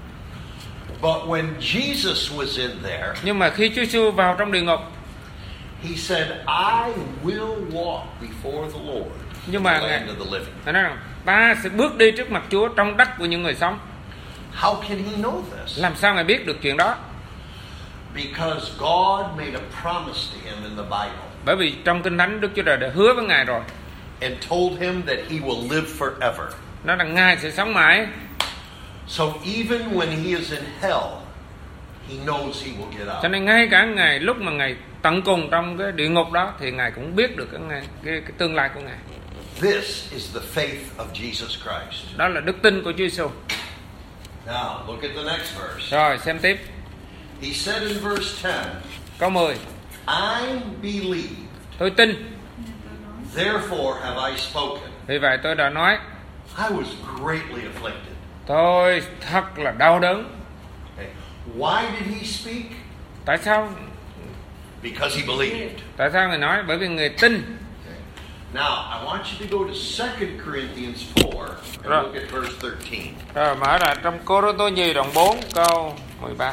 Speaker 1: But when Jesus was in there,
Speaker 2: Nhưng mà khi Chúa Giêsu vào trong địa ngục,
Speaker 1: he said, I will walk before the Lord in
Speaker 2: Nhưng
Speaker 1: the
Speaker 2: mà
Speaker 1: land of the living.
Speaker 2: Ngài nói rằng ta sẽ bước đi trước mặt Chúa trong đất của những người sống.
Speaker 1: How can he know this?
Speaker 2: Làm sao Ngài biết được chuyện đó?
Speaker 1: Because God made a promise to him in the Bible
Speaker 2: Bởi vì trong Kinh Thánh Đức Chúa Trời đã hứa với Ngài rồi.
Speaker 1: and told him that he will live forever.
Speaker 2: Nói rằng Ngài sẽ sống mãi.
Speaker 1: So even when he is in hell, he knows he will get
Speaker 2: Cho
Speaker 1: out.
Speaker 2: nên ngay cả Ngài lúc mà Ngài tận cùng trong cái địa ngục đó thì Ngài cũng biết được cái tương lai của Ngài.
Speaker 1: This is the faith of Jesus Christ.
Speaker 2: Đó là đức tin của Chúa Giêsu.
Speaker 1: Now, look at the next verse.
Speaker 2: Rồi xem tiếp.
Speaker 1: He said in verse 10,
Speaker 2: Câu 10.
Speaker 1: I believed,
Speaker 2: Tôi tin,
Speaker 1: therefore have I spoken.
Speaker 2: vì vậy tôi đã nói.
Speaker 1: I was greatly afflicted.
Speaker 2: Tôi thật là đau đớn.
Speaker 1: Okay. Why did he speak?
Speaker 2: Tại sao?
Speaker 1: Because he believed.
Speaker 2: Tại sao Ngài nói? Bởi vì Người tin.
Speaker 1: Now, I want you to go to 2 Corinthians 4 and
Speaker 2: Right.
Speaker 1: look at verse 13.
Speaker 2: Rồi mở ra trong Cô-rinh-tô nhì đoạn 4 câu 13.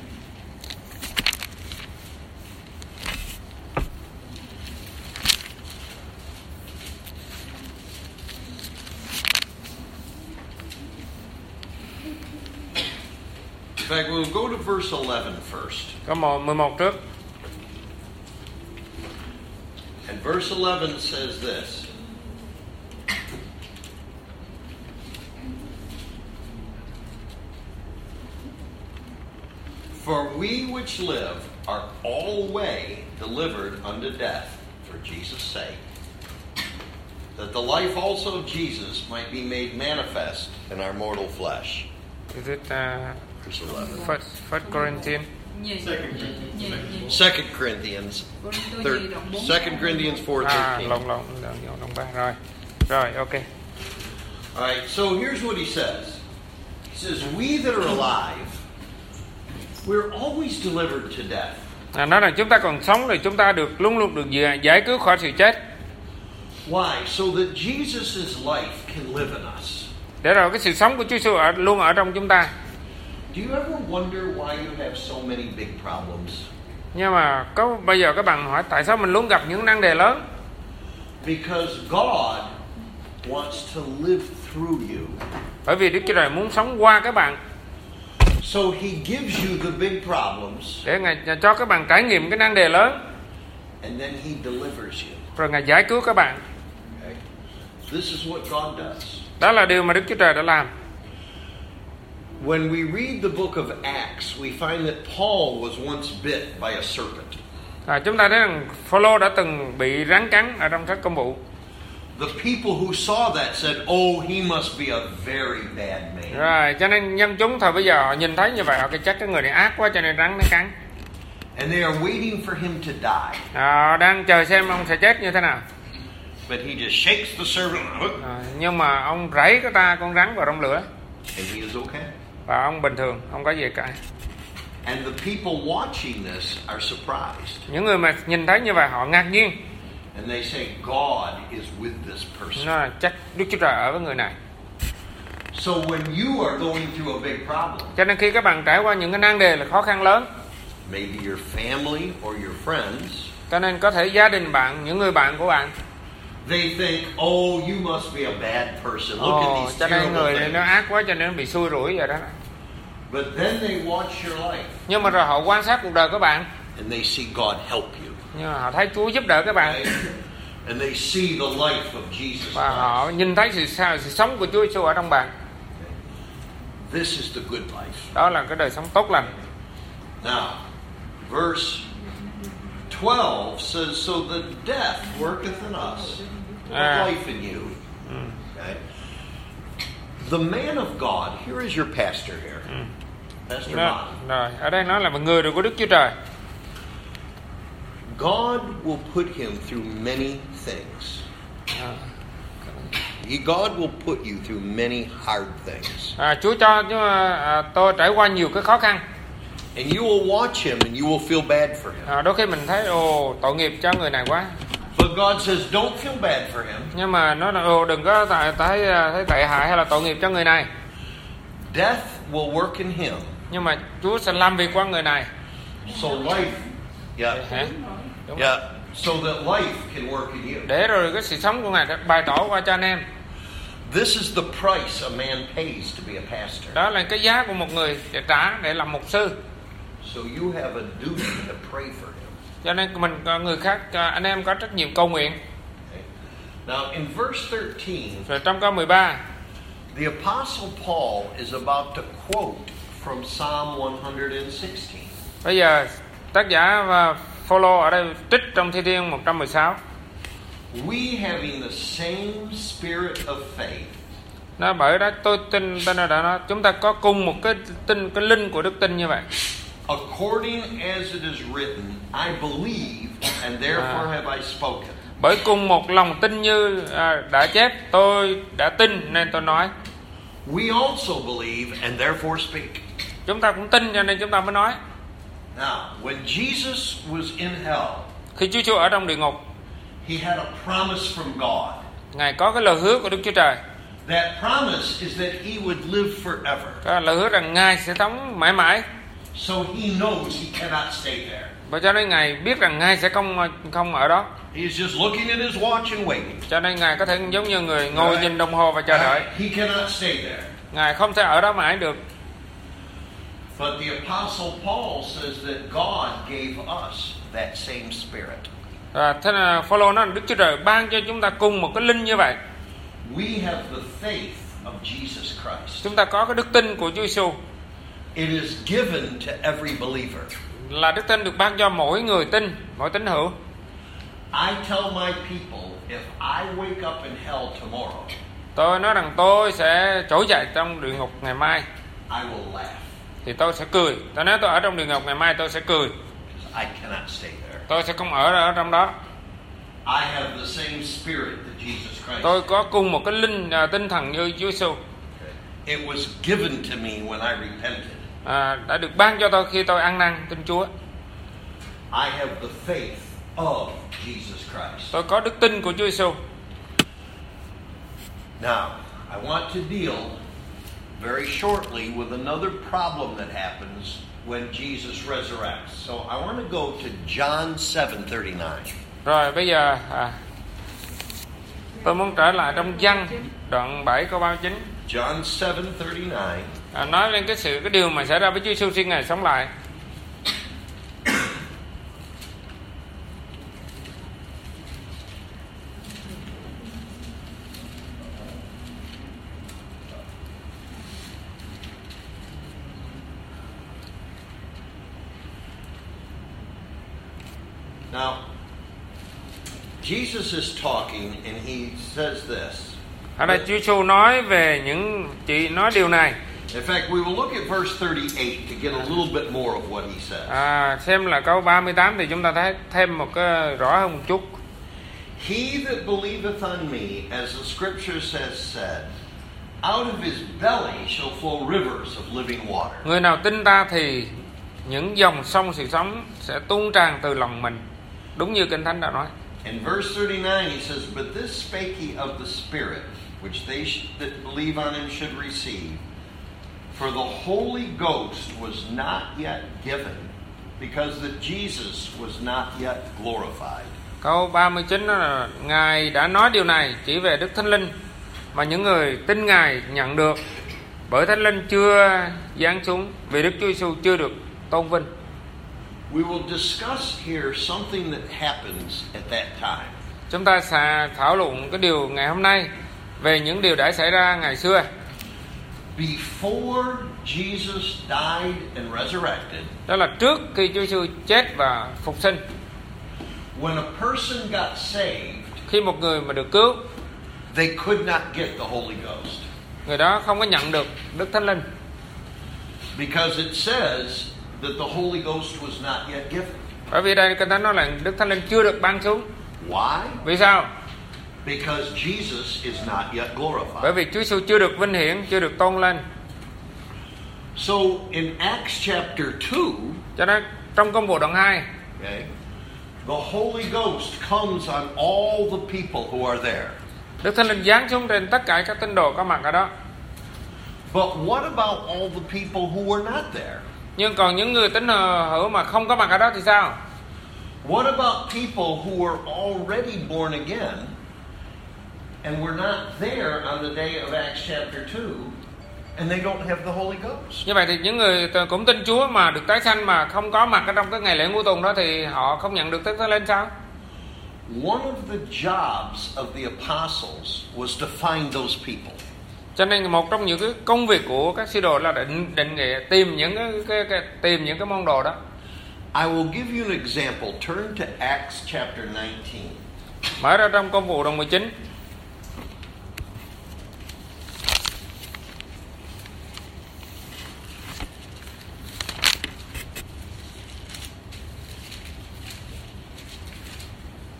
Speaker 1: In fact, we'll go to verse 11 first.
Speaker 2: Câu 11 trước.
Speaker 1: And verse 11 says this. For we which live are alway delivered unto death for Jesus' sake, that the life also of Jesus might be made manifest in our mortal flesh.
Speaker 2: Is it
Speaker 1: Verse 11.
Speaker 2: First Corinthians?
Speaker 1: 2 Corinthians. 2 Corinthians 4:13.
Speaker 2: Lộn đoạn 3 rồi. Rồi, ok.
Speaker 1: All right, so here's what he says. He says, we that are alive, we're always delivered to death.
Speaker 2: Nói rằng chúng ta còn sống thì chúng ta luôn luôn được giải cứu khỏi sự chết.
Speaker 1: Why? So that Jesus' life can live in us.
Speaker 2: Để rồi cái sự sống của Chúa Giêsu luôn ở trong chúng ta.
Speaker 1: Do you ever wonder why you have so many big problems?
Speaker 2: Nhưng mà bây giờ các bạn hỏi tại sao mình luôn gặp những năng đề lớn?
Speaker 1: Because God wants to live through you.
Speaker 2: Bởi vì Đức Chúa Trời muốn sống qua các bạn.
Speaker 1: So he gives you the big problems.
Speaker 2: Để Ngài cho các bạn trải nghiệm cái năng đề lớn.
Speaker 1: And then he delivers you.
Speaker 2: Rồi Ngài giải cứu các bạn.
Speaker 1: Okay? This is what God does.
Speaker 2: Đó là điều mà Đức Chúa Trời đã làm.
Speaker 1: When we read the book of Acts, we find that Paul was once bit by a serpent.
Speaker 2: Chúng ta thấy rằng Phaolô đã từng bị rắn cắn ở trong sách Công vụ.
Speaker 1: The people who saw that said, "Oh, he must be a very bad man."
Speaker 2: Rồi, cho nên dân chúng thời bây giờ họ nhìn thấy như vậy, họ chắc cái người này ác quá cho nên rắn nó cắn.
Speaker 1: And they are waiting for him to die.
Speaker 2: Họ đang chờ xem ông sẽ chết như thế nào.
Speaker 1: But he just shakes the serpent,
Speaker 2: Nhưng mà ông rảy con rắn vào trong lửa.
Speaker 1: and he is okay.
Speaker 2: Và ông bình thường, không có gì cả.
Speaker 1: And the people watching this are surprised.
Speaker 2: Những người mà nhìn thấy như vậy họ ngạc nhiên.
Speaker 1: And they say, God is with this person.
Speaker 2: Nó là chắc Đức Chúa Trời ở với người này.
Speaker 1: So when you are going through a big problem,
Speaker 2: Cho nên khi các bạn trải qua những cái nan đề là khó khăn lớn,
Speaker 1: maybe your family or your friends,
Speaker 2: cho nên có thể gia đình bạn, những người bạn của bạn,
Speaker 1: they think, "Oh, you must be a bad person. Look at these
Speaker 2: cho nên
Speaker 1: terrible
Speaker 2: người này nó
Speaker 1: things."
Speaker 2: ác quá cho nên nó bị xui rủi vậy đó.
Speaker 1: But then they watch your life
Speaker 2: Nhưng mà rồi họ quan sát cuộc đời của bạn,
Speaker 1: and they see God help you.
Speaker 2: nhưng mà họ thấy Chúa giúp đỡ các bạn.
Speaker 1: Right? And they see the life of Jesus
Speaker 2: Và họ
Speaker 1: Christ.
Speaker 2: nhìn thấy sự sống của Chúa Giêsu ở trong bạn.
Speaker 1: This is the good life.
Speaker 2: Đó là cái đời sống tốt lành.
Speaker 1: Now, verse 12 says, "So the death worketh in us,
Speaker 2: Ah.
Speaker 1: life in you." Okay. The man of God, here is your pastor here. Pastor Ron.
Speaker 2: Rồi, ở đây nói là người của Đức Chúa Trời.
Speaker 1: God will put him through many things. God will put you through many hard things.
Speaker 2: Chúa cho tôi trải qua nhiều cái khó khăn.
Speaker 1: And you will watch him and you will feel bad for him.
Speaker 2: Đôi khi mình thấy tội nghiệp cho người này quá.
Speaker 1: But God says, don't feel bad for him.
Speaker 2: Nhưng mà nó là đừng có thấy tệ hại hay là tội nghiệp cho người này.
Speaker 1: Death will work in him.
Speaker 2: Nhưng mà Chúa sẽ làm việc qua người này.
Speaker 1: So life, yeah,
Speaker 2: Đúng.
Speaker 1: yeah, so that life can work in you.
Speaker 2: Để rồi cái sự sống của Ngài bày tỏ qua cho anh em.
Speaker 1: This is the price a man pays to be a pastor.
Speaker 2: Đó là cái giá của một người để trả để làm mục sư.
Speaker 1: So you have a duty to pray for him.
Speaker 2: Cho nên mình người khác anh em có trách nhiệm cầu nguyện.
Speaker 1: Okay. Now in verse 13,
Speaker 2: Rồi trong câu 13,
Speaker 1: the Apostle Paul is about to quote from Psalm 116.
Speaker 2: bây giờ tác giả và Phaolô ở đây trích trong Thi Thiên 116.
Speaker 1: We having the same spirit of faith.
Speaker 2: Nó bởi đó tôi tin tên là đó chúng ta có cùng một cái linh của đức tin như vậy.
Speaker 1: According as it is written, I believe and therefore have I spoken.
Speaker 2: Bởi cùng một lòng tin như đã chép, tôi đã tin nên tôi nói.
Speaker 1: We also believe and therefore speak.
Speaker 2: Chúng ta cũng tin cho nên chúng ta mới nói.
Speaker 1: Now, when Jesus was in hell,
Speaker 2: Khi Chúa Giêsu ở trong địa ngục,
Speaker 1: he had a promise from God.
Speaker 2: Ngài có cái lời hứa của Đức Chúa Trời.
Speaker 1: That promise is that he would live forever.
Speaker 2: Cái lời hứa rằng Ngài sẽ sống mãi mãi.
Speaker 1: So he knows he cannot stay there.
Speaker 2: Và cho nên Ngài biết rằng Ngài sẽ không ở đó.
Speaker 1: He's just looking at his watch and waiting.
Speaker 2: Cho nên Ngài có thể giống như người ngồi nhìn đồng hồ và chờ đợi.
Speaker 1: He cannot stay there.
Speaker 2: Ngài không thể ở đó mãi được.
Speaker 1: But the Apostle Paul says that God gave us that same spirit.
Speaker 2: Thế là Phaolô nói Đức Chúa Trời ban cho chúng ta cùng một cái linh như vậy.
Speaker 1: We have the faith of Jesus Christ.
Speaker 2: Chúng ta có cái đức tin của Chúa Giêsu.
Speaker 1: It is given to every believer.
Speaker 2: Là đức tin được ban cho mỗi người tin, mỗi tín hữu.
Speaker 1: I tell my people, if I wake up in hell tomorrow,
Speaker 2: Tôi nói rằng tôi sẽ trỗi dậy trong địa ngục ngày mai,
Speaker 1: I will laugh.
Speaker 2: thì tôi sẽ cười. Tôi nói tôi ở trong địa ngục ngày mai tôi sẽ cười.
Speaker 1: I cannot stay there.
Speaker 2: Tôi sẽ không ở trong đó.
Speaker 1: I have the same spirit that Jesus Christ.
Speaker 2: Tôi có cùng một cái linh tinh thần như Chúa Giêsu.
Speaker 1: It was given to me when I repented.
Speaker 2: Đã được ban cho tôi khi tôi ăn năn tin Chúa.
Speaker 1: I have the faith of Jesus Christ.
Speaker 2: Tôi có đức tin của Chúa Giêsu.
Speaker 1: Now, I want to deal very shortly with another problem that happens when Jesus resurrects. So I want to go to John 7:39.
Speaker 2: Rồi bây giờ tôi muốn trở lại trong Giăng đoạn 7 câu 39.
Speaker 1: John 7:39.
Speaker 2: Nói lên cái điều mà xảy ra với Chúa Giêsu khi Ngài sống lại.
Speaker 1: Now, Jesus is talking and he says this.
Speaker 2: Ở đây Chúa Giêsu nói về nói điều này.
Speaker 1: In fact, we will look at verse 38 to get a little bit more of what he says.
Speaker 2: Xem là câu 38 thì chúng ta thấy thêm một cái rõ hơn một chút.
Speaker 1: He that believeth on me, as the scripture says said, out of his belly shall flow rivers of living water.
Speaker 2: Người nào tin ta thì những dòng sông sự sống sẽ tuôn tràn từ lòng mình. Đúng như Kinh Thánh đã nói.
Speaker 1: In verse 39 he says, but this spake he of the Spirit, which they that believe on him should receive. For the Holy Ghost was not yet given, because that Jesus was not yet glorified.
Speaker 2: Câu 39 đó là Ngài đã nói điều này chỉ về Đức Thánh Linh mà những người tin Ngài nhận được, bởi Thánh Linh chưa giáng xuống, vì Đức Chúa Giêsu chưa được tôn vinh.
Speaker 1: We will discuss here something that happens at that time.
Speaker 2: Chúng ta sẽ thảo luận cái điều ngày hôm nay về những điều đã xảy ra ngày xưa.
Speaker 1: Before Jesus died and resurrected,
Speaker 2: Đó là trước khi Chúa Giêsu chết và phục sinh.
Speaker 1: when a person got saved,
Speaker 2: Khi một người mà được cứu,
Speaker 1: they could not get the Holy Ghost.
Speaker 2: người đó không có nhận được Đức Thánh Linh.
Speaker 1: Because it says that the Holy Ghost was not yet given.
Speaker 2: Bởi vì đây Kinh Thánh nói là Đức Thánh Linh chưa được ban xuống.
Speaker 1: Why?
Speaker 2: Vì sao?
Speaker 1: Because Jesus is not yet glorified.
Speaker 2: Bởi vì Chúa Giêsu chưa được vinh hiển, chưa được tôn lên.
Speaker 1: So in Acts chapter 2,
Speaker 2: Cho nên trong Công vụ đoạn 2,
Speaker 1: okay, the Holy Ghost comes on all the people who are there.
Speaker 2: Đức Thánh Linh giáng xuống trên tất cả các tín đồ có mặt ở đó.
Speaker 1: But what about all the people who were not there?
Speaker 2: Nhưng còn những người tín hữu mà không có mặt ở đó thì sao?
Speaker 1: What about people who were already born again and were not there on the day of Acts chapter 2 and they don't have the Holy Ghost?
Speaker 2: Như vậy thì những người cũng tin Chúa mà được tái sanh mà không có mặt ở trong cái ngày lễ ngũ tuần đó thì họ không nhận được Đức Thánh Linh sao?
Speaker 1: One of the jobs of the apostles was to find those people.
Speaker 2: Cho nên một trong những cái công việc của các sứ đồ là định nghĩa tìm những cái môn đồ đó.
Speaker 1: I will give you an example. Turn to Acts chapter 19.
Speaker 2: Mở ra trong Công vụ đoạn 19.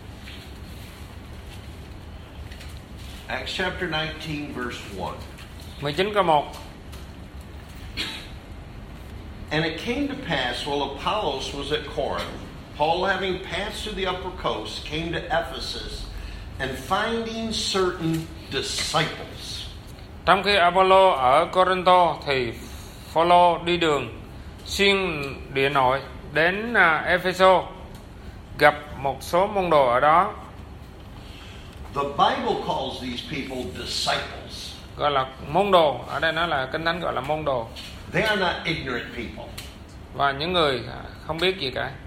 Speaker 1: Acts chapter 19 verse 1.
Speaker 2: 19 câu 1.
Speaker 1: And it came to pass while Apollos was at Corinth, Paul, having passed through the upper coast, came to Ephesus, and finding certain disciples.
Speaker 2: Trong khi Apollo ở Corinto thì Phaolô đi đường xuyên địa nội đến Ephesos, gặp một số môn đồ ở đó.
Speaker 1: The Bible calls these people disciples.
Speaker 2: Gọi là môn đồ, ở đây nó là Kinh Thánh gọi là môn đồ.
Speaker 1: They are not ignorant people.
Speaker 2: Và những người không biết gì cả.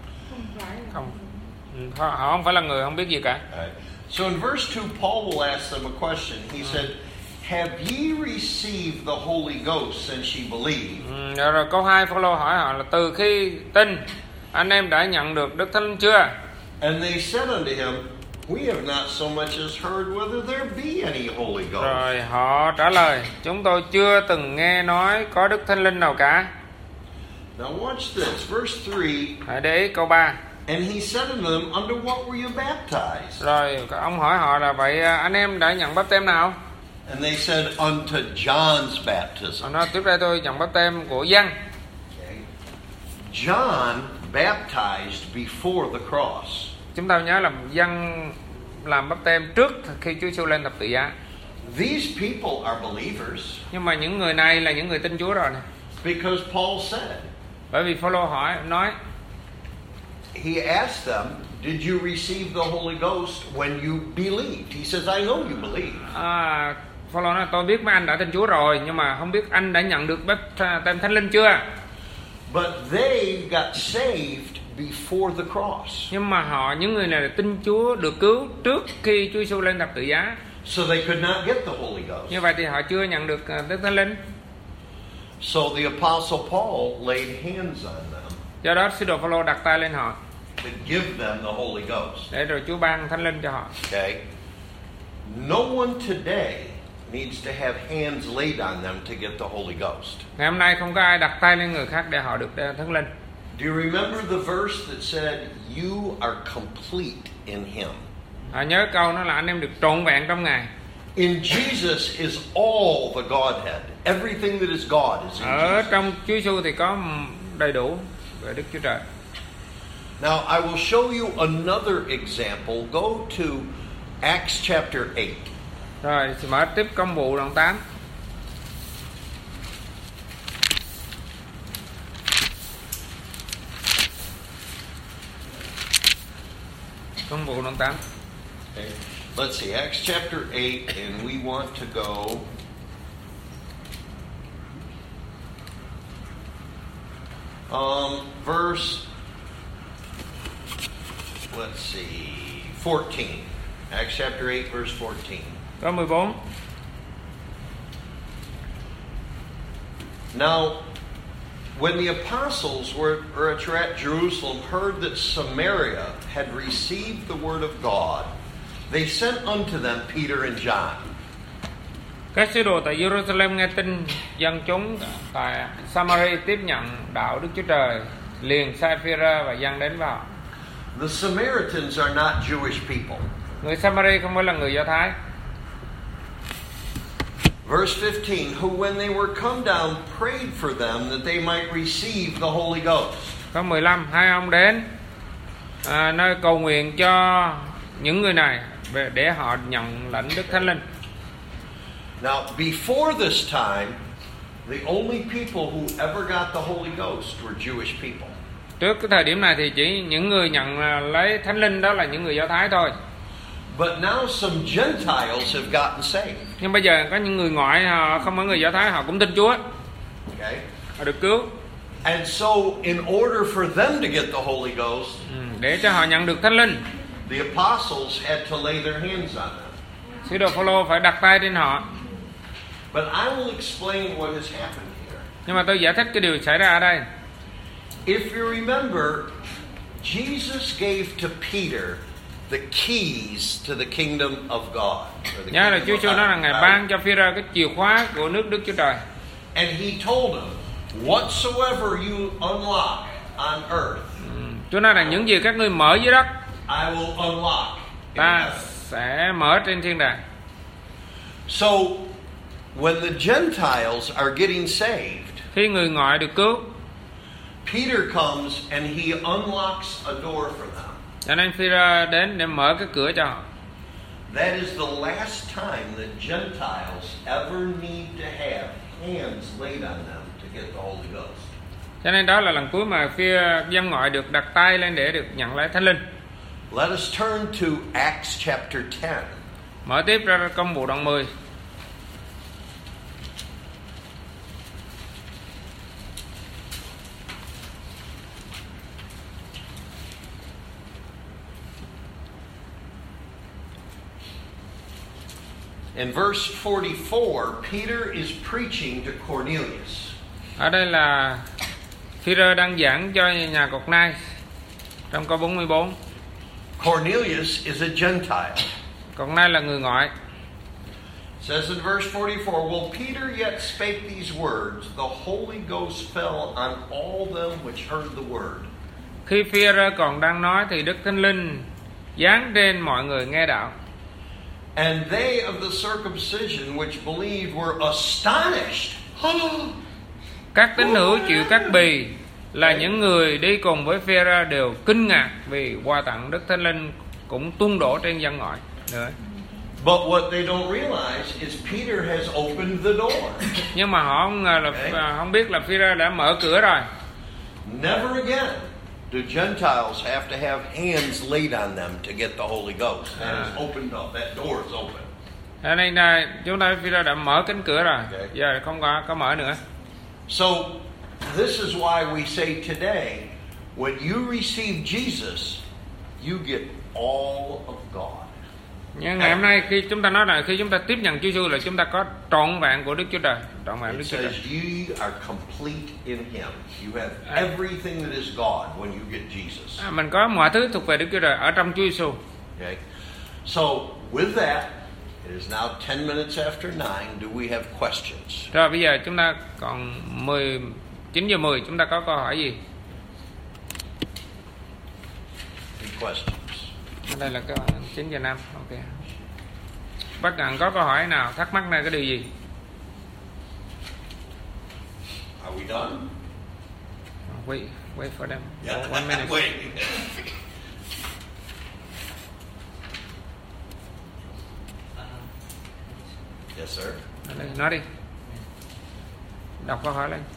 Speaker 2: Họ không phải là người không biết gì cả.
Speaker 1: Right. So in verse 2, Paul will ask them a question. He said, "Have ye received the Holy Ghost since ye believed?"
Speaker 2: Rồi câu 2 Phaolô hỏi họ là từ khi tin anh em đã nhận được Đức Thánh Linh chưa?
Speaker 1: And they said unto him, "We have not so much as heard whether there be any Holy Ghost."
Speaker 2: Rồi họ trả lời, chúng tôi chưa từng nghe nói có Đức Thánh Linh nào cả.
Speaker 1: Now watch this, verse 3.
Speaker 2: Hãy để ý câu 3.
Speaker 1: And he said unto them, "Under what were you baptized?"
Speaker 2: Rồi ông hỏi họ là vậy anh em đã nhận báp têm nào?
Speaker 1: And they said, "Unto John's baptism."
Speaker 2: Họ nói tiếp đây tôi nhận báp têm của Giăng.
Speaker 1: Okay. John baptized before the cross.
Speaker 2: Chúng ta nhớ là Giăng làm báp têm trước khi Chúa Giêsu lên thập tự giá.
Speaker 1: These people are believers
Speaker 2: Nhưng mà những người này là những người tin Chúa rồi nè.
Speaker 1: because Paul said,
Speaker 2: Bởi vì Phaolô nói
Speaker 1: he asked them, "Did you receive the Holy Ghost when you believed?" He says, "I know you believe."
Speaker 2: Phaolô nói tôi biết mấy anh đã tin Chúa rồi, nhưng mà không biết anh đã nhận được báp têm Thánh Linh chưa?
Speaker 1: But they got saved before the cross.
Speaker 2: Nhưng mà những người này là tin Chúa được cứu trước khi Chúa Giêsu lên thập tự giá.
Speaker 1: So they could not get the Holy Ghost.
Speaker 2: Như vậy thì họ chưa nhận được Đức Thánh Linh.
Speaker 1: So the Apostle Paul laid hands on them
Speaker 2: Do đó sứ đồ Phaolô đặt tay lên họ
Speaker 1: to give them the Holy Ghost.
Speaker 2: để rồi Chúa ban Thánh Linh cho họ.
Speaker 1: Okay? No one today needs to have hands laid on them to get the Holy Ghost.
Speaker 2: Ngày hôm nay không có ai đặt tay lên người khác để họ được Thánh Linh.
Speaker 1: Do you remember the verse that said, "You are complete in Him"?
Speaker 2: Nhớ câu nó là anh em được trọn vẹn trong Ngài.
Speaker 1: In Jesus is all the Godhead. Everything that is God is in
Speaker 2: Ở
Speaker 1: Jesus.
Speaker 2: trong Chúa Giêsu thì có đầy đủ về Đức Chúa Trời.
Speaker 1: Now I will show you another example. Go to Acts chapter 8.
Speaker 2: Rồi mở tiếp Công vụ đoạn 8. Công vụ đoạn 8.
Speaker 1: Okay. Let's see, Acts chapter 8, and we want to go verse, let's see, 14. Acts chapter 8, verse 14.
Speaker 2: Câu 14.
Speaker 1: Now, when the apostles were at Jerusalem heard that Samaria had received the word of God, they sent unto them Peter and John.
Speaker 2: Các sứ đồ tại Jerusalem nghe tin dân chúng tại Samari tiếp nhận đạo Đức Chúa Trời, liền sai Phi-rơ và Giăng đến với họ.
Speaker 1: The Samaritans are not Jewish people.
Speaker 2: Người Samari không phải là người Do Thái.
Speaker 1: Verse 15, who when they were come down prayed for them that they might receive the Holy Ghost.
Speaker 2: Câu 15, hai ông đến nơi cầu nguyện cho những người này để họ nhận lãnh Đức Thánh Linh.
Speaker 1: Now, before this time, the only people who ever got the Holy Ghost were Jewish people.
Speaker 2: Trước cái thời điểm này thì chỉ những người nhận lấy Thánh Linh đó là những người Do Thái thôi.
Speaker 1: But now some Gentiles have gotten saved.
Speaker 2: Nhưng bây giờ có những người ngoại, họ không phải người Do Thái, họ cũng tin Chúa.
Speaker 1: Okay?
Speaker 2: Họ được cứu.
Speaker 1: And so, in order for them to get the Holy Ghost,
Speaker 2: để cho họ nhận được Thánh Linh,
Speaker 1: the apostles had to lay their hands on them.
Speaker 2: sứ đồ Phaolô phải đặt tay trên họ.
Speaker 1: But I will explain what has happened here.
Speaker 2: Nhưng mà tôi giải thích cái điều xảy ra ở đây.
Speaker 1: If you remember, Jesus gave to Peter the keys to the kingdom of God.
Speaker 2: Nhớ là Chúa Giêsu nói là Ngài ban cho Phi-rơ cái chìa khóa của nước Đức Chúa Trời.
Speaker 1: And he told him, whatsoever you unlock on earth,
Speaker 2: Chúa nói là những gì các ngươi mở dưới đất,
Speaker 1: I will unlock in
Speaker 2: ta
Speaker 1: heaven.
Speaker 2: sẽ mở trên thiên đàng.
Speaker 1: So, When the Gentiles are getting saved,
Speaker 2: Khi người ngoại được cứu,
Speaker 1: Peter comes and he unlocks a door for them.
Speaker 2: cho nên Phi-rơ đến để mở cái cửa cho họ.
Speaker 1: That is the last time that Gentiles ever need to have hands laid on them to get the Holy Ghost.
Speaker 2: Cho nên đó là lần cuối mà dân ngoại được đặt tay lên để được nhận lấy Thánh Linh.
Speaker 1: Let us turn to Acts chapter 10.
Speaker 2: Mở tiếp ra Công vụ đoạn 10.
Speaker 1: In verse 44, Peter is preaching to Cornelius.
Speaker 2: Ở đây là Phi-rơ đang giảng cho nhà cột Nai trong câu 44.
Speaker 1: Cornelius is a Gentile.
Speaker 2: Cột Nai là người ngoại.
Speaker 1: It says in verse 44, while Peter yet spake these words, the Holy Ghost fell on all them which heard the word.
Speaker 2: Khi Phi-rơ còn đang nói thì Đức Thánh Linh giáng trên mọi người nghe đạo.
Speaker 1: And they of the circumcision which believed were astonished.
Speaker 2: Các tín hữu chịu cắt bì là những người đi cùng với Phi-rơ đều kinh ngạc vì quà tặng Đức Thánh Linh cũng tuôn đổ trên dân ngoại nữa.
Speaker 1: But what they don't realize is Peter has opened the door.
Speaker 2: Nhưng mà họ không ngờ là không biết là Phi-rơ đã mở cửa rồi.
Speaker 1: Never again do Gentiles have to have hands laid on them to get the Holy Ghost. That is opened up. That door is open.
Speaker 2: Cho nên là chúng ta Phi-rơ đã mở cánh cửa rồi. Giờ không có mở nữa.
Speaker 1: So this is why we say today, when you receive Jesus, you get all of God.
Speaker 2: Nhưng ngày hôm nay khi chúng ta nói là khi chúng ta tiếp nhận Chúa Giêsu là chúng ta có trọn vẹn của Đức Chúa Trời, trọn vẹn Đức
Speaker 1: It
Speaker 2: Chúa Trời.
Speaker 1: says you are complete in Him. You have everything that is God when you get Jesus.
Speaker 2: Mình có mọi thứ thuộc về Đức Chúa Trời ở trong Chúa Giêsu.
Speaker 1: Okay. So with that, it is now 10 minutes after 9. Do we have questions?
Speaker 2: Rồi bây giờ chúng ta còn 9 giờ 10, chúng ta có câu hỏi gì?
Speaker 1: Any questions?
Speaker 2: Đây là câu 9 giờ 5. Ok. Bất cần có câu hỏi nào thắc mắc này cái điều gì?
Speaker 1: Are we done?
Speaker 2: Wait for them.
Speaker 1: Yeah.
Speaker 2: One minute.
Speaker 1: Wait. Yes, sir.
Speaker 2: Đây, nói đi. Đọc câu hỏi lên.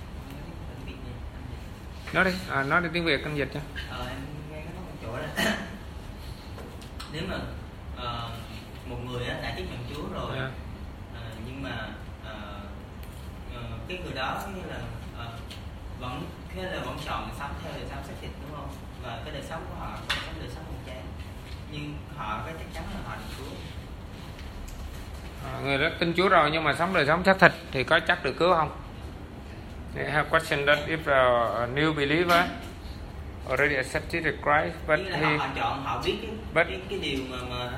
Speaker 2: Nói đi, nói đi tiếng Việt anh dịch cho.
Speaker 4: Em nghe cái nói chỗ đó. Nếu mà một người đã tiếp nhận Chúa rồi, nhưng mà cái người đó như là vẫn chọn sống theo đời sống xác thịt, đúng không? Và cái đời sống của họ không sống đời sống hồn chan, nhưng họ có chắc chắn là họ được cứu.
Speaker 2: Người đó tin Chúa rồi nhưng mà sống đời sống xác thịt thì có chắc được cứu không? I have question that if a new believer already accepted Christ, but
Speaker 4: họ chọn, họ biết cái điều mà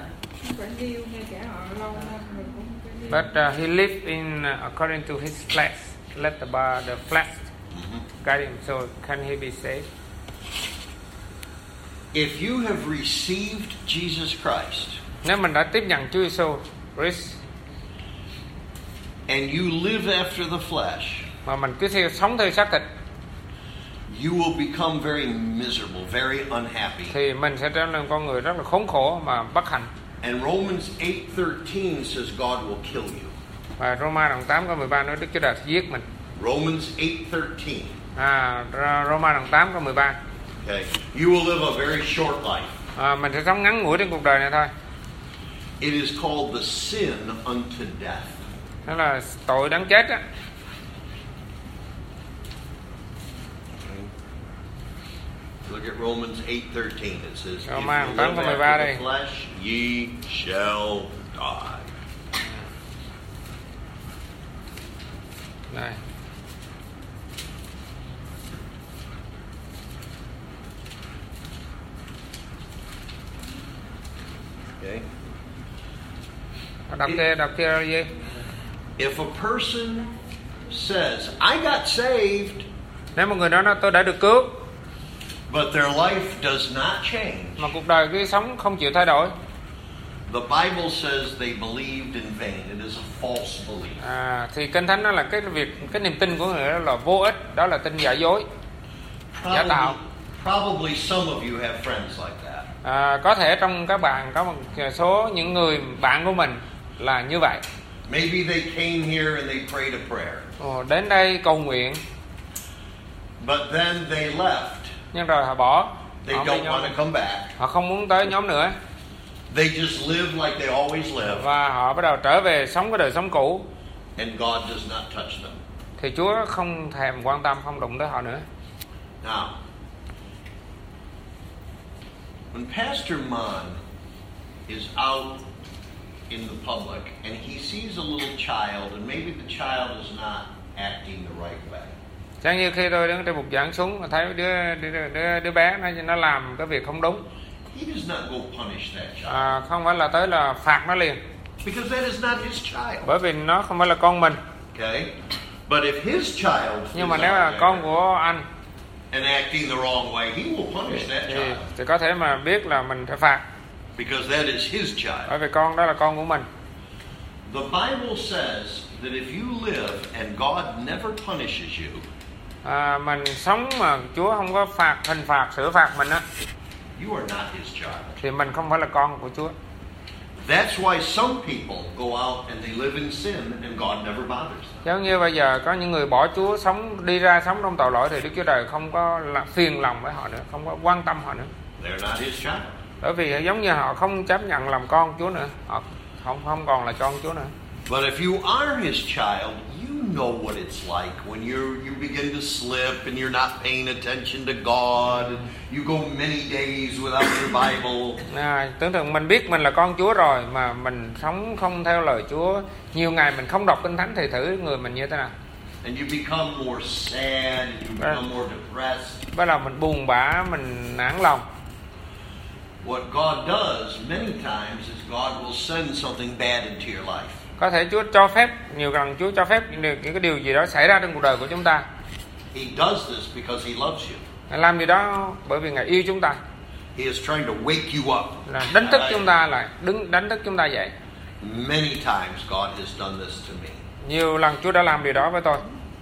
Speaker 2: but he lived in according to his flesh, let the flesh guide him. So can he be saved?
Speaker 1: If you have received Jesus Christ,
Speaker 2: Nếu mình đã tiếp nhận Chúa Giêsu Christ,
Speaker 1: and you live after the flesh,
Speaker 2: mà mình cứ sống theo xác thịt,
Speaker 1: you will become very miserable, very unhappy.
Speaker 2: thì mình sẽ trở nên con người rất là khốn khổ mà bất hạnh.
Speaker 1: And Romans 8:13 says God will kill you.
Speaker 2: Và Roma đoạn 8 câu 13 nói Đức Chúa Trời sẽ giết mình.
Speaker 1: Romans 8:13.
Speaker 2: Roma đoạn 8 câu 13.
Speaker 1: Okay. You will live a very short life.
Speaker 2: Mình sẽ sống ngắn ngủi trên cuộc đời này thôi.
Speaker 1: It is called the sin unto death.
Speaker 2: Đó là tội đáng chết á.
Speaker 1: Look at Romans 8:13. It says, if you
Speaker 2: Roma
Speaker 1: live
Speaker 2: 8 câu 13
Speaker 1: after
Speaker 2: đây.
Speaker 1: the flesh, ye shall die.
Speaker 2: Này.
Speaker 1: Okay.
Speaker 2: Đọc kia gì?
Speaker 1: If a person says, I got saved,
Speaker 2: Nếu một người đó nói tôi đã được cứu,
Speaker 1: but their life does not change,
Speaker 2: mà cuộc đời cứ sống không chịu thay đổi,
Speaker 1: The Bible says they believed in vain. It is a false belief.
Speaker 2: Thì Kinh Thánh nói là cái niềm tin của người đó là vô ích, đó là tin giả dối, giả tạo.
Speaker 1: Probably some of you have friends like that.
Speaker 2: Có thể trong các bạn có một số những người bạn của mình là như vậy.
Speaker 1: Maybe they came here and they prayed a prayer.
Speaker 2: Đến đây cầu nguyện.
Speaker 1: But then they left.
Speaker 2: Nhưng rồi họ bỏ.
Speaker 1: They don't want to come back.
Speaker 2: Họ không muốn tới nhóm nữa.
Speaker 1: They just live like they always live.
Speaker 2: Và họ bắt đầu trở về sống cái đời sống cũ.
Speaker 1: And God does not touch them.
Speaker 2: Thì Chúa không thèm quan tâm, không đụng tới họ nữa.
Speaker 1: Now, when Pastor Mon is out in the public and he sees a little child and maybe the child is not acting the right way.
Speaker 2: Chẳng như khi tôi đứng trên bục giảng xuống thấy đứa bé nó làm cái việc không đúng.
Speaker 1: He does not go punish that child.
Speaker 2: Không phải là tới là phạt nó liền.
Speaker 1: Because that is not his child.
Speaker 2: Bởi vì nó không phải là con mình.
Speaker 1: Okay? But if his child
Speaker 2: nhưng mà nếu là con của anh
Speaker 1: and acting the wrong way, he will punish that child.
Speaker 2: Thì có thể mà biết là mình phải phạt.
Speaker 1: Because that is his child.
Speaker 2: Bởi vì con đó là con của mình.
Speaker 1: The Bible says that if you live and God never punishes you,
Speaker 2: mình sống mà Chúa không có hình phạt, xử phạt mình á,
Speaker 1: you are not his child.
Speaker 2: thì mình không phải là con của Chúa.
Speaker 1: That's why some people go out and they live in sin and God never bothers them.
Speaker 2: Giống như bây giờ có những người bỏ Chúa, đi ra sống trong tội lỗi thì Đức Chúa Trời không có phiền lòng với họ nữa, không có quan tâm họ nữa.
Speaker 1: They're not his child.
Speaker 2: Bởi vì giống như họ không chấp nhận làm con Chúa nữa, họ không còn là con Chúa nữa.
Speaker 1: But if you are his child, you know what it's like when you begin to slip and you're not paying attention to God. You go many days without your Bible.
Speaker 2: Tưởng tượng mình biết mình là con Chúa rồi mà mình sống không theo lời Chúa, nhiều ngày mình không đọc Kinh Thánh thì thử người mình như thế nào.
Speaker 1: And you become more sad, you become more depressed.
Speaker 2: Bắt đầu mình buồn bã, mình nản lòng.
Speaker 1: What God does many times is God will send something bad into your life.
Speaker 2: Có thể Chúa cho phép, nhiều lần Chúa cho phép những cái điều gì đó xảy ra trong cuộc đời của chúng ta.
Speaker 1: He does this because he loves you.
Speaker 2: Ngài làm điều đó bởi vì Ngài yêu chúng ta.
Speaker 1: He is trying to wake you up.
Speaker 2: Là đánh thức chúng ta lại, đánh thức chúng ta dậy.
Speaker 1: Many times God has done this to me.
Speaker 2: Nhiều lần Chúa đã làm điều đó với tôi.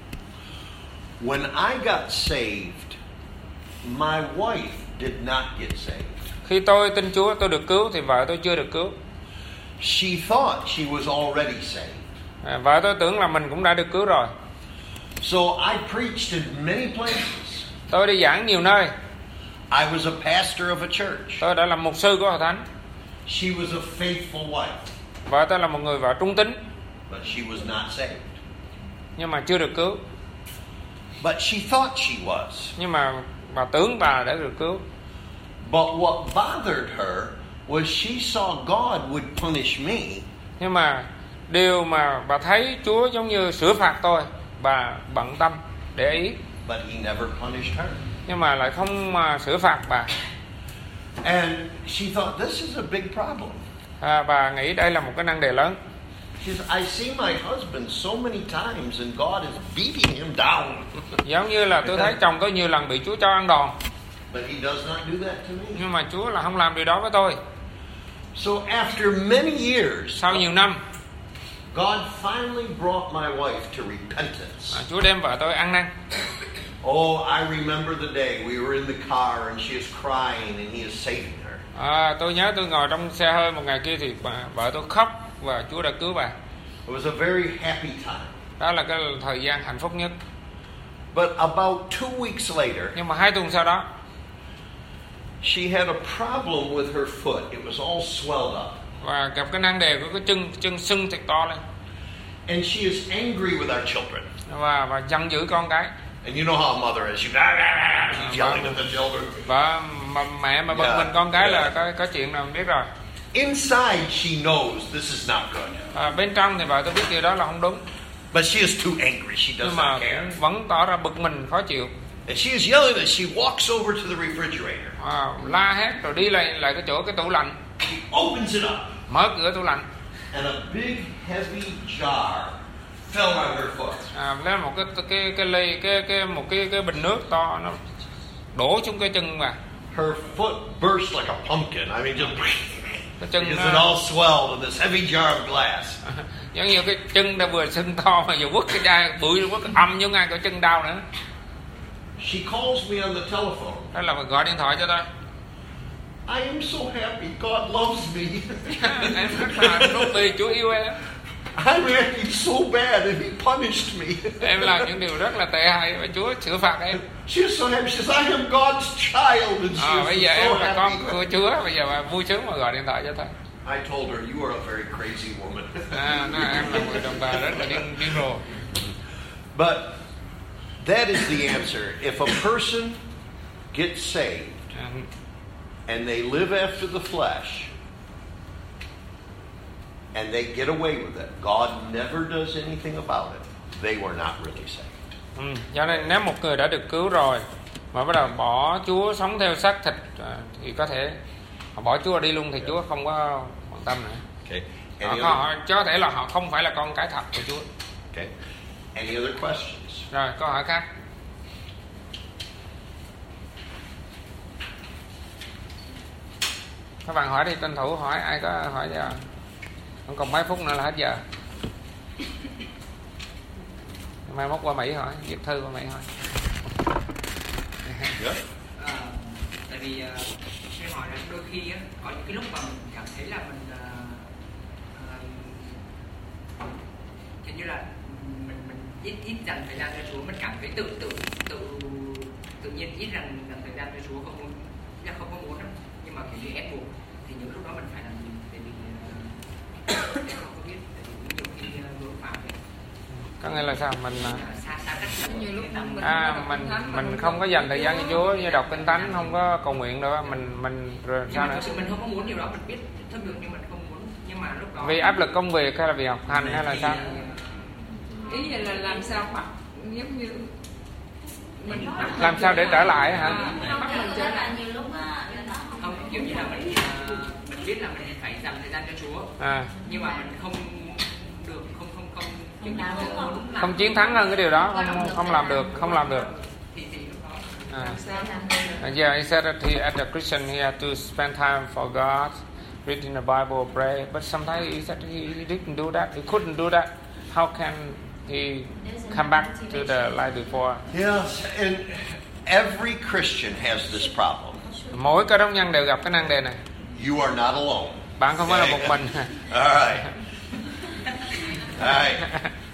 Speaker 1: When I got saved, my wife did not get saved.
Speaker 2: Khi tôi tin Chúa, tôi được cứu thì vợ tôi chưa được cứu.
Speaker 1: She thought she was already saved.
Speaker 2: Vợ tôi tưởng là mình cũng đã được cứu rồi.
Speaker 1: So I preached in many places.
Speaker 2: Tôi đi giảng nhiều nơi.
Speaker 1: I was a pastor of a church.
Speaker 2: Tôi đã làm mục sư của hội thánh.
Speaker 1: She was a faithful wife.
Speaker 2: Vợ tôi là một người vợ trung tín.
Speaker 1: But she was not saved.
Speaker 2: Nhưng mà chưa được cứu.
Speaker 1: But she thought she was.
Speaker 2: Nhưng mà bà tưởng bà đã được cứu.
Speaker 1: But what bothered her was she saw God would punish me.
Speaker 2: Nhưng mà điều mà bà thấy Chúa giống như sửa phạt tôi, bà bận tâm để ý.
Speaker 1: But he never punished her.
Speaker 2: Nhưng mà lại không sửa phạt bà.
Speaker 1: And she thought this is a big problem.
Speaker 2: Bà nghĩ đây là một cái nan đề lớn.
Speaker 1: She said, I see my husband so many times and God is beating him down.
Speaker 2: Giống như là tôi thấy chồng tôi nhiều lần bị Chúa cho ăn đòn.
Speaker 1: But he does not do that to me.
Speaker 2: Nhưng mà Chúa là không làm điều đó với tôi.
Speaker 1: So after many years,
Speaker 2: sau nhiều năm,
Speaker 1: God finally brought my wife to repentance.
Speaker 2: Chúa đem vợ tôi ăn năn.
Speaker 1: Oh, I remember the day we were in the car and she is crying and he is saving her.
Speaker 2: Tôi nhớ tôi ngồi trong xe hơi một ngày kia thì vợ tôi khóc và Chúa đã cứu bà.
Speaker 1: It was a very happy time.
Speaker 2: Đó là cái thời gian hạnh phúc nhất.
Speaker 1: But about 2 weeks later,
Speaker 2: nhưng mà 2 tuần sau đó,
Speaker 1: she had a problem with her foot. It was all swelled up.
Speaker 2: Và gặp cái nan đề của cái chân sưng thật to lên.
Speaker 1: And she is angry with our children.
Speaker 2: Và giận dữ con cái.
Speaker 1: And you know how a mother is. She's yelling at the children.
Speaker 2: Và mẹ mà bực mình con cái là có chuyện nào biết rồi.
Speaker 1: Inside she knows this is not good.
Speaker 2: Bên trong thì vợ tôi biết điều đó là không đúng.
Speaker 1: But she is too angry. She does not care.
Speaker 2: Vẫn tỏ ra bực mình, khó chịu.
Speaker 1: And she is yelling that she walks over to the refrigerator.
Speaker 2: La hét rồi đi lại cái chỗ cái tủ lạnh.
Speaker 1: She opens it up.
Speaker 2: Mở cửa tủ lạnh.
Speaker 1: And a big heavy jar fell on her foot.
Speaker 2: Lên một cái bình nước to nó đổ xuống cái chân mà.
Speaker 1: Her foot burst like a pumpkin. I mean, just.
Speaker 2: cái chân
Speaker 1: Because it
Speaker 2: nó
Speaker 1: all swelled in this heavy jar of glass.
Speaker 2: giống như cái chân đã vừa sưng to mà vừa quất cái chai bụi quất âm vô ngay cái chân đau nữa.
Speaker 1: She calls me on the telephone.
Speaker 2: Đó là mình gọi điện thoại cho tôi.
Speaker 1: I am so happy God loves me.
Speaker 2: Em rất là hạnh phúc vì Chúa yêu em.
Speaker 1: I'm acting so bad and He punished me.
Speaker 2: Em làm những điều rất là tệ hại và Chúa xử phạt em.
Speaker 1: She's so happy. She says, I am God's child. And she
Speaker 2: Bây
Speaker 1: was
Speaker 2: giờ em
Speaker 1: so
Speaker 2: là con
Speaker 1: happy.
Speaker 2: của Chúa, bây giờ bà vui sướng mà gọi điện thoại cho tôi.
Speaker 1: I told her, you are a very crazy woman.
Speaker 2: Em là một đồng bà rất là điên rồ.
Speaker 1: But that is the answer. If a person gets saved and they live after the flesh and they get away with it, God never does anything about it. They were not really saved.
Speaker 2: Cho nên nếu một người đã được cứu rồi mà bắt đầu bỏ Chúa sống theo xác thịt thì có thể họ bỏ Chúa đi luôn thì Chúa không có quan tâm nữa.
Speaker 1: Okay.
Speaker 2: Họ có thể là họ không phải là con cái thật của Chúa.
Speaker 1: Okay. Any other questions?
Speaker 2: Rồi câu hỏi khác. Các bạn hỏi đi, tranh thủ hỏi, ai có hỏi giờ? Không còn mấy phút nữa là hết giờ. Mai mốt qua Mỹ hỏi, viết thư qua Mỹ hỏi.
Speaker 5: Tại vì em hỏi là đôi khi á, có những cái lúc mà mình cảm thấy là mình hình như là mình ít dành thời gian cho Chúa, mình cảm thấy tự nhiên ít dành thời gian cho Chúa, không có muốn đâu. Nhưng mà kiểu như ép buộc thì những lúc đó mình phải làm gì? Tại vì em không có biết, tại vì nhiều khi vướng phải.
Speaker 2: Có nghĩa là sao? Mình
Speaker 3: Nhiều lúc
Speaker 2: mình không có dành thời gian cho Chúa, như đọc kinh thánh, không có cầu nguyện nữa, mình rồi sao nữa?
Speaker 5: Mình không có muốn điều đó, mình biết thức được nhưng mình không muốn, nhưng mà lúc đó
Speaker 2: vì áp lực công việc hay là vì học hành hay là sao?
Speaker 3: ý là làm sao bắt giống như mình
Speaker 2: làm sao để trở lại hả?
Speaker 3: bắt mình trở lại nhiều lúc á
Speaker 5: không, kiểu như là mình biết là mình phải dành thời gian cho Chúa, nhưng mà mình không được,
Speaker 2: không chiến thắng hơn cái điều đó, không làm được.
Speaker 5: thì lúc đó
Speaker 2: Yeah, he said that he, as a Christian, he had to spend time for God, reading the Bible, pray. But sometimes he said he didn't do that. He couldn't do that. How can he come back to the life before?
Speaker 1: Yes, and every Christian has this problem.
Speaker 2: Mỗi cơ đốc nhân đều gặp cái nan đề này.
Speaker 1: You are not alone.
Speaker 2: Bạn không phải là một mình.
Speaker 1: All right. All right.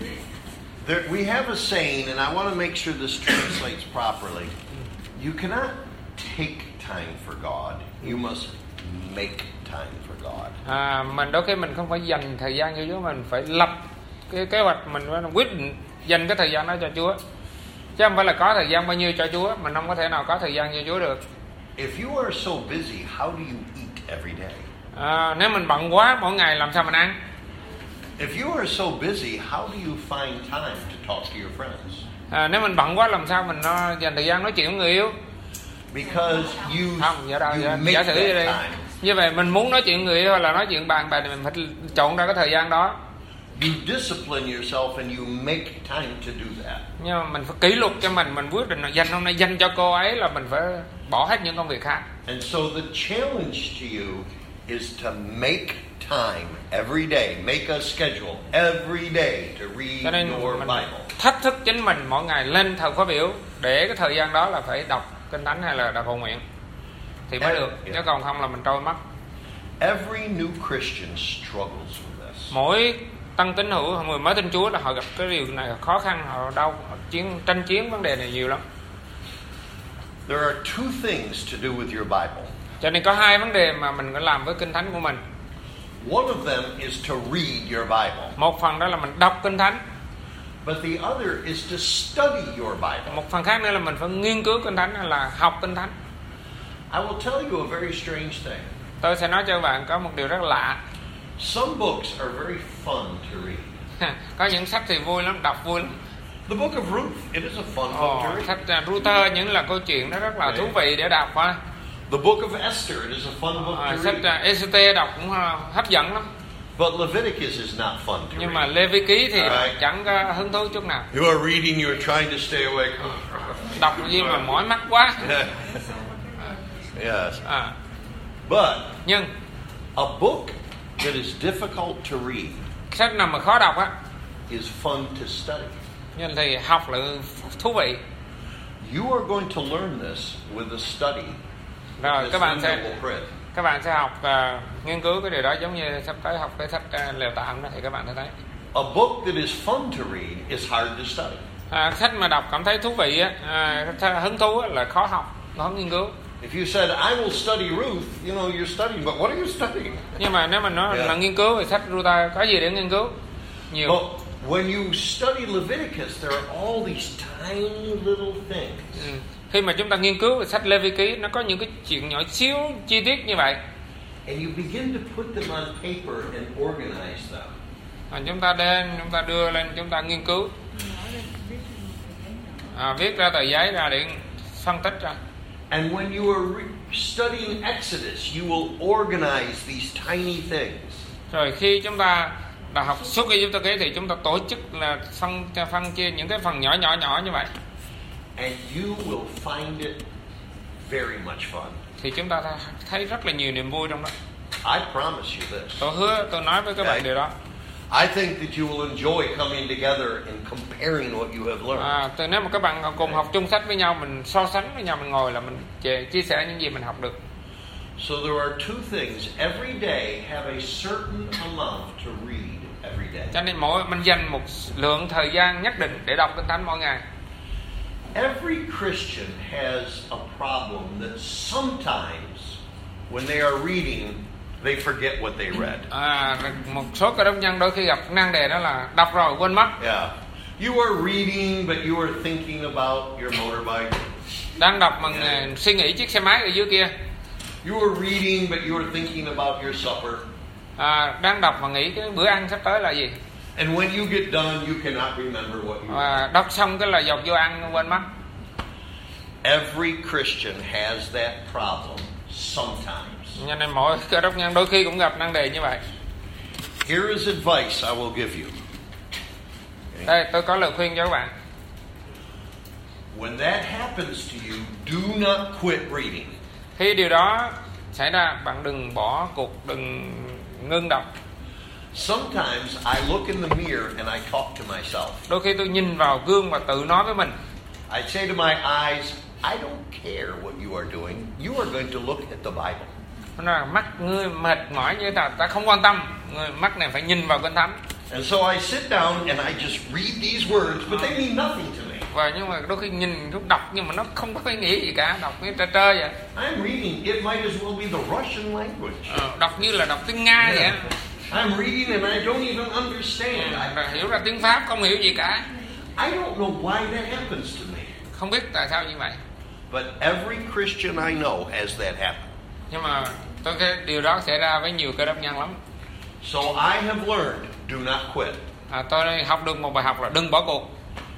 Speaker 1: We have a saying, and I want to make sure this translates properly. You cannot take time for God. You must make time for God.
Speaker 2: Mình đôi khi mình không phải dành thời gian cho Chúa, mình phải lập cái kế hoạch, mình phải quyết định dành cái thời gian đó cho Chúa. Chứ không phải là có thời gian bao nhiêu cho Chúa, mình không có thể nào có thời gian cho Chúa được.
Speaker 1: If you are so busy, how do you eat every day?
Speaker 2: Nếu mình bận quá mỗi ngày làm sao mình ăn?
Speaker 1: If you are so busy, how do you find time to talk to your friends?
Speaker 2: Nếu mình bận quá làm sao mình dành thời gian nói chuyện với người yêu?
Speaker 1: Because you make
Speaker 2: giả
Speaker 1: that
Speaker 2: sử như đây.
Speaker 1: time.
Speaker 2: Như vậy mình muốn nói chuyện với người yêu hay là nói chuyện bạn bè thì mình phải chọn ra cái thời gian đó.
Speaker 1: You discipline yourself and you make time to do that.
Speaker 2: Nhưng mà mình phải kỷ luật cho mình quyết định là dành hôm nay dành cho cô ấy, là mình phải bỏ hết những công việc khác.
Speaker 1: And so the challenge to you is to make time every day, make a schedule every day to
Speaker 2: Cho nên
Speaker 1: read your
Speaker 2: mình
Speaker 1: Bible.
Speaker 2: thách thức chính mình mỗi ngày lên thời khóa biểu để cái thời gian đó là phải đọc kinh thánh hay là đọc cầu nguyện thì mới được, chứ còn không là mình trôi mất.
Speaker 1: Every new Christian struggles with this.
Speaker 2: Mỗi tăng tín hữu, người mới tin Chúa là họ gặp cái điều này khó khăn, họ đau, họ tranh chiến vấn đề này nhiều lắm.
Speaker 1: There are two things to do with your Bible.
Speaker 2: Cho nên có hai vấn đề mà mình phải làm với kinh thánh của mình.
Speaker 1: One of them is to read your Bible.
Speaker 2: Một phần đó là mình đọc kinh thánh.
Speaker 1: But the other is to study your Bible.
Speaker 2: Một phần khác nữa là mình phải nghiên cứu kinh thánh hay là học kinh thánh.
Speaker 1: I will tell you a very strange thing.
Speaker 2: Tôi sẽ nói cho bạn có một điều rất lạ.
Speaker 1: Some books are very fun to read.
Speaker 2: Có những sách thì vui lắm, đọc vui lắm.
Speaker 1: The book of Ruth, it is a fun book to read.
Speaker 2: Sách Ruth những là câu chuyện nó rất là thú vị để đọc ha.
Speaker 1: The book of Esther, it is a fun book to
Speaker 2: sách
Speaker 1: read.
Speaker 2: Esther đọc cũng hấp dẫn lắm.
Speaker 1: But Leviticus is not fun to
Speaker 2: Nhưng mà
Speaker 1: read.
Speaker 2: Lê Vi Ký thì chẳng có hứng thú chút nào.
Speaker 1: You are reading, you are trying to stay awake.
Speaker 2: Đọc gì mà mỏi mắt quá.
Speaker 1: Yes. But
Speaker 2: Nhưng
Speaker 1: A book that is difficult to read
Speaker 2: sách nào mà khó đọc á
Speaker 1: is fun to study.
Speaker 2: nhưng thì học là thú vị.
Speaker 1: You are going to learn this with a study.
Speaker 2: Rồi
Speaker 1: This
Speaker 2: các bạn
Speaker 1: Linda
Speaker 2: sẽ
Speaker 1: will print.
Speaker 2: học nghiên cứu cái điều đó, giống như sắp tới học cái sách Lều Tạm đó thì các bạn sẽ thấy.
Speaker 1: A book that is fun to read is hard to study.
Speaker 2: Sách mà đọc cảm thấy thú vị á, hứng thú á, là khó học, khó nghiên cứu.
Speaker 1: If you said, I will study Ruth, you know, you're studying, but what are you studying?
Speaker 2: Nhưng mà nếu mà nó
Speaker 1: Yeah.
Speaker 2: là nghiên cứu thì sách Ruta có gì để nghiên cứu? Nhiều.
Speaker 1: But when you study Leviticus, there are all these tiny little things.
Speaker 2: Khi mà chúng ta nghiên cứu về sách Lê-vi ký, nó có những cái chuyện nhỏ xíu chi tiết như vậy.
Speaker 1: And you begin to put them on paper and organize them.
Speaker 2: Chúng ta đưa lên, chúng ta nghiên cứu, viết ra tờ giấy ra để phân tích ra.
Speaker 1: And when you are studying Exodus, you will organize these tiny things.
Speaker 2: Rồi khi chúng ta đã học suốt cái Ai Cập ký thì chúng ta tổ chức là phân chia những cái phần nhỏ như vậy.
Speaker 1: And you will find it very much fun.
Speaker 2: Thì chúng ta thấy rất là nhiều niềm vui trong đó.
Speaker 1: I promise you this.
Speaker 2: Tôi nói với các bạn điều đó.
Speaker 1: I think that you will enjoy coming together and comparing what you have learned.
Speaker 2: Nếu mà các bạn cùng học chung sách với nhau, mình so sánh với nhau, mình ngồi là mình chia sẻ những gì mình học được.
Speaker 1: So there are two things. Every day have a certain amount to read every day.
Speaker 2: Cho nên mình dành một lượng thời gian nhất định để đọc Kinh Thánh mỗi ngày.
Speaker 1: Every Christian has a problem that sometimes when they are reading, they forget what they read.
Speaker 2: Một số cơ đốc nhân đôi khi gặp nan đề đó là đọc rồi quên mất.
Speaker 1: Yeah. You are reading, but you are thinking about your motorbike.
Speaker 2: Đang đọc mà suy nghĩ chiếc xe máy ở dưới kia.
Speaker 1: You are reading, but you are thinking about your supper.
Speaker 2: Đang đọc mà nghĩ cái bữa ăn sắp tới là gì.
Speaker 1: And when you get done, you cannot remember what you read.
Speaker 2: Đọc xong cái là dọc vô ăn quên mất.
Speaker 1: Every Christian has that problem sometimes.
Speaker 2: Cho nên mỗi cơ đốc nhân đôi khi cũng gặp nan đề như vậy.
Speaker 1: Here is advice I will give you.
Speaker 2: Đây, tôi có lời khuyên cho các bạn.
Speaker 1: When that happens to you, do not quit reading.
Speaker 2: Khi điều đó xảy ra, bạn đừng bỏ cuộc, đừng ngưng đọc.
Speaker 1: Sometimes I look in the mirror and I talk to myself.
Speaker 2: Đôi khi tôi nhìn vào gương và tự nói với mình.
Speaker 1: I say to my eyes, I don't care what you are doing. You are going to look at the Bible.
Speaker 2: Nó là mắt ngươi mệt mỏi như ta không quan tâm. Mắt này phải nhìn vào Kinh Thánh.
Speaker 1: And so I sit down and I just read these words, but they mean nothing to me.
Speaker 2: Và nhưng mà đôi khi nhìn lúc đọc nhưng mà nó không có ý nghĩa gì cả, đọc cái trơ trơ vậy.
Speaker 1: I'm reading, it might as well be the Russian language.
Speaker 2: Đọc như là đọc tiếng Nga vậy.
Speaker 1: I'm reading and I don't even understand.
Speaker 2: Hiểu ra tiếng Pháp không hiểu gì cả.
Speaker 1: I don't know why that happens to me.
Speaker 2: Không biết tại sao như vậy.
Speaker 1: But every Christian I know has that happen.
Speaker 2: Nhưng mà tôi thấy điều đó xảy ra với nhiều cơ đốc nhân lắm.
Speaker 1: So I have learned, do not quit.
Speaker 2: Tôi học được một bài học là đừng bỏ cuộc.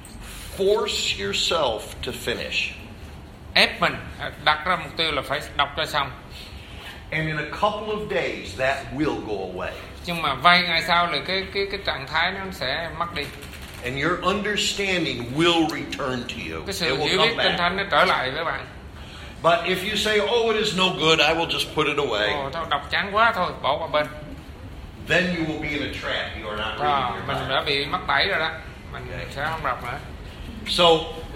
Speaker 1: Force yourself to finish.
Speaker 2: Ép mình, đặt ra mục tiêu là phải đọc cho xong.
Speaker 1: And in a couple of days that will go away.
Speaker 2: Nhưng mà vài ngày sau là cái trạng thái nó sẽ mất đi.
Speaker 1: And your understanding will return to you.
Speaker 2: Cái
Speaker 1: It
Speaker 2: sự
Speaker 1: will
Speaker 2: hiểu
Speaker 1: come
Speaker 2: biết Kinh Thánh nó trở lại với bạn.
Speaker 1: But if you say, oh, it is no good, I will just put it away.
Speaker 2: Thôi đọc chán quá thôi, bỏ qua bên.
Speaker 1: Then you will be in a trap. You are not reading your
Speaker 2: Mình
Speaker 1: Bible.
Speaker 2: đã bị mắc bẫy rồi đó. Mình sẽ không đọc nữa.
Speaker 1: So,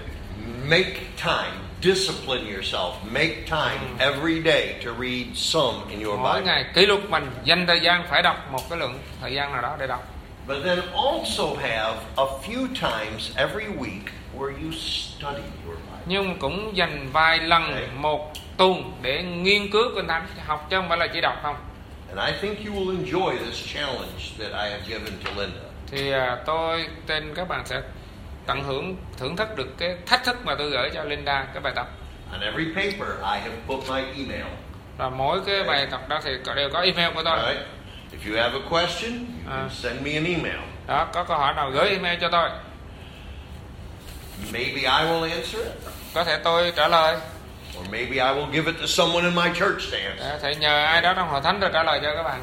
Speaker 1: make time. Discipline yourself. Make time every day to read some in your
Speaker 2: Mỗi
Speaker 1: Bible.
Speaker 2: ngày kỷ luật mình dành thời gian phải đọc một cái lượng thời gian nào đó để đọc.
Speaker 1: But then also have a few times every week where you study your Bible.
Speaker 2: Nhưng cũng dành vài lần một tuần để nghiên cứu Kinh Thánh, học chứ không phải là chỉ đọc không.
Speaker 1: And I think you will enjoy this challenge that I have given to Linda.
Speaker 2: Thì tôi tin các bạn sẽ thưởng thức được cái thách thức mà tôi gửi cho Linda, cái bài tập.
Speaker 1: On every paper, I have put my email.
Speaker 2: Và mỗi cái bài tập đó thì đều có email của tôi.
Speaker 1: Right? If you have a question, you can send me an email.
Speaker 2: Đó, có câu hỏi nào gửi email cho tôi.
Speaker 1: Maybe I will answer it.
Speaker 2: Có thể tôi trả lời.
Speaker 1: Or maybe I will give it to someone in my church to answer.
Speaker 2: Có thể nhờ ai đó trong hội thánh tôi trả lời cho các bạn.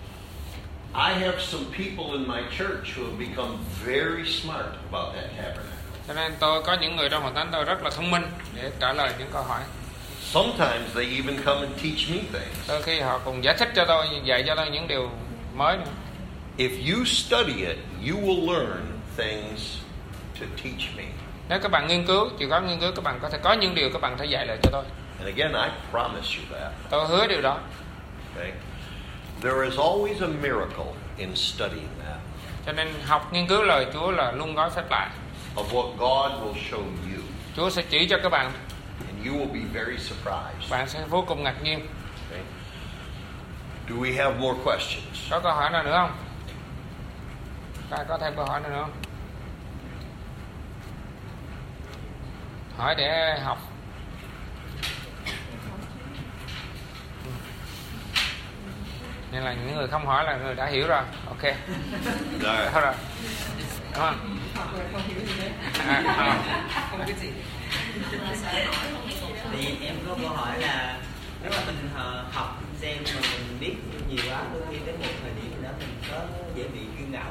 Speaker 1: I have some people in my church who have become very smart about that tabernacle.
Speaker 2: Cho nên tôi có những người trong hội thánh tôi rất là thông minh để trả lời những câu hỏi.
Speaker 1: Sometimes they even come and teach me things.
Speaker 2: Đôi khi họ cùng giải thích cho tôi, dạy cho tôi những điều mới nữa.
Speaker 1: If you study it, you will learn things to teach me.
Speaker 2: Nếu các bạn nghiên cứu, chịu khó nghiên cứu, các bạn có thể có những điều các bạn thể dạy lại cho tôi.
Speaker 1: And again, I promise you that.
Speaker 2: Tôi hứa điều đó.
Speaker 1: Okay? There is always a miracle in studying that.
Speaker 2: Cho nên học nghiên cứu lời Chúa là luôn có phép lạ.
Speaker 1: Of what God will show you.
Speaker 2: Chúa sẽ chỉ cho các bạn.
Speaker 1: And you will be very surprised.
Speaker 2: Bạn sẽ vô cùng ngạc nhiên.
Speaker 1: Okay? Do we have more questions?
Speaker 2: Có câu hỏi nào nữa không? Có thêm câu hỏi nào nữa không? Hỏi để học. Nên là những người không hỏi là người đã hiểu rồi. Ok.
Speaker 1: Rồi.
Speaker 2: Thôi rồi. Đúng không?
Speaker 5: Không biết gì.
Speaker 4: Thì em có câu hỏi là nếu mà mình học xem mà mình biết nhiều quá, đôi khi đến một thời điểm đó mình có dễ bị kiêu ngạo.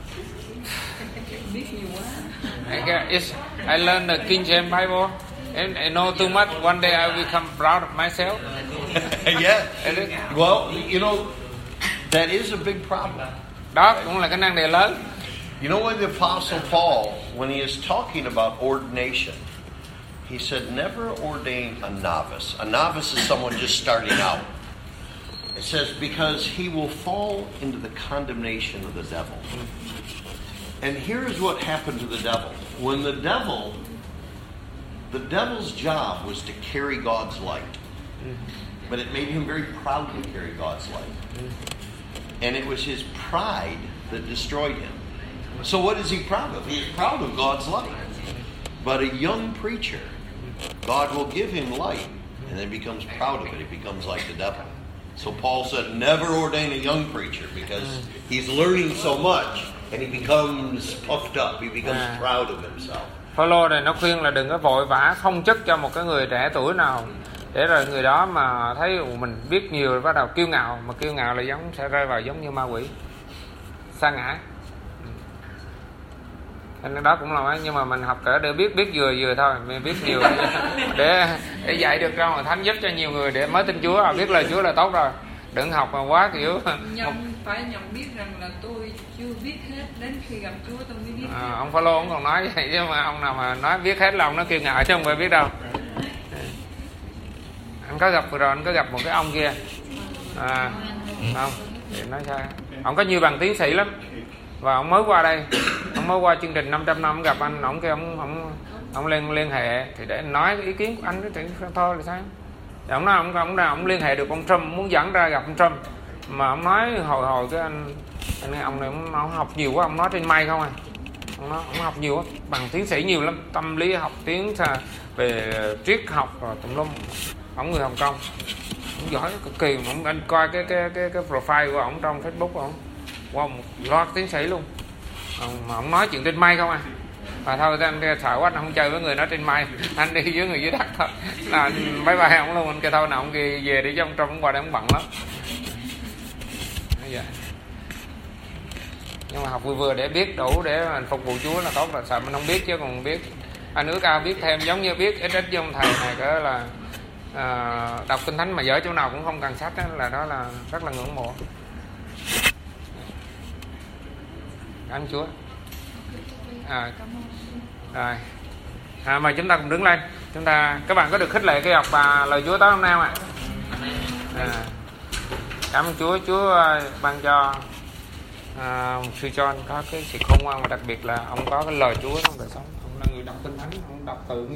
Speaker 3: Biết nhiều quá.
Speaker 2: I learned the King James Bible and I know too much. One day I will become proud of myself.
Speaker 1: Yeah. Well, you know, that is a big problem.
Speaker 2: Đó cũng là cái nan đề lớn.
Speaker 1: You know, when the Apostle Paul, when he is talking about ordination, he said, never ordain a novice. A novice is someone just starting out. It says, because he will fall into the condemnation of the devil. And here's what happened to the devil. When the devil's job was to carry God's light. But it made him very proud to carry God's light. And it was his pride that destroyed him. So what is he proud of? He is proud of God's light. But a young preacher, God will give him light, and then becomes proud of it. He becomes like the devil. So Paul said, never ordain a young preacher, because he's learning so much, and he becomes puffed up. He becomes proud of himself.
Speaker 2: Phaolô này nó khuyên là đừng có vội vã không chức cho một cái người trẻ tuổi nào, để rồi người đó mà thấy mình biết nhiều rồi bắt đầu kiêu ngạo, mà kiêu ngạo là sẽ rơi vào giống như ma quỷ, sa ngã. Nên đó cũng là, nhưng mà mình học cỡ để biết vừa thôi, mình biết nhiều để dạy được ra Hội Thánh, giúp cho nhiều người để mới tin Chúa, biết lời Chúa là tốt rồi. Đừng học mà quá kiểu
Speaker 3: phải nhận biết rằng là tôi chưa biết hết, đến khi gặp Chúa tôi mới biết.
Speaker 2: Ông Phaolô ông còn nói vậy, chứ mà ông nào mà nói biết hết là ông nó kiêu ngạo, chứ không phải biết đâu. Anh có gặp rồi, anh có gặp một cái ông kia không thì nói sao, ông có nhiều bằng tiến sĩ lắm, và ông mới qua đây, ông mới qua chương trình 500 năm, ông gặp anh, ông kêu ông liên hệ thì để anh nói cái ý kiến của anh thì thôi là sao. Thì ông nói ông liên hệ được ông Trump, muốn dẫn ra gặp ông Trump, mà ông nói hồi cái anh ông này ông học nhiều quá, ông nói trên mic không à, ông học nhiều quá, bằng tiến sĩ nhiều lắm, tâm lý học, về triết học rồi tùm lum. Ông người Hồng Kông, ông giỏi cực kỳ, anh coi cái profile của ông trong Facebook của ông, wow, một loạt tiến sĩ luôn, mà ông nói chuyện trên mic không à. Và thôi anh sợ quá, anh không chơi với người nói trên mic, anh đi với người dưới đất thôi, là anh bye bye ông luôn. Anh kêu thôi nào ông kia về đi, chứ ông trong ông qua đây ông bận lắm. Nhưng mà học vừa để biết đủ để mình phục vụ Chúa là tốt, là sợ mình không biết, chứ còn biết anh ước ao biết thêm, giống như biết ít với ông thầy này cỡ là đọc kinh thánh mà dở chỗ nào cũng không cần sách đó là rất là ngưỡng mộ. Cảm ơn Chúa. Rồi mời chúng ta cùng đứng lên. Các bạn có được khích lệ khi học lời Chúa tối hôm nay không ạ? Cảm ơn Chúa. Chúa ban cho sư John có cái sự khôn ngoan, và đặc biệt là ông có cái lời Chúa trong đời sống. Ông là người đọc kinh thánh, ông đọc từ